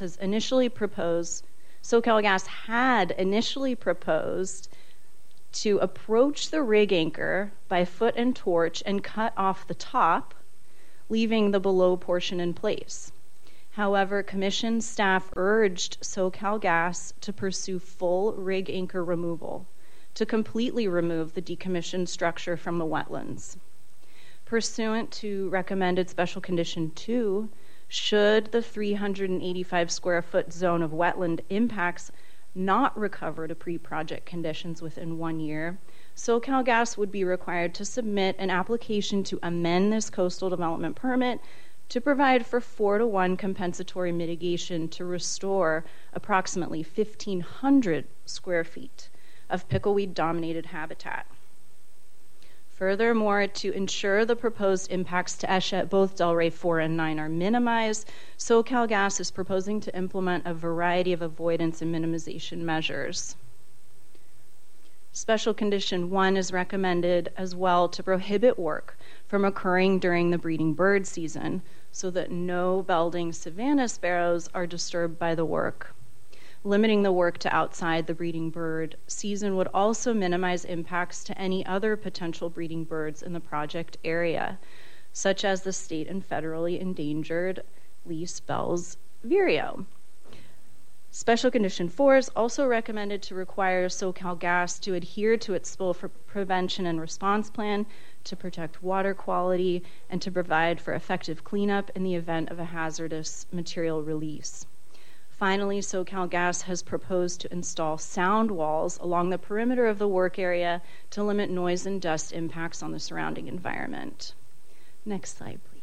had initially proposed to approach the rig anchor by foot and torch and cut off the top, leaving the below portion in place. However, Commission staff urged SoCalGas to pursue full rig anchor removal to completely remove the decommissioned structure from the wetlands. Pursuant to recommended Special Condition 2, should the 385 square foot zone of wetland impacts not recover to pre-project conditions within 1 year, SoCalGas would be required to submit an application to amend this coastal development permit to provide for 4-to-1 compensatory mitigation to restore approximately 1,500 square feet of pickleweed-dominated habitat. Furthermore, to ensure the proposed impacts to ESHA at both Delray 4 and 9 are minimized, SoCalGas is proposing to implement a variety of avoidance and minimization measures. Special Condition 1 is recommended as well to prohibit work from occurring during the breeding bird season so that no belding savanna sparrows are disturbed by the work. Limiting the work to outside the breeding bird season would also minimize impacts to any other potential breeding birds in the project area, such as the state and federally endangered Least Bell's vireo. Special Condition 4 is also recommended to require SoCalGas to adhere to its spill prevention and response plan to protect water quality and to provide for effective cleanup in the event of a hazardous material release. Finally, SoCalGas has proposed to install sound walls along the perimeter of the work area to limit noise and dust impacts on the surrounding environment. Next slide, please.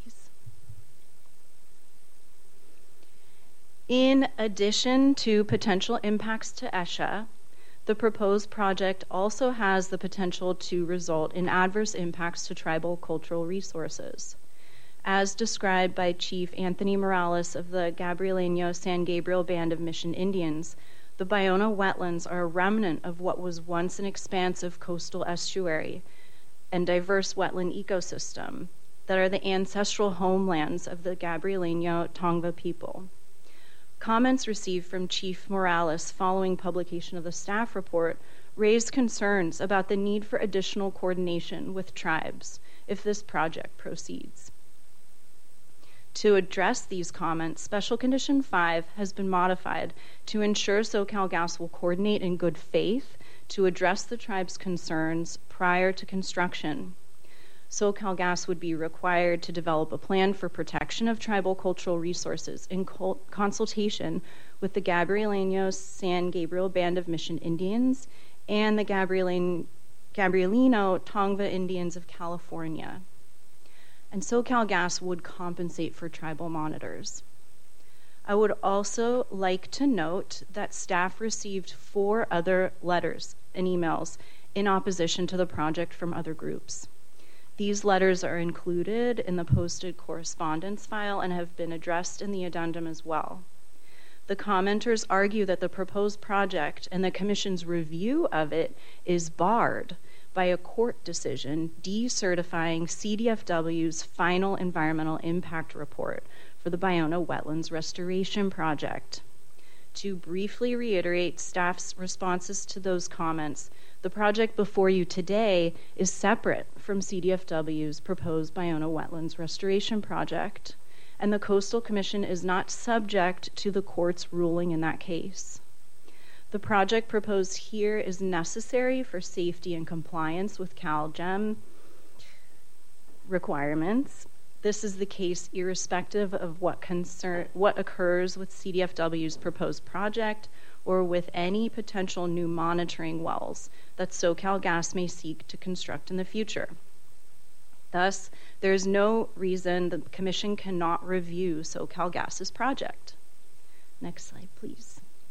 In addition to potential impacts to ESHA, the proposed project also has the potential to result in adverse impacts to tribal cultural resources. As described by Chief Anthony Morales of the Gabrielino San Gabriel Band of Mission Indians, the Ballona wetlands are a remnant of what was once an expansive coastal estuary and diverse wetland ecosystem that are the ancestral homelands of the Gabrielino Tongva people. Comments received from Chief Morales following publication of the staff report raised concerns about the need for additional coordination with tribes if this project proceeds. To address these comments, Special Condition 5 has been modified to ensure SoCalGas will coordinate in good faith to address the tribe's concerns prior to construction. SoCalGas would be required to develop a plan for protection of tribal cultural resources in consultation with the Gabrielino San Gabriel Band of Mission Indians and the Gabrielino Tongva Indians of California. And SoCalGas would compensate for tribal monitors. I would also like to note that staff received 4 other letters and emails in opposition to the project from other groups. These letters are included in the posted correspondence file and have been addressed in the addendum as well. The commenters argue that the proposed project and the Commission's review of it is barred by a court decision decertifying CDFW's final environmental impact report for the Ballona Wetlands Restoration Project. To briefly reiterate staff's responses to those comments, the project before you today is separate from CDFW's proposed Ballona Wetlands Restoration Project, and the Coastal Commission is not subject to the court's ruling in that case. The project proposed here is necessary for safety and compliance with CalGEM requirements. This is the case irrespective of what occurs with CDFW's proposed project or with any potential new monitoring wells that SoCalGas may seek to construct in the future. Thus, there is no reason the Commission cannot review SoCalGas's project. Next slide, please.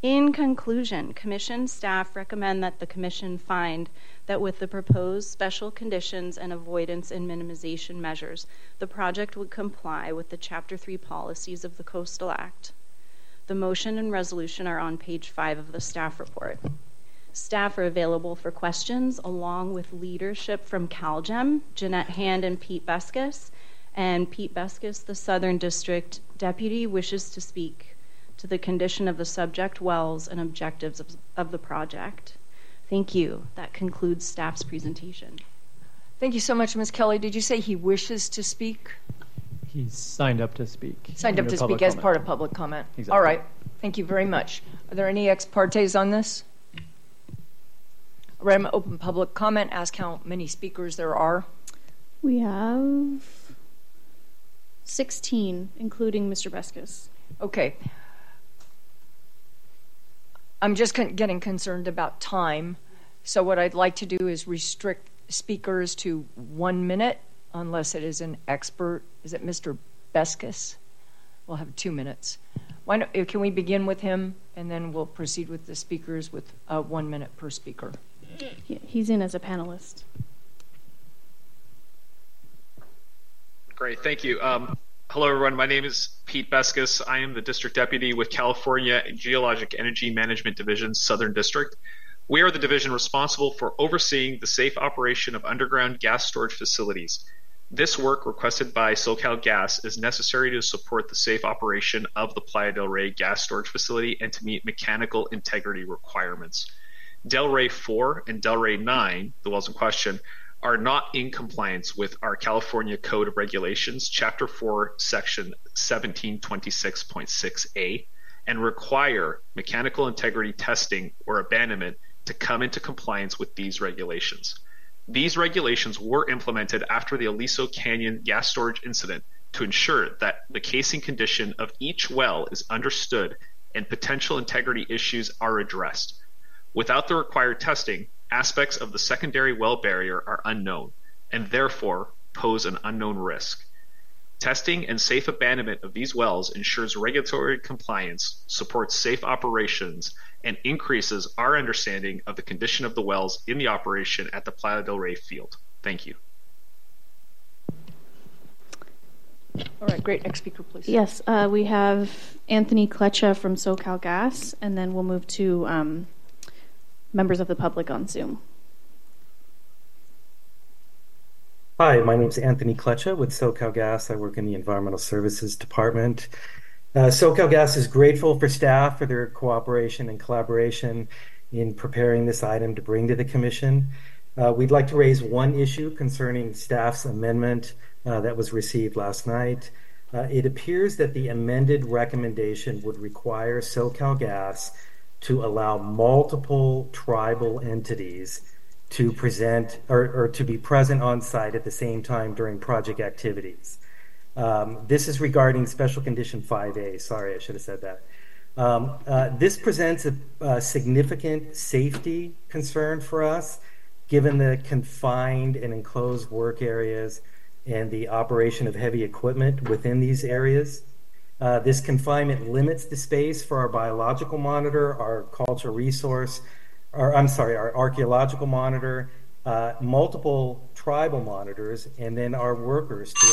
In conclusion, Commission staff recommend that the Commission find that with the proposed special conditions and avoidance and minimization measures, the project would comply with the Chapter 3 policies of the Coastal Act. The motion and resolution are on page 5 of the staff report. Staff are available for questions along with leadership from CalGEM, Jeanette Hand and Pete Beskis. And Pete Beskis, the Southern District Deputy, wishes to speak to the condition of the subject wells and objectives of the project. Thank you. That concludes staff's presentation. Thank you so much, Ms. Kelly. Did you say he wishes to speak? He's signed up to speak. Signed up to speak as part of public comment. Exactly. All right. Thank you very much. Are there any ex partes on this? All right, I'm going to open public comment, ask how many speakers there are. We have 16, including Mr. Beskis. Okay. I'm just getting concerned about time. So what I'd like to do is restrict speakers to 1 minute, unless it is an expert. Is it Mr. Beskis? We'll have 2 minutes. Can we begin with him, and then we'll proceed with the speakers with 1 minute per speaker. He's in as a panelist. Great, thank you. Hello, everyone. My name is Pete Beskis. I am the District Deputy with California Geologic Energy Management Division's Southern District. We are the division responsible for overseeing the safe operation of underground gas storage facilities. This work requested by SoCalGas is necessary to support the safe operation of the Playa del Rey gas storage facility and to meet mechanical integrity requirements. Del Rey 4 and Del Rey 9, the wells in question, are not in compliance with our California Code of Regulations, Chapter 4, Section 1726.6a, and require mechanical integrity testing or abandonment to come into compliance with these regulations. These regulations were implemented after the Aliso Canyon gas storage incident to ensure that the casing condition of each well is understood and potential integrity issues are addressed. Without the required testing, aspects of the secondary well barrier are unknown and therefore pose an unknown risk. Testing and safe abandonment of these wells ensures regulatory compliance, supports safe operations, and increases our understanding of the condition of the wells in the operation at the Playa del Rey field. Thank you. All right, great. Next speaker, please. Yes, we have Anthony Kletcha from SoCalGas, and then we'll move to members of the public on Zoom. Hi, my name is Anthony Kletcha with SoCalGas. I work in the Environmental Services Department. SoCalGas is grateful for staff for their cooperation and collaboration in preparing this item to bring to the Commission. We'd like to raise one issue concerning staff's amendment that was received last night. It appears that the amended recommendation would require SoCalGas to allow multiple tribal entities to present or to be present on site at the same time during project activities. This is regarding Special Condition 5A. Sorry, I should have said that. This presents a significant safety concern for us, given the confined and enclosed work areas and the operation of heavy equipment within these areas. This confinement limits the space for our biological monitor, our cultural resource, our archaeological monitor, multiple tribal monitors, and then our workers to.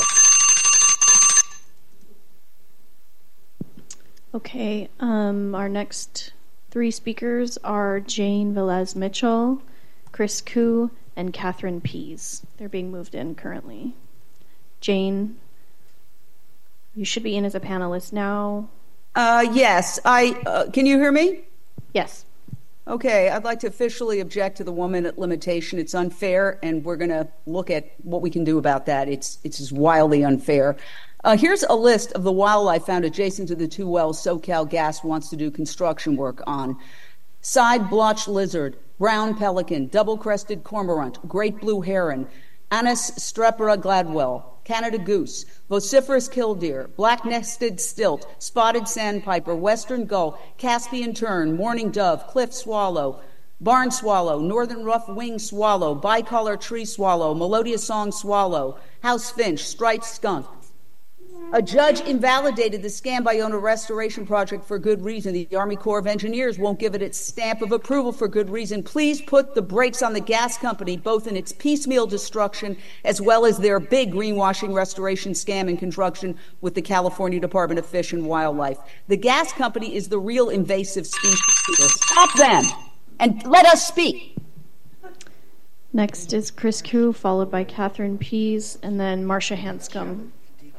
Okay, our next three speakers are Jane Velez Mitchell, Chris Koo, and Catherine Pease. They're being moved in currently. Jane, you should be in as a panelist now. Yes, can you hear me? Yes. Okay, I'd like to officially object to the 1 minute limitation. It's unfair, and we're going to look at what we can do about that. It's just wildly unfair. Here's a list of the wildlife found adjacent to the two wells SoCalGas wants to do construction work on. Side blotched lizard, brown pelican, double-crested cormorant, great blue heron, Anas strepera gladwell, Canada goose, vociferous killdeer, black-nested stilt, spotted sandpiper, western gull, Caspian tern, mourning dove, cliff swallow, barn swallow, northern rough-winged swallow, bicolor tree swallow, melodious song swallow, house finch, striped skunk, A judge invalidated the Scam Bayona restoration project for good reason. The Army Corps of Engineers won't give it its stamp of approval for good reason. Please put the brakes on the gas company, both in its piecemeal destruction as well as their big greenwashing restoration scam in conjunction with the California Department of Fish and Wildlife. The gas company is the real invasive species here. Stop them and let us speak. Next is Chris Koo, followed by Catherine Pease, and then Marcia Hanscom.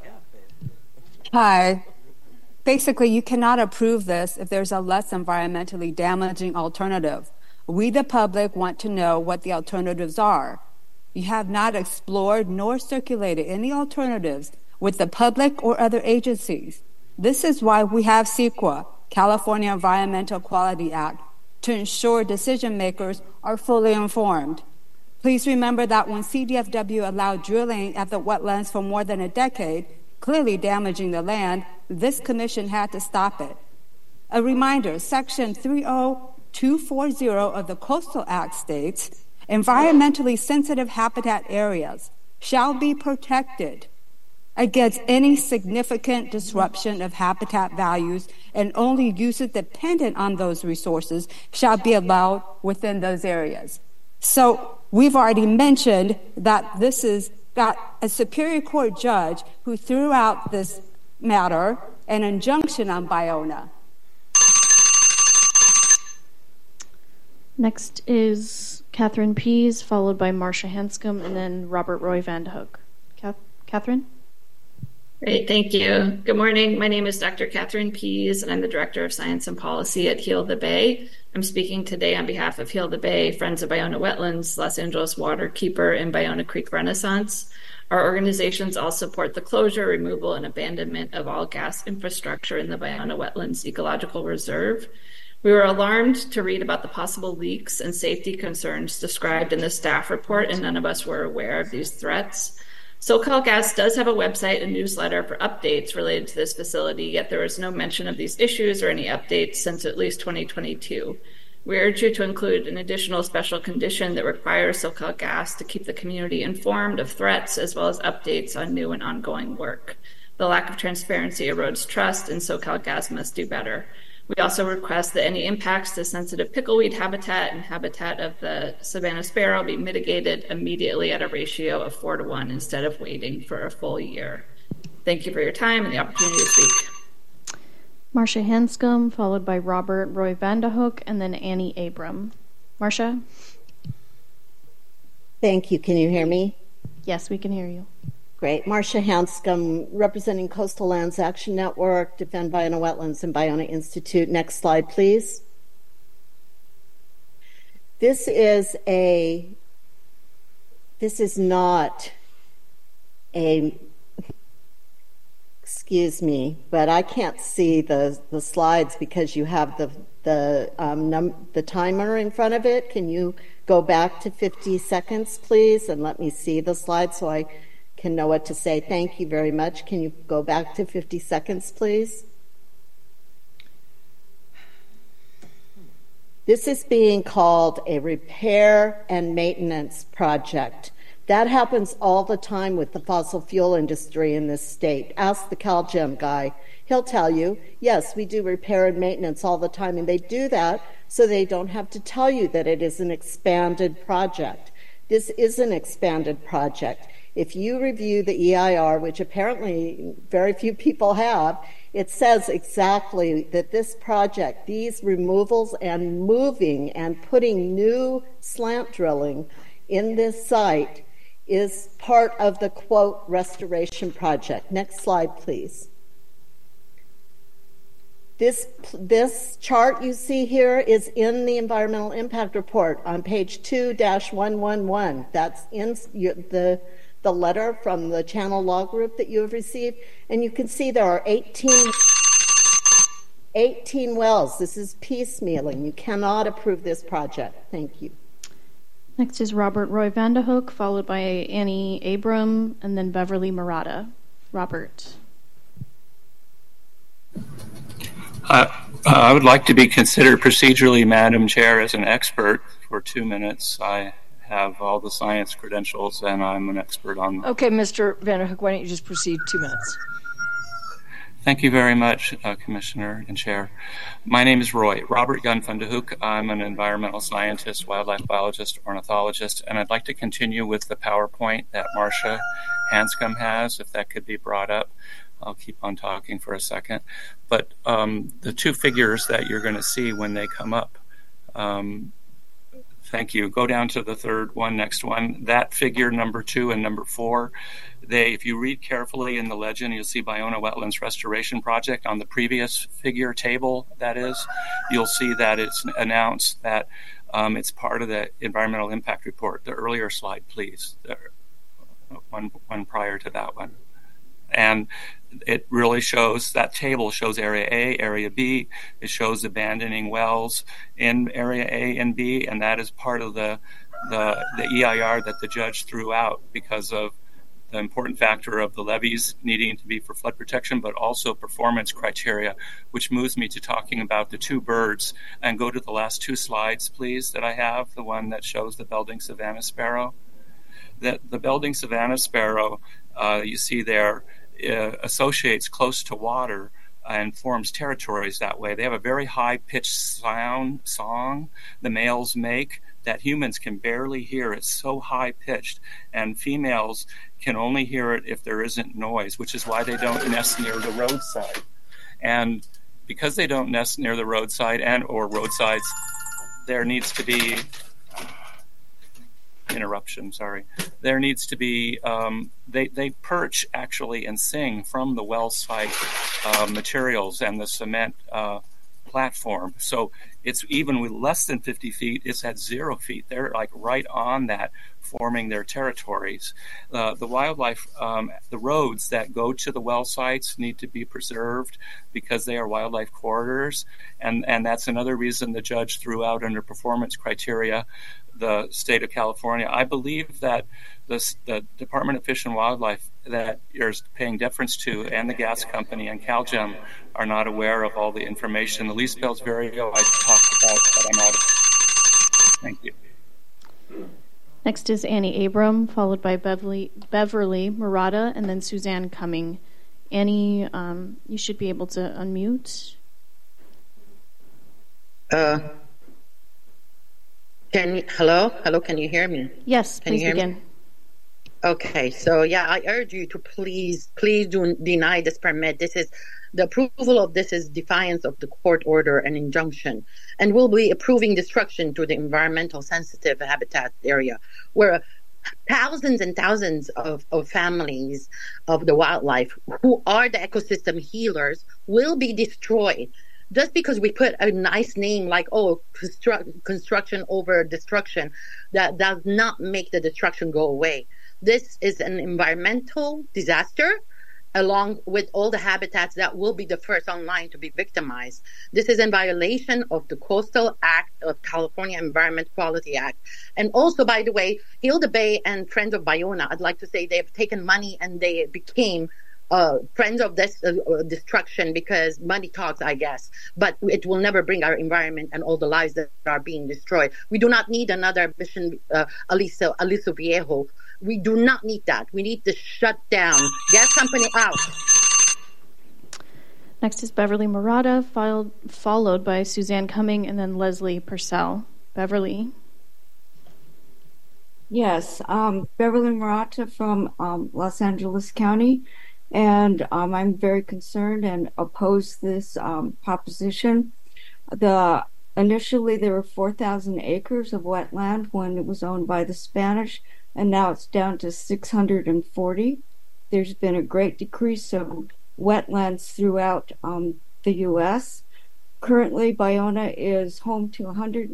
Hi. Basically, you cannot approve this if there's a less environmentally damaging alternative. We, the public, want to know what the alternatives are. You have not explored nor circulated any alternatives with the public or other agencies. This is why we have CEQA, California Environmental Quality Act, to ensure decision makers are fully informed. Please remember that when CDFW allowed drilling at the wetlands for more than a decade, clearly damaging the land, this commission had to stop it. A reminder, Section 30240 of the Coastal Act states, environmentally sensitive habitat areas shall be protected against any significant disruption of habitat values, and only uses dependent on those resources shall be allowed within those areas. So we've already mentioned that this is got a Superior Court judge who threw out this matter an injunction on Bayona. Next is Catherine Pease, followed by Marcia Hanscom, and then Robert Roy Vanderhook. Catherine? Great, thank you. Good morning. My name is Dr. Catherine Pease, and I'm the Director of Science and Policy at Heal the Bay. I'm speaking today on behalf of Heal the Bay, Friends of Bayona Wetlands, Los Angeles Waterkeeper, and Bayona Creek Renaissance. Our organizations all support the closure, removal, and abandonment of all gas infrastructure in the Bayona Wetlands Ecological Reserve. We were alarmed to read about the possible leaks and safety concerns described in the staff report, and none of us were aware of these threats. SoCalGas does have a website and newsletter for updates related to this facility, yet there is no mention of these issues or any updates since at least 2022. We urge you to include an additional special condition that requires SoCalGas to keep the community informed of threats as well as updates on new and ongoing work. The lack of transparency erodes trust, and SoCalGas must do better. We also request that any impacts to sensitive pickleweed habitat and habitat of the Savannah sparrow be mitigated immediately at a ratio of 4-to-1 instead of waiting for a full year. Thank you for your time and the opportunity to speak. Marcia Hanscom, followed by Robert Roy Vanderhook, and then Annie Abram. Marcia? Thank you. Can you hear me? Yes, we can hear you. Great. Marcia Hanscom, representing Coastal Lands Action Network, Defend Bayona Wetlands, and Bayona Institute. Next slide, please. This is not a, excuse me, but I can't see the slides because you have the timer in front of it. Can you go back to 50 seconds, please, and let me see the slides so I can know what to say? Thank you very much. Can you go back to 50 seconds, please? This is being called a repair and maintenance project. That happens all the time with the fossil fuel industry in this state. Ask the CalGEM guy. He'll tell you, yes, we do repair and maintenance all the time, and they do that so they don't have to tell you that it is an expanded project. This is an expanded project. If you review the EIR, which apparently very few people have, it says exactly that this project, these removals and moving and putting new slant drilling in this site is part of the, quote, restoration project. Next slide, please. This chart you see here is in the environmental impact report on page 2-111. That's in the letter from the channel law group that you have received, and you can see there are 18 wells. This is piecemealing. You cannot approve this project. Thank you. Next is Robert Roy Vanderhook, followed by Annie Abram, and then Beverly Murata. Robert. I would like to be considered procedurally, Madam Chair, as an expert for 2 minutes. I have all the science credentials, and I'm an expert on... Okay, Mr. Vanderhook, why don't you just proceed 2 minutes? Thank you very much, Commissioner and Chair. My name is Robert Jan van de Hoek. I'm an environmental scientist, wildlife biologist, ornithologist, and I'd like to continue with the PowerPoint that Marcia Hanscom has, if that could be brought up. I'll keep on talking for a second. But the two figures that you're going to see when they come up, thank you. Go down to the third one, next one. That figure, number 2 and number 4, if you read carefully in the legend, you'll see Ballona Wetlands Restoration Project. On the previous figure table, that is, you'll see that it's announced that it's part of the environmental impact report. The earlier slide, please. One prior to that one. And it really shows, that table shows Area A, Area B. It shows abandoning wells in Area A and B, and that is part of the EIR that the judge threw out because of the important factor of the levees needing to be for flood protection, but also performance criteria, which moves me to talking about the two birds. And go to the last 2 slides, please, that I have, the one that shows the Belding Savannah Sparrow. The Belding Savannah Sparrow, you see there, associates close to water and forms territories that way. They have a very high-pitched song the males make that humans can barely hear. It's so high-pitched, and females can only hear it if there isn't noise, which is why they don't nest near the roadside. And because they don't nest near the roadside or roadsides, there needs to be there needs to be they perch actually and sing from the well site materials and the cement platform. So it's even with less than 50 feet, it's at 0 feet. They're like right on that, forming their territories. The wildlife, the roads that go to the well sites need to be preserved because they are wildlife corridors. And that's another reason the judge threw out under performance criteria the state of California. I believe that the Department of Fish and Wildlife that you're paying deference to and the gas company and CalGEM are not aware of all the information. The lease bills very I talked about, but I'm out of. Thank you. Next is Annie Abram, followed by Beverly Murata, and then Suzanne Cumming. Annie, you should be able to unmute. Hello, can you hear me? Yes, please begin. Okay, so I urge you to please do deny this permit. The approval of this is defiance of the court order and injunction, and we'll be approving destruction to the environmental sensitive habitat area where thousands and thousands of families of the wildlife who are the ecosystem healers will be destroyed. Just because we put a nice name like, construction over destruction, that does not make the destruction go away. This is an environmental disaster, along with all the habitats that will be the first online to be victimized. This is in violation of the Coastal Act of California Environment Quality Act. And also, by the way, Heal the Bay and Friends of Ballona, I'd like to say they have taken money and they became friends of this destruction because money talks, I guess, but it will never bring our environment and all the lives that are being destroyed. We do not need another Mission Aliso Viejo. We do not need that. We need to shut down. Gas company out. Next is Beverly Murata, followed by Suzanne Cumming and then Leslie Purcell. Beverly. Yes, Beverly Murata from Los Angeles County. And I'm very concerned and oppose this proposition. Initially, there were 4,000 acres of wetland when it was owned by the Spanish, and now it's down to 640. There's been a great decrease of wetlands throughout the U.S. Currently, Ballona is home to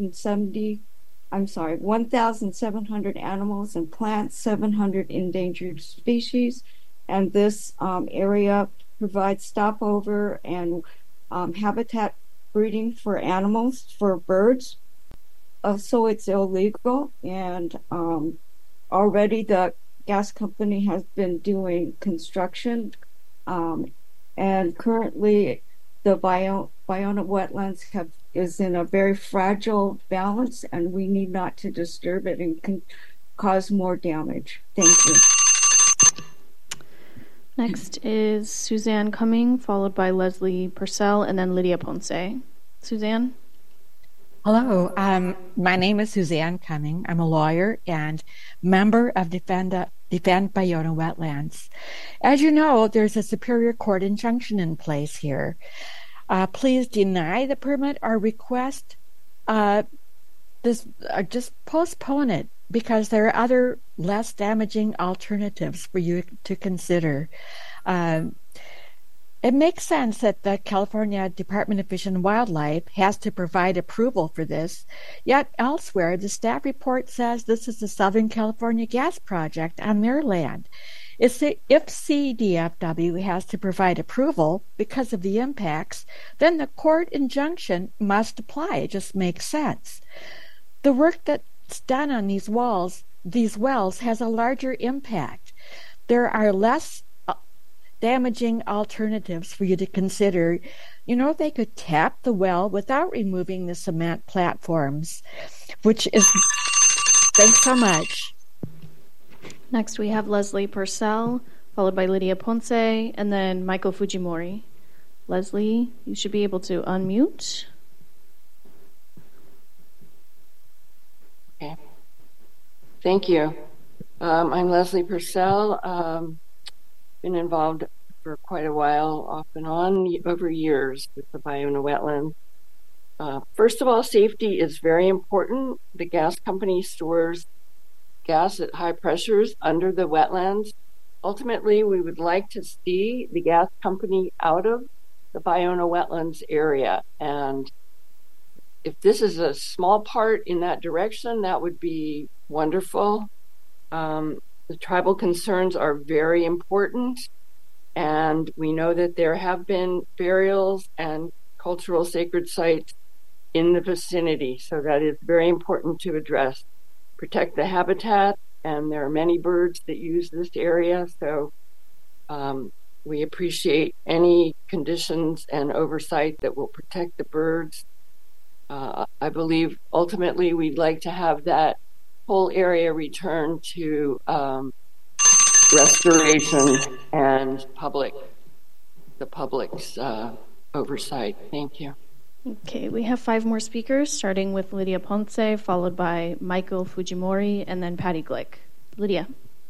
1,700 animals and plants, 700 endangered species. And this area provides stopover and habitat breeding for animals, for birds. So it's illegal. And already the gas company has been doing construction. And currently the Ballona wetlands is in a very fragile balance, and we need not to disturb it and can cause more damage. Thank you. Next is Suzanne Cumming, followed by Leslie Purcell, and then Lydia Ponce. Suzanne? Hello, my name is Suzanne Cumming. I'm a lawyer and member of Defend Ballona Wetlands. As you know, there's a Superior Court injunction in place here. Please deny the permit or request just postpone it, because there are other less damaging alternatives for you to consider. It makes sense that the California Department of Fish and Wildlife has to provide approval for this, yet elsewhere the staff report says this is the Southern California Gas Project on their land. If CDFW has to provide approval because of the impacts, then the court injunction must apply. It just makes sense. The work that's done on these wells has a larger impact. There are less damaging alternatives for you to consider. You know, they could tap the well without removing the cement platforms, which is... Thanks so much. Next, we have Leslie Purcell, followed by Lydia Ponce, and then Michael Fujimori. Leslie, you should be able to unmute. Okay. Thank you. I'm Leslie Purcell. Been involved for quite a while, off and on, over years with the Ballona wetland. First of all, safety is very important. The gas company stores gas at high pressures under the wetlands. Ultimately, we would like to see the gas company out of the Ballona wetlands area. And if this is a small part in that direction, that would be wonderful. The tribal concerns are very important, and we know that there have been burials and cultural sacred sites in the vicinity, so that is very important to address. Protect the habitat, and there are many birds that use this area, so we appreciate any conditions and oversight that will protect the birds. I believe ultimately we'd like to have that whole area return to restoration and the public's oversight. Thank you. Okay, we have 5 more speakers, starting with Lydia Ponce, followed by Michael Fujimori, and then Patty Glick. Lydia.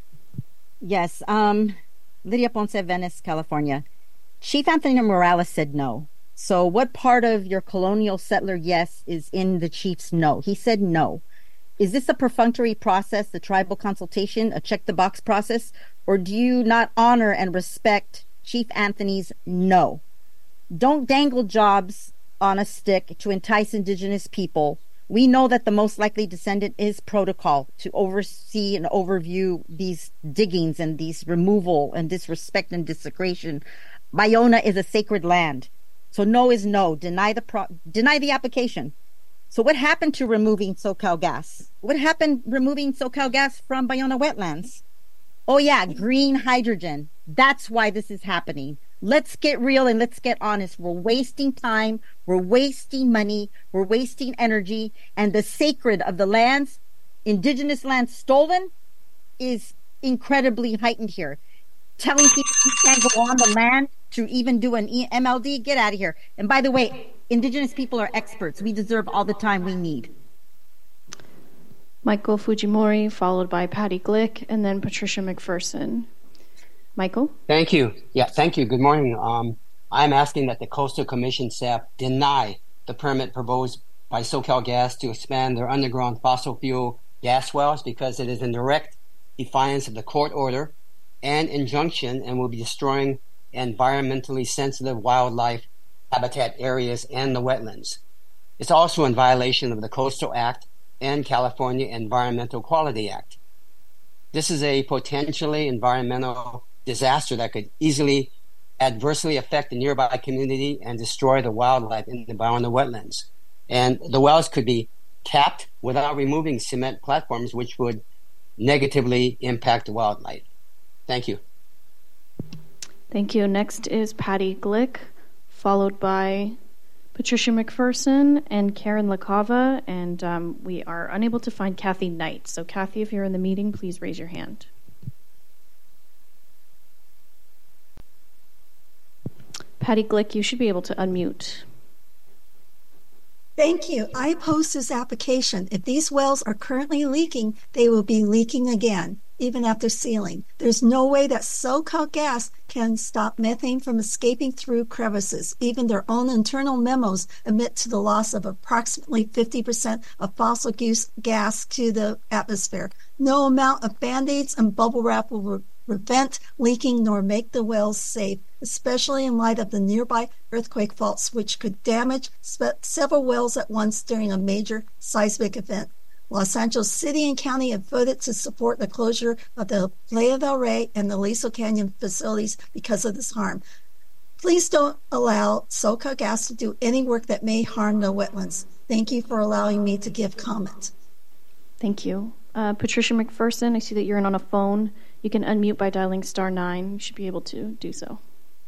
Yes, Lydia Ponce, Venice, California. Chief Anthony Morales said no. So what part of your colonial settler yes is in the chief's no? He said no. Is this a perfunctory process, the tribal consultation, a check-the-box process, or do you not honor and respect Chief Anthony's no? Don't dangle jobs on a stick to entice indigenous people. We know that the most likely descendant is protocol to oversee and overview these diggings and these removal and disrespect and desecration. Ballona is a sacred land. So no is no. Deny the application. So what happened to removing SoCalGas? What happened removing SoCalGas from Ballona wetlands? Oh yeah, green hydrogen. That's why this is happening. Let's get real and let's get honest. We're wasting time. We're wasting money. We're wasting energy. And the sacred of the lands, indigenous lands stolen, is incredibly heightened here. Telling people you can't go on the land to even do an MLD, get out of here. And by the way, indigenous people are experts. We deserve all the time we need. Michael Fujimori, followed by Patty Glick, and then Patricia McPherson. Michael? Thank you. Yeah, thank you. Good morning. I'm asking that the Coastal Commission staff deny the permit proposed by SoCalGas to expand their underground fossil fuel gas wells because it is in direct defiance of the court order and injunction and will be destroying environmentally sensitive wildlife habitat areas and the wetlands. It's also in violation of the Coastal Act and California Environmental Quality Act. This is a potentially environmental disaster that could easily adversely affect the nearby community and destroy the wildlife in the Ballona wetlands. And the wells could be tapped without removing cement platforms, which would negatively impact the wildlife. Thank you. Thank you. Next is Patty Glick, followed by Patricia McPherson and Karen LaCava, and we are unable to find Kathy Knight. So Kathy, if you're in the meeting, please raise your hand. Patty Glick, you should be able to unmute. Thank you. I oppose this application. If these wells are currently leaking, they will be leaking again, even after sealing. There's no way that SoCalGas can stop methane from escaping through crevices. Even their own internal memos admit to the loss of approximately 50% of fossil gas to the atmosphere. No amount of Band-Aids and bubble wrap will prevent leaking nor make the wells safe, especially in light of the nearby earthquake faults, which could damage several wells at once during a major seismic event. Los Angeles City and County have voted to support the closure of the Playa del Rey and the Aliso Canyon facilities because of this harm. Please don't allow SoCalGas to do any work that may harm the wetlands. Thank you for allowing me to give comment. Thank you. Patricia McPherson, I see that you're in on a phone. You can unmute by dialing *9. You should be able to do so.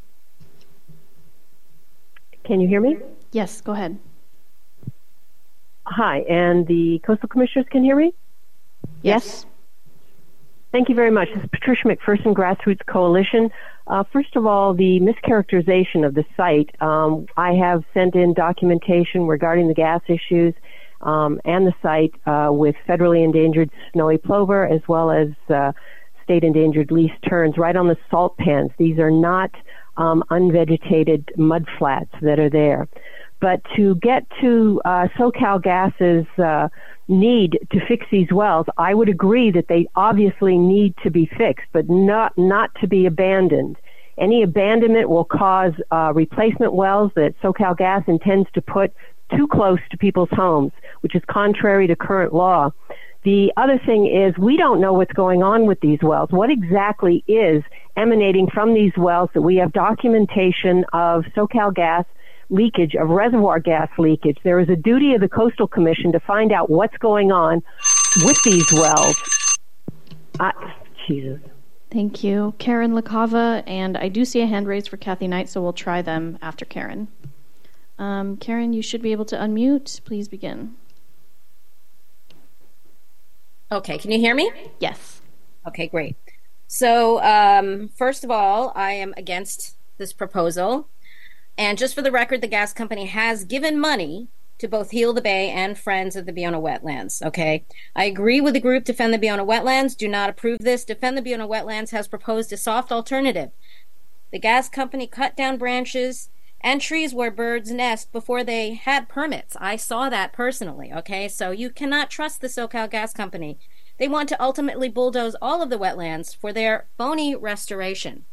Can you hear me? Yes, go ahead. Hi, and the Coastal Commissioners can hear me? Yes. Thank you very much. This is Patricia McPherson, Grassroots Coalition. First of all, the mischaracterization of the site. I have sent in documentation regarding the gas issues and the site with federally endangered snowy plover as well as state endangered least terns right on the salt pans. These are not unvegetated mud flats that are there. But to get to SoCalGas's need to fix these wells, I would agree that they obviously need to be fixed, but not to be abandoned. Any abandonment will cause replacement wells that SoCalGas intends to put too close to people's homes, which is contrary to current law. The other thing is we don't know what's going on with these wells. What exactly is emanating from these wells that we have documentation of SoCalGas leakage, of reservoir gas leakage? There is a duty of the Coastal Commission to find out what's going on with these wells. Jesus. Thank you. Karen LaCava, and I do see a hand raised for Kathy Knight, so we'll try them after Karen. Karen, you should be able to unmute. Please begin. Okay, can you hear me? Yes. Okay, great. So, first of all, I am against this proposal. And just for the record, the gas company has given money to both Heal the Bay and Friends of the Ballona Wetlands, okay? I agree with the group Defend the Ballona Wetlands. Do not approve this. Defend the Ballona Wetlands has proposed a soft alternative. The gas company cut down branches and trees where birds nest before they had permits. I saw that personally, okay? So you cannot trust the SoCalGas company. They want to ultimately bulldoze all of the wetlands for their phony restoration.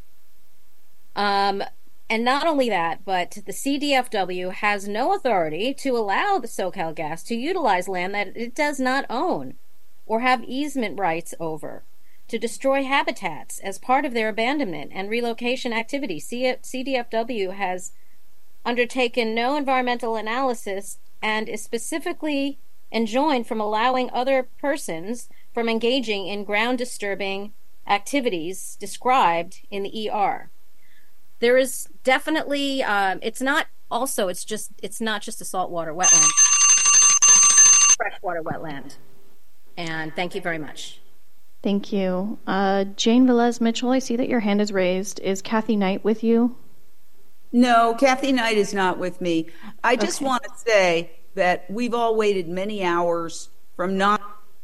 And not only that, but the CDFW has no authority to allow the SoCalGas to utilize land that it does not own or have easement rights over, to destroy habitats as part of their abandonment and relocation activities. CDFW has undertaken no environmental analysis and is specifically enjoined from allowing other persons from engaging in ground disturbing activities described in the ER. There is definitely, it's not just a saltwater wetland, freshwater wetland. And thank you very much. Thank you. Jane Velez Mitchell, I see that your hand is raised. Is Kathy Knight with you? No, Kathy Knight is not with me. I just want to say that we've all waited many hours from not.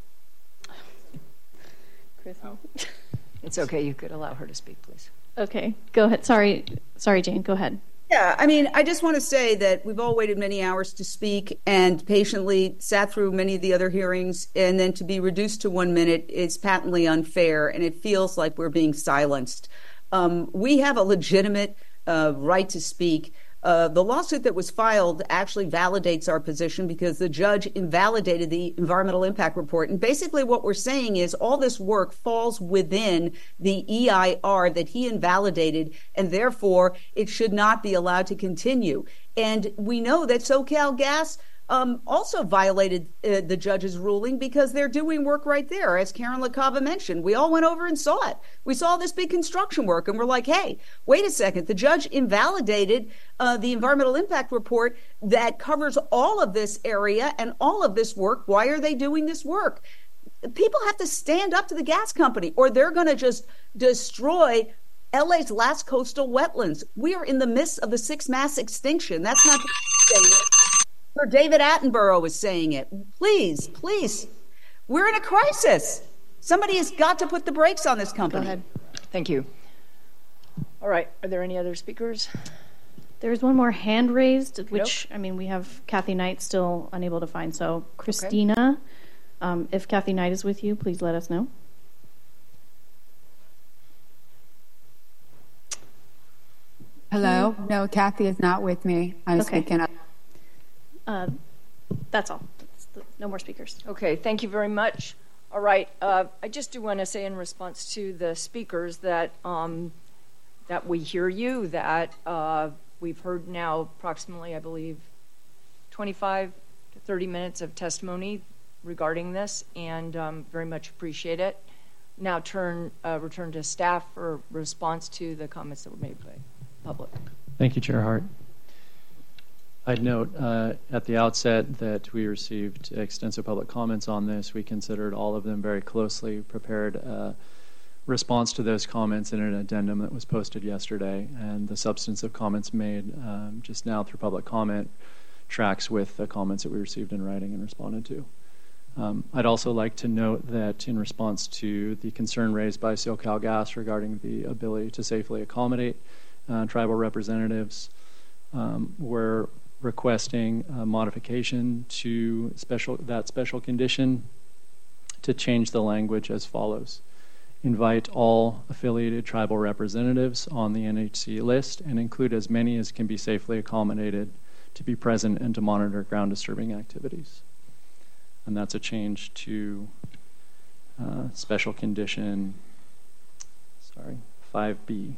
Chris, it's okay. You could allow her to speak, please. Okay, go ahead. Sorry, Jane, go ahead. Yeah, I mean, I just want to say that we've all waited many hours to speak and patiently sat through many of the other hearings, and then to be reduced to 1 minute is patently unfair, and it feels like we're being silenced. We have a legitimate right to speak. The lawsuit that was filed actually validates our position because the judge invalidated the environmental impact report. And basically what we're saying is all this work falls within the EIR that he invalidated, and therefore it should not be allowed to continue. And we know that SoCalGas also violated the judge's ruling because they're doing work right there, as Karen LaCava mentioned. We all went over and saw it. We saw this big construction work, and we're like, hey, wait a second. The judge invalidated the environmental impact report that covers all of this area and all of this work. Why are they doing this work? People have to stand up to the gas company, or they're going to just destroy LA's last coastal wetlands. We are in the midst of the sixth mass extinction. That's not saying it. Sir David Attenborough is saying it. Please, please. We're in a crisis. Somebody has got to put the brakes on this company. Go ahead. Thank you. All right. Are there any other speakers? There's one more hand raised, which, I mean, we have Kathy Knight still unable to find. So, Christina, if Kathy Knight is with you, please let us know. Hello? No, Kathy is not with me. I'm speaking up. That's all. No more speakers. Okay, thank you very much. All right, I just do want to say in response to the speakers that that we hear you, that we've heard now approximately, I believe, 25 to 30 minutes of testimony regarding this, and very much appreciate it. Now return to staff for response to the comments that were made by public. Thank you, Chair Hart. I'd note at the outset that we received extensive public comments on this. We considered all of them very closely, prepared a response to those comments in an addendum that was posted yesterday, and the substance of comments made just now through public comment tracks with the comments that we received in writing and responded to. I'd also like to note that in response to the concern raised by SoCalGas regarding the ability to safely accommodate tribal representatives, we're requesting a modification to that special condition to change the language as follows. Invite all affiliated tribal representatives on the NHC list and include as many as can be safely accommodated to be present and to monitor ground disturbing activities. And that's a change to special condition 5B.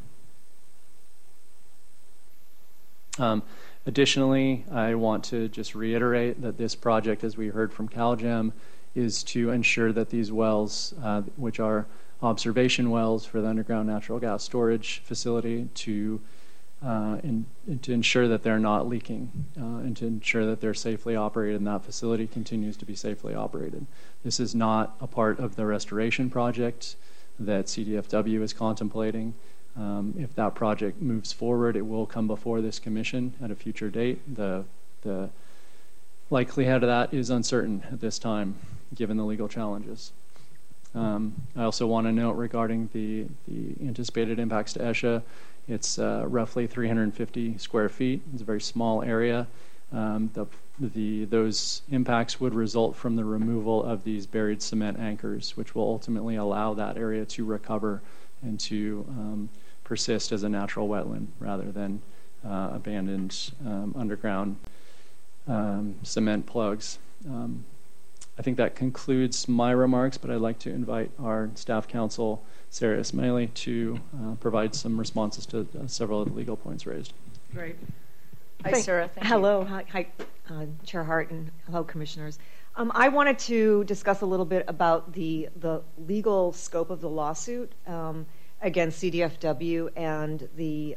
Additionally, I want to just reiterate that this project, as we heard from CalGEM, is to ensure that these wells, which are observation wells for the underground natural gas storage facility, to ensure that they're not leaking and to ensure that they're safely operated and that facility continues to be safely operated. This is not a part of the restoration project that CDFW is contemplating. If that project moves forward, it will come before this commission at a future date. The likelihood of that is uncertain at this time, given the legal challenges. I also want to note regarding the anticipated impacts to ESHA, it's roughly 350 square feet. It's a very small area. Those impacts would result from the removal of these buried cement anchors, which will ultimately allow that area to recover and to persist as a natural wetland rather than abandoned underground cement plugs. I think that concludes my remarks, but I'd like to invite our staff counsel, Sarah Ismaili, to provide some responses to several of the legal points raised. Great. Hi, Sarah. Thank hello. you. Hi, Chair Hart, and hello, Commissioners. I wanted to discuss a little bit about the legal scope of the lawsuit against CDFW and the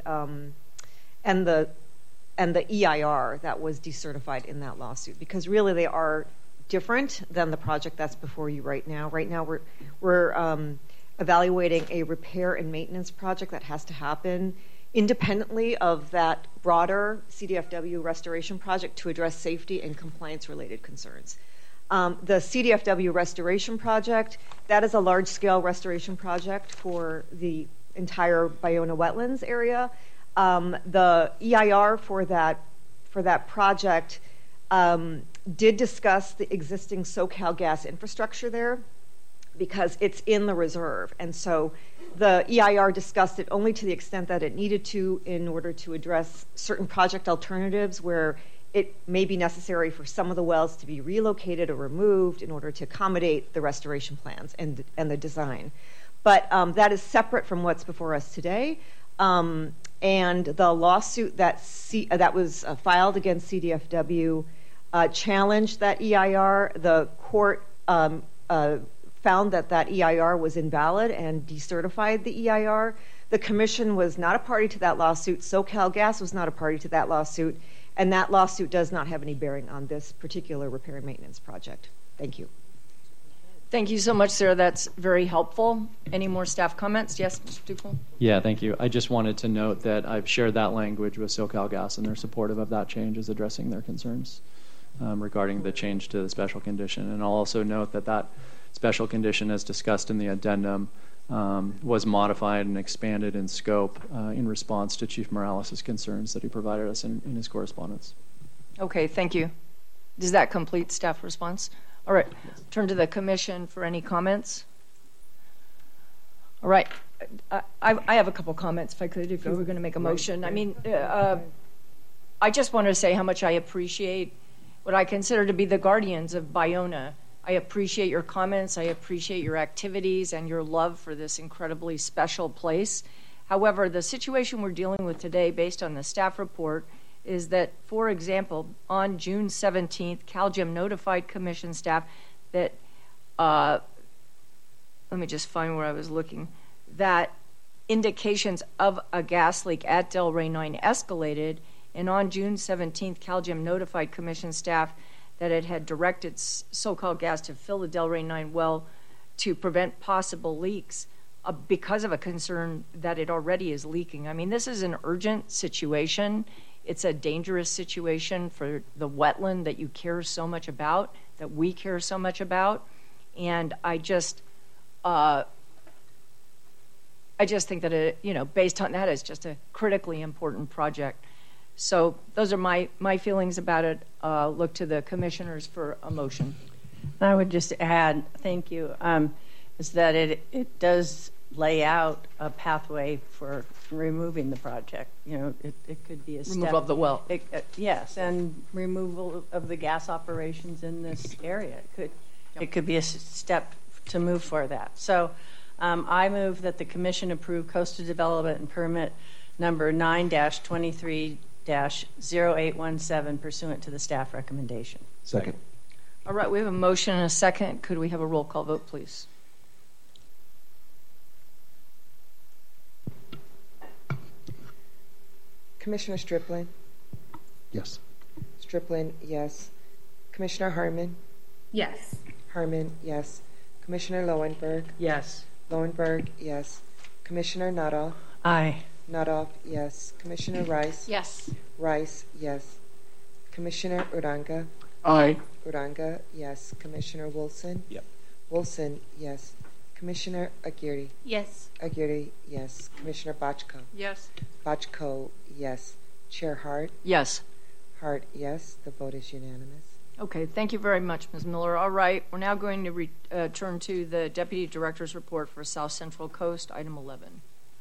EIR that was decertified in that lawsuit, because really they are different than the project that's before you right now. Right now we're evaluating a repair and maintenance project that has to happen independently of that broader CDFW restoration project to address safety and compliance related concerns. The CDFW restoration project, that is a large-scale restoration project for the entire Ballona wetlands area. The EIR for that project did discuss the existing SoCalGas infrastructure there because it's in the reserve. And so the EIR discussed it only to the extent that it needed to in order to address certain project alternatives where it may be necessary for some of the wells to be relocated or removed in order to accommodate the restoration plans and the design. But that is separate from what's before us today. And the lawsuit that was filed against CDFW challenged that EIR. The court found that EIR was invalid and decertified the EIR. The commission was not a party to that lawsuit. SoCalGas was not a party to that lawsuit. And that lawsuit does not have any bearing on this particular repair and maintenance project. Thank you. Thank you so much, Sarah. That's very helpful. Any more staff comments? Yes, Mr. Ducal? Yeah, thank you. I just wanted to note that I've shared that language with SoCalGas, and they're supportive of that change as addressing their concerns regarding the change to the special condition. And I'll also note that that special condition, as discussed in the addendum, was modified and expanded in scope in response to Chief Morales' concerns that he provided us in his correspondence. Okay, thank you. Does that complete staff response? All right, turn to the commission for any comments. All right, I have a couple comments, if I could, if you were going to make a motion. I mean, I just want to say how much I appreciate what I consider to be the guardians of Ballona. I appreciate your comments, I appreciate your activities and your love for this incredibly special place. However, the situation we're dealing with today, based on the staff report, is that, for example, on June 17th, CalGEM notified commission staff that, let me just find where I was looking, that indications of a gas leak at Delray 9 escalated, and on June 17th, CalGEM notified commission staff that it had directed SoCalGas to fill the Delray 9 well to prevent possible leaks because of a concern that it already is leaking. I mean, this is an urgent situation. It's a dangerous situation for the wetland that you care so much about, that we care so much about. And I just think that it, based on that, it's just a critically important project. So those are my feelings about it. Look to the commissioners for a motion. I would just add, thank you, is that it does lay out a pathway for removing the project. It could be a step. Removal of the well. Yes, and removal of the gas operations in this area. It could be a step to move for that. So I move that the commission approve coastal development and permit number 9-23-0817 pursuant to the staff recommendation. Second. All right, we have a motion and a second. Could we have a roll call vote, please? Commissioner Striplin? Yes. Striplin, yes. Commissioner Harmon? Yes. Harmon, yes. Commissioner Lowenberg? Yes. Lowenberg, yes. Commissioner Nuttall? Aye. Nuttall, yes. Commissioner Rice? Yes. Rice, yes. Commissioner Uranga? Aye. Uranga, yes. Commissioner Wilson? Yep. Wilson, yes. Commissioner Aguirre? Yes. Aguirre, yes. Commissioner Bochco? Yes. Bochco, yes. Chair Hart? Yes. Hart, yes. The vote is unanimous. Okay, thank you very much, Ms. Miller. All right, we're now going to turn to the Deputy Director's report for South Central Coast, item 11.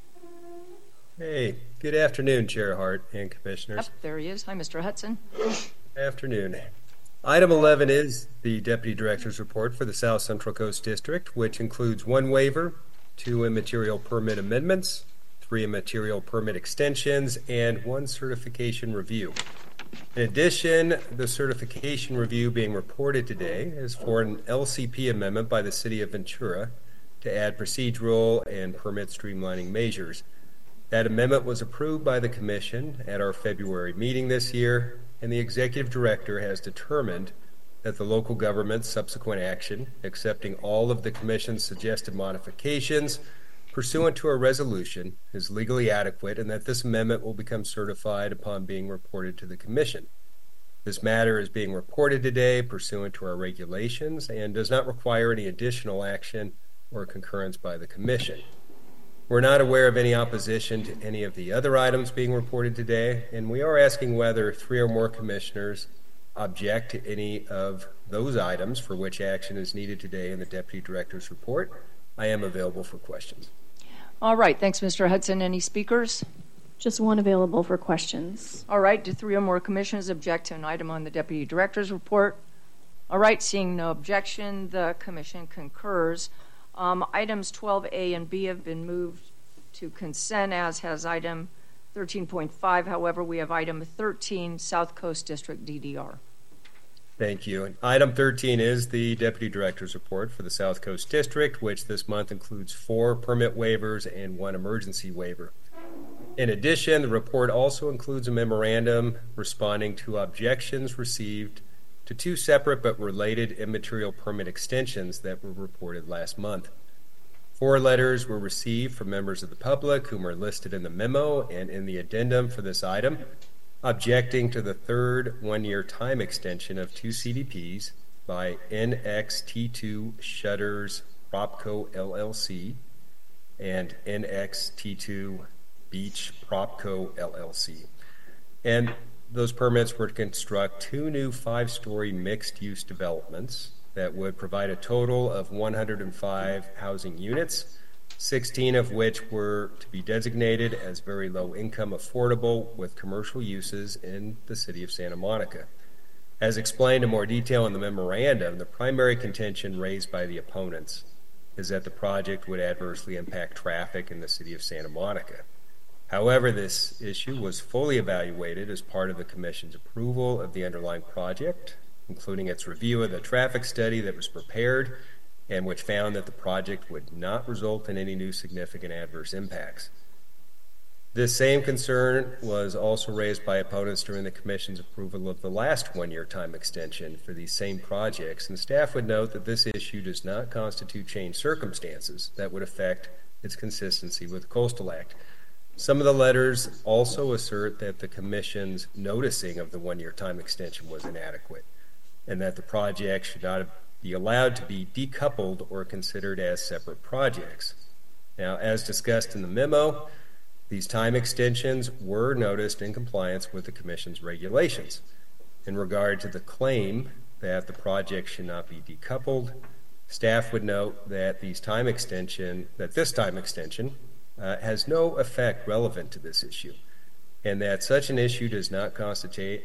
Hey, good afternoon, Chair Hart and Commissioners. Yep, there he is. Hi, Mr. Hudson. Afternoon. Item 11 is the Deputy Director's report for the South Central Coast District, which includes 1 waiver, 2 immaterial permit amendments, 3 immaterial permit extensions, and 1 certification review. In addition, the certification review being reported today is for an LCP amendment by the City of Ventura to add procedural and permit streamlining measures. That amendment was approved by the Commission at our February meeting this year, and the Executive Director has determined that the local government's subsequent action, accepting all of the Commission's suggested modifications pursuant to a resolution, is legally adequate, and that this amendment will become certified upon being reported to the Commission. This matter is being reported today pursuant to our regulations and does not require any additional action or concurrence by the Commission. We're not aware of any opposition to any of the other items being reported today, and we are asking whether 3 or more commissioners object to any of those items for which action is needed today in the Deputy Director's report. I am available for questions. All right, thanks, Mr. Hudson. Any speakers? Just 1 available for questions. All right, do 3 or more commissioners object to an item on the Deputy Director's report? All right, seeing no objection, the Commission concurs. Items 12A and B have been moved to consent, as has item 13.5. However, we have item 13, South Coast District DDR. Thank you. And item 13 is the Deputy Director's report for the South Coast District, which this month includes 4 permit waivers and 1 emergency waiver. In addition, the report also includes a memorandum responding to objections received to two separate but related immaterial permit extensions that were reported last month. 4 letters were received from members of the public whom are listed in the memo and in the addendum for this item, objecting to the third one-year time extension of 2 CDPs by NXT2 Shutters Propco LLC and NXT2 Beach Propco LLC. And those permits were to construct 2 new 5-story mixed-use developments that would provide a total of 105 housing units, 16 of which were to be designated as very low income affordable with commercial uses in the city of Santa Monica. As explained in more detail in the memorandum, the primary contention raised by the opponents is that the project would adversely impact traffic in the city of Santa Monica. However, this issue was fully evaluated as part of the Commission's approval of the underlying project, including its review of the traffic study that was prepared and which found that the project would not result in any new significant adverse impacts. This same concern was also raised by opponents during the Commission's approval of the last one-year time extension for these same projects, and staff would note that this issue does not constitute changed circumstances that would affect its consistency with the Coastal Act. Some of the letters also assert that the Commission's noticing of the one-year time extension was inadequate, and that the project should not be allowed to be decoupled or considered as separate projects. Now, as discussed in the memo, these time extensions were noticed in compliance with the Commission's regulations. In regard to the claim that the project should not be decoupled, staff would note that this time extension has no effect relevant to this issue, and that such an issue does not constitute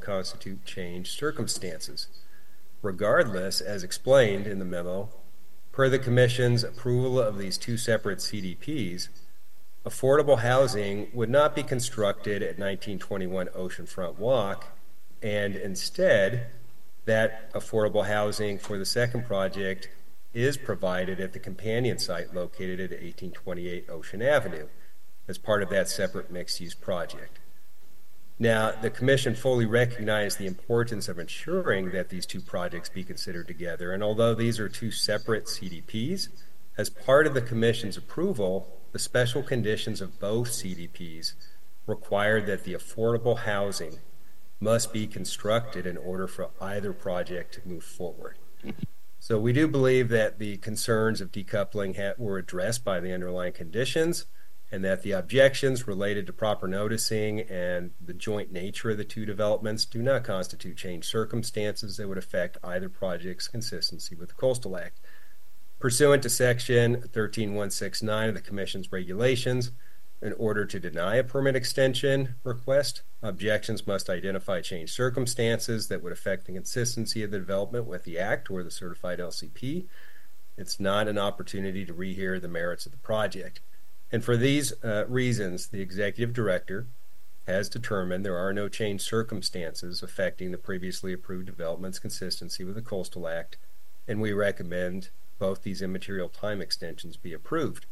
changed circumstances. Regardless, as explained in the memo, per the Commission's approval of these 2 separate CDPs, affordable housing would not be constructed at 1921 Oceanfront Walk, and instead, that affordable housing for the second project is provided at the companion site located at 1828 Ocean Avenue as part of that separate mixed-use project. Now, the Commission fully recognized the importance of ensuring that these 2 projects be considered together, and although these are 2 separate CDPs, as part of the Commission's approval, the special conditions of both CDPs required that the affordable housing must be constructed in order for either project to move forward. So we do believe that the concerns of decoupling were addressed by the underlying conditions, and that the objections related to proper noticing and the joint nature of the 2 developments do not constitute changed circumstances that would affect either project's consistency with the Coastal Act. Pursuant to Section 13169 of the Commission's regulations, in order to deny a permit extension request, objections must identify changed circumstances that would affect the consistency of the development with the Act or the certified LCP. It's not an opportunity to rehear the merits of the project. And for these reasons, the Executive Director has determined there are no changed circumstances affecting the previously approved development's consistency with the Coastal Act, and we recommend both these immaterial time extensions be approved.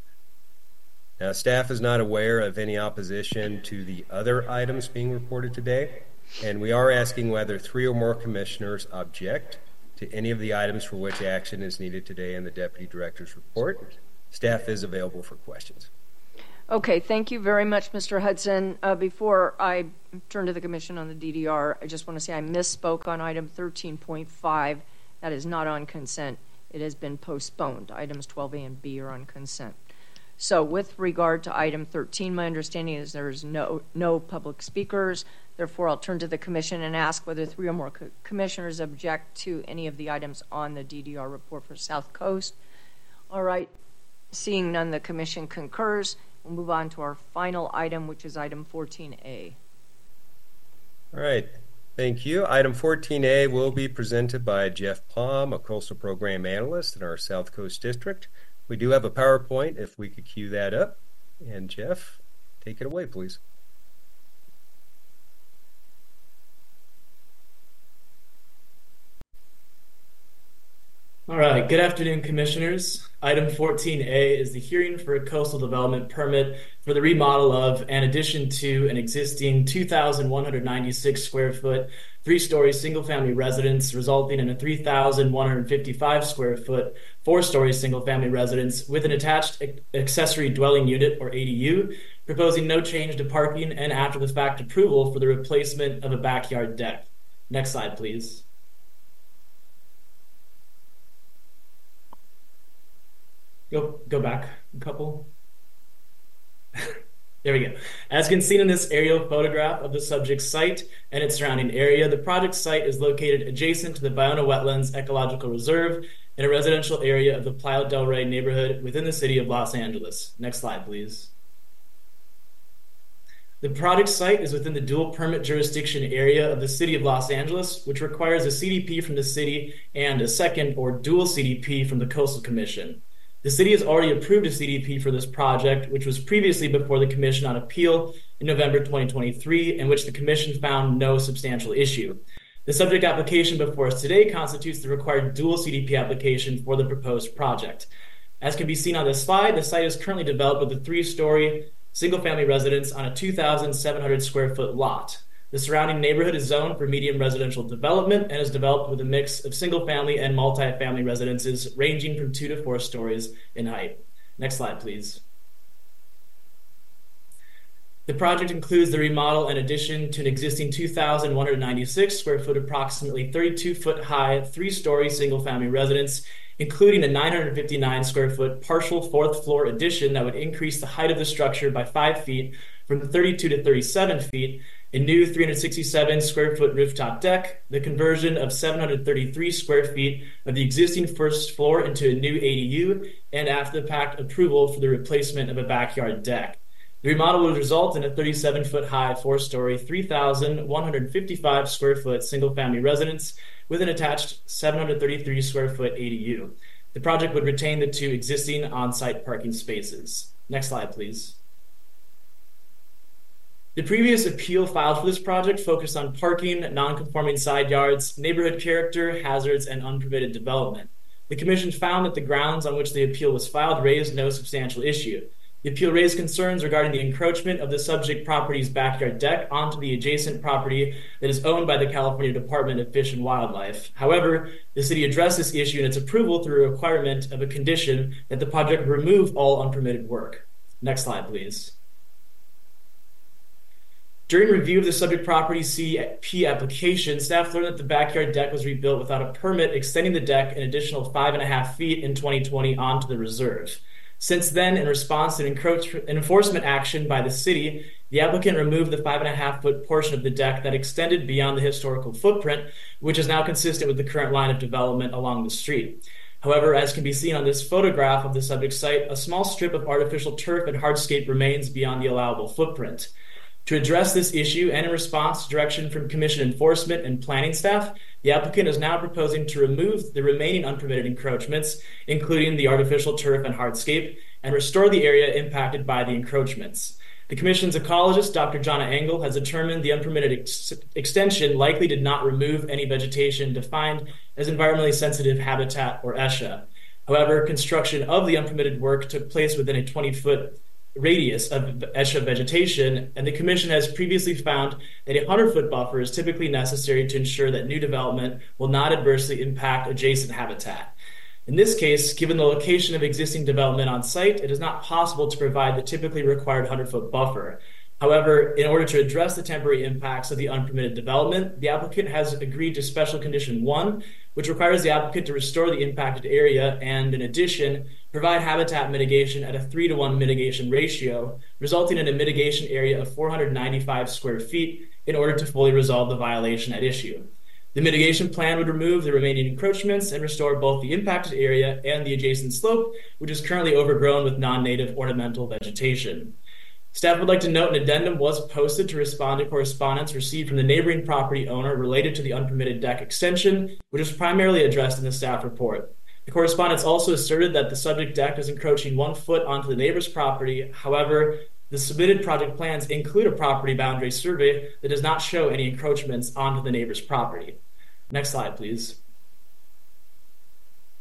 Now, staff is not aware of any opposition to the other items being reported today, and we are asking whether 3 or more commissioners object to any of the items for which action is needed today in the Deputy Director's report. Staff is available for questions. Okay, thank you very much, Mr. Hudson. Before I turn to the Commission on the DDR, I just want to say I misspoke on item 13.5. That is not on consent. It has been postponed. Items 12A and B are on consent. So with regard to item 13, my understanding is there is no public speakers. Therefore, I'll turn to the Commission and ask whether 3 or more commissioners object to any of the items on the DDR report for South Coast. All right. Seeing none, the Commission concurs. We'll move on to our final item, which is item 14A. All right. Thank you. Item 14A will be presented by Jeff Palm, a Coastal Program Analyst in our South Coast District. We do have a PowerPoint, if we could cue that up. And Jeff, take it away, please. All right, good afternoon, Commissioners. Item 14A is the hearing for a coastal development permit for the remodel of and addition to an existing 2,196 square foot, 3-story single-family residence, resulting in a 3,155 square foot, 4-story single-family residence with an attached accessory dwelling unit, or ADU, proposing no change to parking and after-the-fact approval for the replacement of a backyard deck. Next slide, please. Go back a couple. There we go. As can be seen in this aerial photograph of the subject site and its surrounding area, the project site is located adjacent to the Ballona Wetlands Ecological Reserve in a residential area of the Playa del Rey neighborhood within the city of Los Angeles. Next slide, please. The project site is within the dual permit jurisdiction area of the city of Los Angeles, which requires a CDP from the city and a second or dual CDP from the Coastal Commission. The city has already approved a CDP for this project, which was previously before the Commission on Appeal in November 2023, in which the Commission found no substantial issue. The subject application before us today constitutes the required dual CDP application for the proposed project. As can be seen on this slide, the site is currently developed with a 3-story single-family residence on a 2,700 square foot lot. The surrounding neighborhood is zoned for medium residential development and is developed with a mix of single-family and multi-family residences ranging from 2 to 4 stories in height. Next slide, please. The project includes the remodel and addition to an existing 2,196 square foot, approximately 32 foot high, 3-story single-family residence, including a 959 square foot partial 4th floor addition that would increase the height of the structure by 5 feet from 32 to 37 feet, a new 367 square foot rooftop deck, the conversion of 733 square feet of the existing first floor into a new ADU, and after-the-fact approval for the replacement of a backyard deck. The remodel would result in a 37-foot high, 4-story, 3,155 square foot single-family residence with an attached 733 square foot ADU. The project would retain the 2 existing on-site parking spaces. Next slide, please. The previous appeal filed for this project focused on parking, non-conforming side yards, neighborhood character, hazards, and unpermitted development. The Commission found that the grounds on which the appeal was filed raised no substantial issue. The appeal raised concerns regarding the encroachment of the subject property's backyard deck onto the adjacent property that is owned by the California Department of Fish and Wildlife. However, the city addressed this issue in its approval through a requirement of a condition that the project remove all unpermitted work. Next slide, please. During review of the subject property CP application, staff learned that the backyard deck was rebuilt without a permit extending the deck an additional 5.5 feet in 2020 onto the reserve. Since then, in response to an enforcement action by the city, the applicant removed the 5.5-foot portion of the deck that extended beyond the historical footprint, which is now consistent with the current line of development along the street. However, as can be seen on this photograph of the subject site, a small strip of artificial turf and hardscape remains beyond the allowable footprint. To address this issue and in response to direction from Commission enforcement and planning staff, the applicant is now proposing to remove the remaining unpermitted encroachments, including the artificial turf and hardscape, and restore the area impacted by the encroachments. The Commission's ecologist, Dr. Jonna Engel, has determined the unpermitted extension likely did not remove any vegetation defined as environmentally sensitive habitat or ESHA. However, construction of the unpermitted work took place within a 20-foot radius of ESHA vegetation, and the Commission has previously found that a 100-foot buffer is typically necessary to ensure that new development will not adversely impact adjacent habitat. In this case, given the location of existing development on site, it is not possible to provide the typically required 100-foot buffer. However, in order to address the temporary impacts of the unpermitted development, the applicant has agreed to Special Condition 1, which requires the applicant to restore the impacted area and, in addition, provide habitat mitigation at a 3-to-1 mitigation ratio, resulting in a mitigation area of 495 square feet in order to fully resolve the violation at issue. The mitigation plan would remove the remaining encroachments and restore both the impacted area and the adjacent slope, which is currently overgrown with non-native ornamental vegetation. Staff would like to note an addendum was posted to respond to correspondence received from the neighboring property owner related to the unpermitted deck extension, which was primarily addressed in the staff report. The correspondence also asserted that the subject deck is encroaching 1 foot onto the neighbor's property. However, the submitted project plans include a property boundary survey that does not show any encroachments onto the neighbor's property. Next slide, please.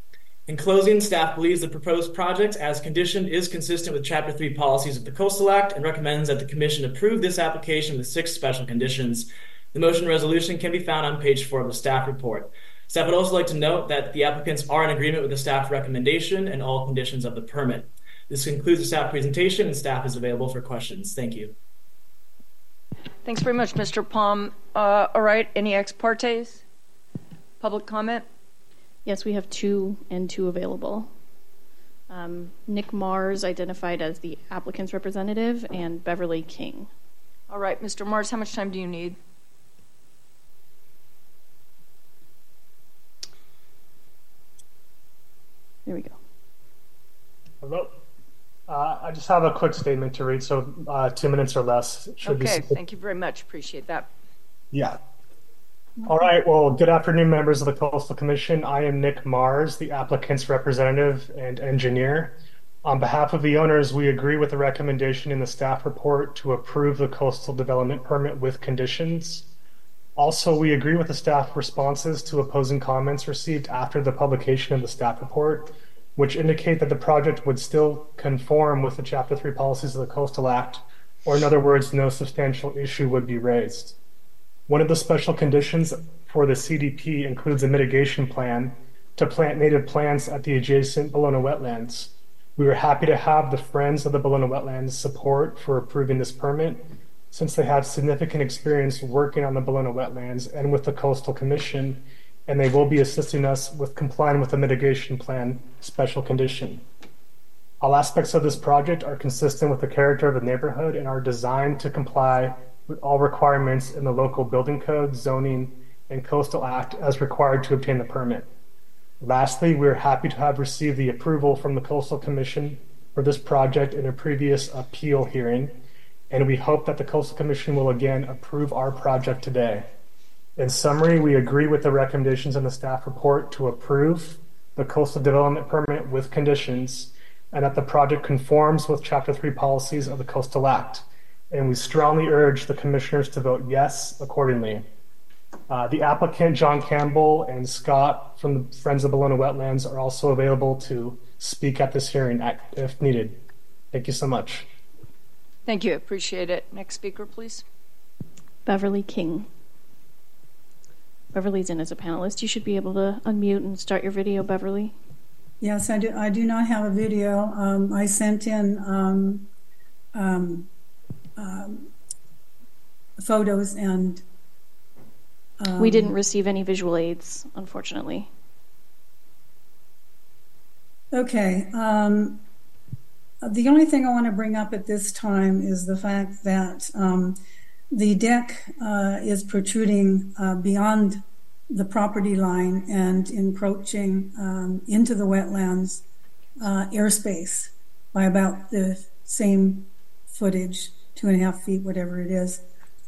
In closing, staff believes the proposed project as conditioned is consistent with Chapter 3 policies of the Coastal Act and recommends that the Commission approve this application with 6 special conditions. The motion resolution can be found on page 4 of the staff report. Staff would also like to note that the applicants are in agreement with the staff recommendation and all conditions of the permit. This concludes the staff presentation, and staff is available for questions. Thank you. Thanks very much, Mr. Palm. All right, any ex partes? Public comment? Yes, we have 2 and 2 available. Nick Mars identified as the applicant's representative and Beverly King. All right, Mr. Mars, how much time do you need? There we go. Hello. I just have a quick statement to read, so 2 minutes or less should be. Okay, thank you very much. Appreciate that. Yeah. All right. Well, good afternoon, members of the Coastal Commission. I am Nick Mars, the applicant's representative and engineer. On behalf of the owners, we agree with the recommendation in the staff report to approve the coastal development permit with conditions. Also, we agree with the staff responses to opposing comments received after the publication of the staff report, which indicate that the project would still conform with the Chapter 3 policies of the Coastal Act, or in other words, no substantial issue would be raised. One of the special conditions for the CDP includes a mitigation plan to plant native plants at the adjacent Bologna wetlands. We were happy to have the Friends of the Bologna wetlands support for approving this permit, since they have significant experience working on the Bologna wetlands and with the Coastal Commission, and they will be assisting us with complying with the mitigation plan special condition. All aspects of this project are consistent with the character of the neighborhood and are designed to comply with all requirements in the local building code, zoning, and Coastal Act as required to obtain the permit. Lastly, we are happy to have received the approval from the Coastal Commission for this project in a previous appeal hearing, and we hope that the Coastal Commission will again approve our project today. In summary, we agree with the recommendations in the staff report to approve the coastal development permit with conditions, and that the project conforms with Chapter 3 policies of the Coastal Act. And we strongly urge the commissioners to vote yes accordingly. The applicant, John Campbell, and Scott from the Friends of Bologna Wetlands are also available to speak at this hearing if needed. Thank you so much. Thank you. Appreciate it. Next speaker, please. Beverly King. Beverly's in as a panelist. You should be able to unmute and start your video, Beverly. Yes, I do. I do not have a video. I sent in photos and we didn't receive any visual aids, unfortunately. Okay. The only thing I want to bring up at this time is the fact that the deck is protruding beyond the property line and encroaching into the wetlands airspace by about the same footage, 2.5 feet, whatever it is.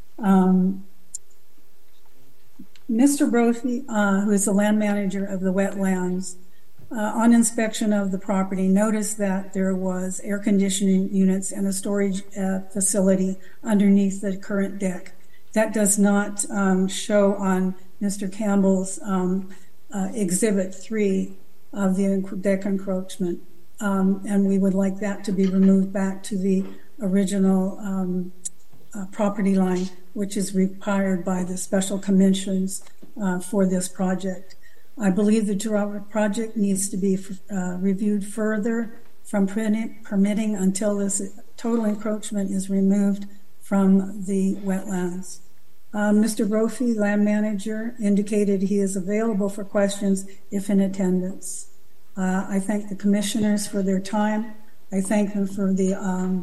Mr. Brophy, who is the land manager of the wetlands, on inspection of the property, noticed that there was air conditioning units and a storage facility underneath the current deck. That does not show on Mr. Campbell's Exhibit 3 of the deck encroachment, and we would like that to be removed back to the original property line, which is required by the special commissions for this project. I believe the project needs to be reviewed further from permitting until this total encroachment is removed from the wetlands. Mr. Brophy, land manager, indicated he is available for questions if in attendance. I thank the commissioners for their time. I thank them for the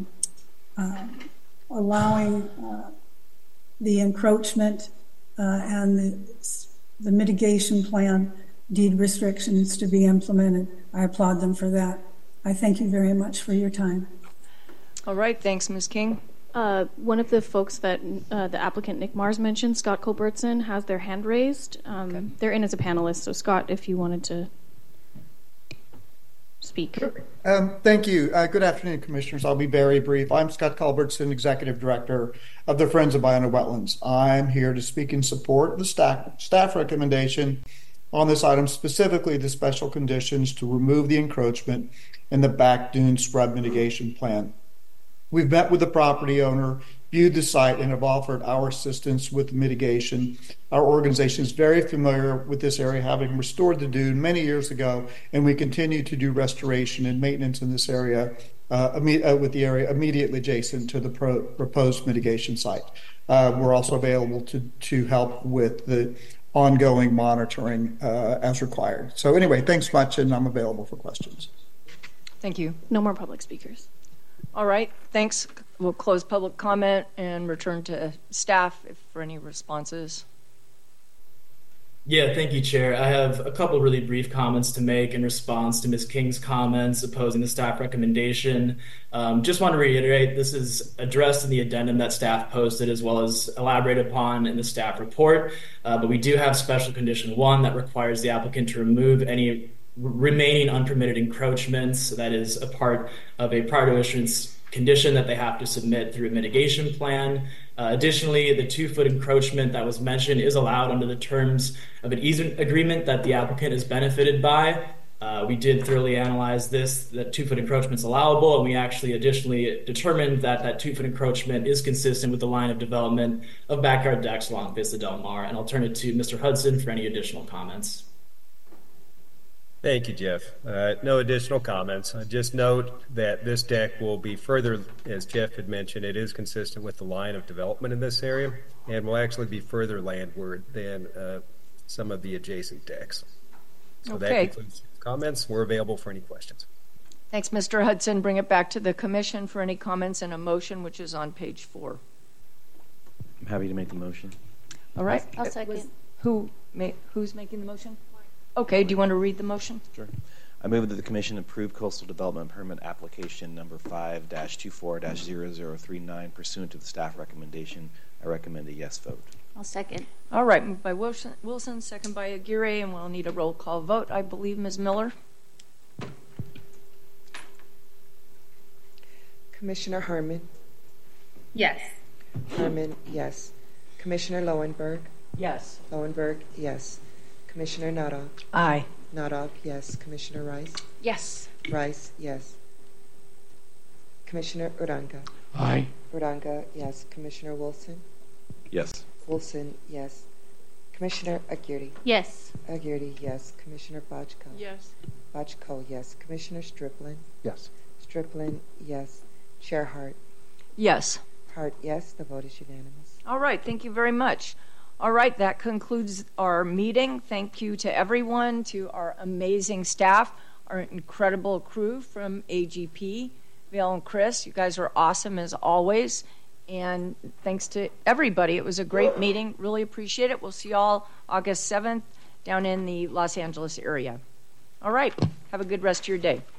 allowing the encroachment and the mitigation plan deed restrictions to be implemented. I applaud them for that. I thank you very much for your time. All right, thanks, Ms. King. One of the folks that the applicant Nick Mars mentioned, Scott Culbertson, has their hand raised. Okay. They're in as a panelist, so Scott, if you wanted to speak. Thank you. Good afternoon, Commissioners. I'll be very brief. I'm Scott Culbertson, Executive Director of the Friends of Bologna Wetlands. I'm here to speak in support of the staff recommendation on this item, specifically the special conditions to remove the encroachment and the back dune scrub mitigation plan. We've met with the property owner, viewed the site, and have offered our assistance with mitigation. Our organization is very familiar with this area, having restored the dune many years ago, and we continue to do restoration and maintenance in this area with the area immediately adjacent to the proposed mitigation site. We're also available to help with the ongoing monitoring as required. So anyway, thanks much, and I'm available for questions. Thank you. No more public speakers. All right, thanks. We'll close public comment and return to staff for any responses. Yeah, thank you, Chair. I have a couple really brief comments to make in response to Ms. King's comments opposing the staff recommendation. Just want to reiterate, this is addressed in the addendum that staff posted as well as elaborated upon in the staff report. But we do have special condition 1 that requires the applicant to remove any remaining unpermitted encroachments. That is a part of a prior to issuance condition that they have to submit through a mitigation plan. Additionally, the 2-foot encroachment that was mentioned is allowed under the terms of an easement agreement that the applicant is benefited by. We did thoroughly analyze this, that 2-foot encroachment is allowable, and we actually additionally determined that that 2-foot encroachment is consistent with the line of development of backyard decks along Vista Del Mar. And I'll turn it to Mr. Hudson for any additional comments. Thank you, Jeff. No additional comments. I just note that this deck will be further, as Jeff had mentioned, it is consistent with the line of development in this area and will actually be further landward than some of the adjacent decks. So that concludes comments. We're available for any questions. Thanks, Mr. Hudson. Bring it back to the commission for any comments and a motion, which is on page 4. I'm happy to make the motion. All right. I'll second. Who's making the motion? Okay, do you want to read the motion? Sure. I move that the Commission approve Coastal Development Permit Application Number 5-24-0039 pursuant to the staff recommendation. I recommend a yes vote. I'll second. All right, moved by Wilson, second by Aguirre, and we'll need a roll call vote, I believe. Ms. Miller? Commissioner Harmon? Yes. Harmon, yes. Commissioner Lowenberg? Yes. Lowenberg, yes. Commissioner Nadov? Aye. Nadov, yes. Commissioner Rice? Yes. Rice, yes. Commissioner Uranga? Aye. Uranga, yes. Commissioner Wilson? Yes. Wilson, yes. Commissioner Aguirre? Yes. Aguirre, yes. Commissioner Bochco? Yes. Bochco, yes. Commissioner Striplin? Yes. Striplin, yes. Chair Hart? Yes. Hart, yes. The vote is unanimous. All right, thank you very much. All right, that concludes our meeting. Thank you to everyone, to our amazing staff, our incredible crew from AGP, Vail and Chris. You guys are awesome as always. And thanks to everybody. It was a great meeting. Really appreciate it. We'll see you all August 7th down in the Los Angeles area. All right, have a good rest of your day.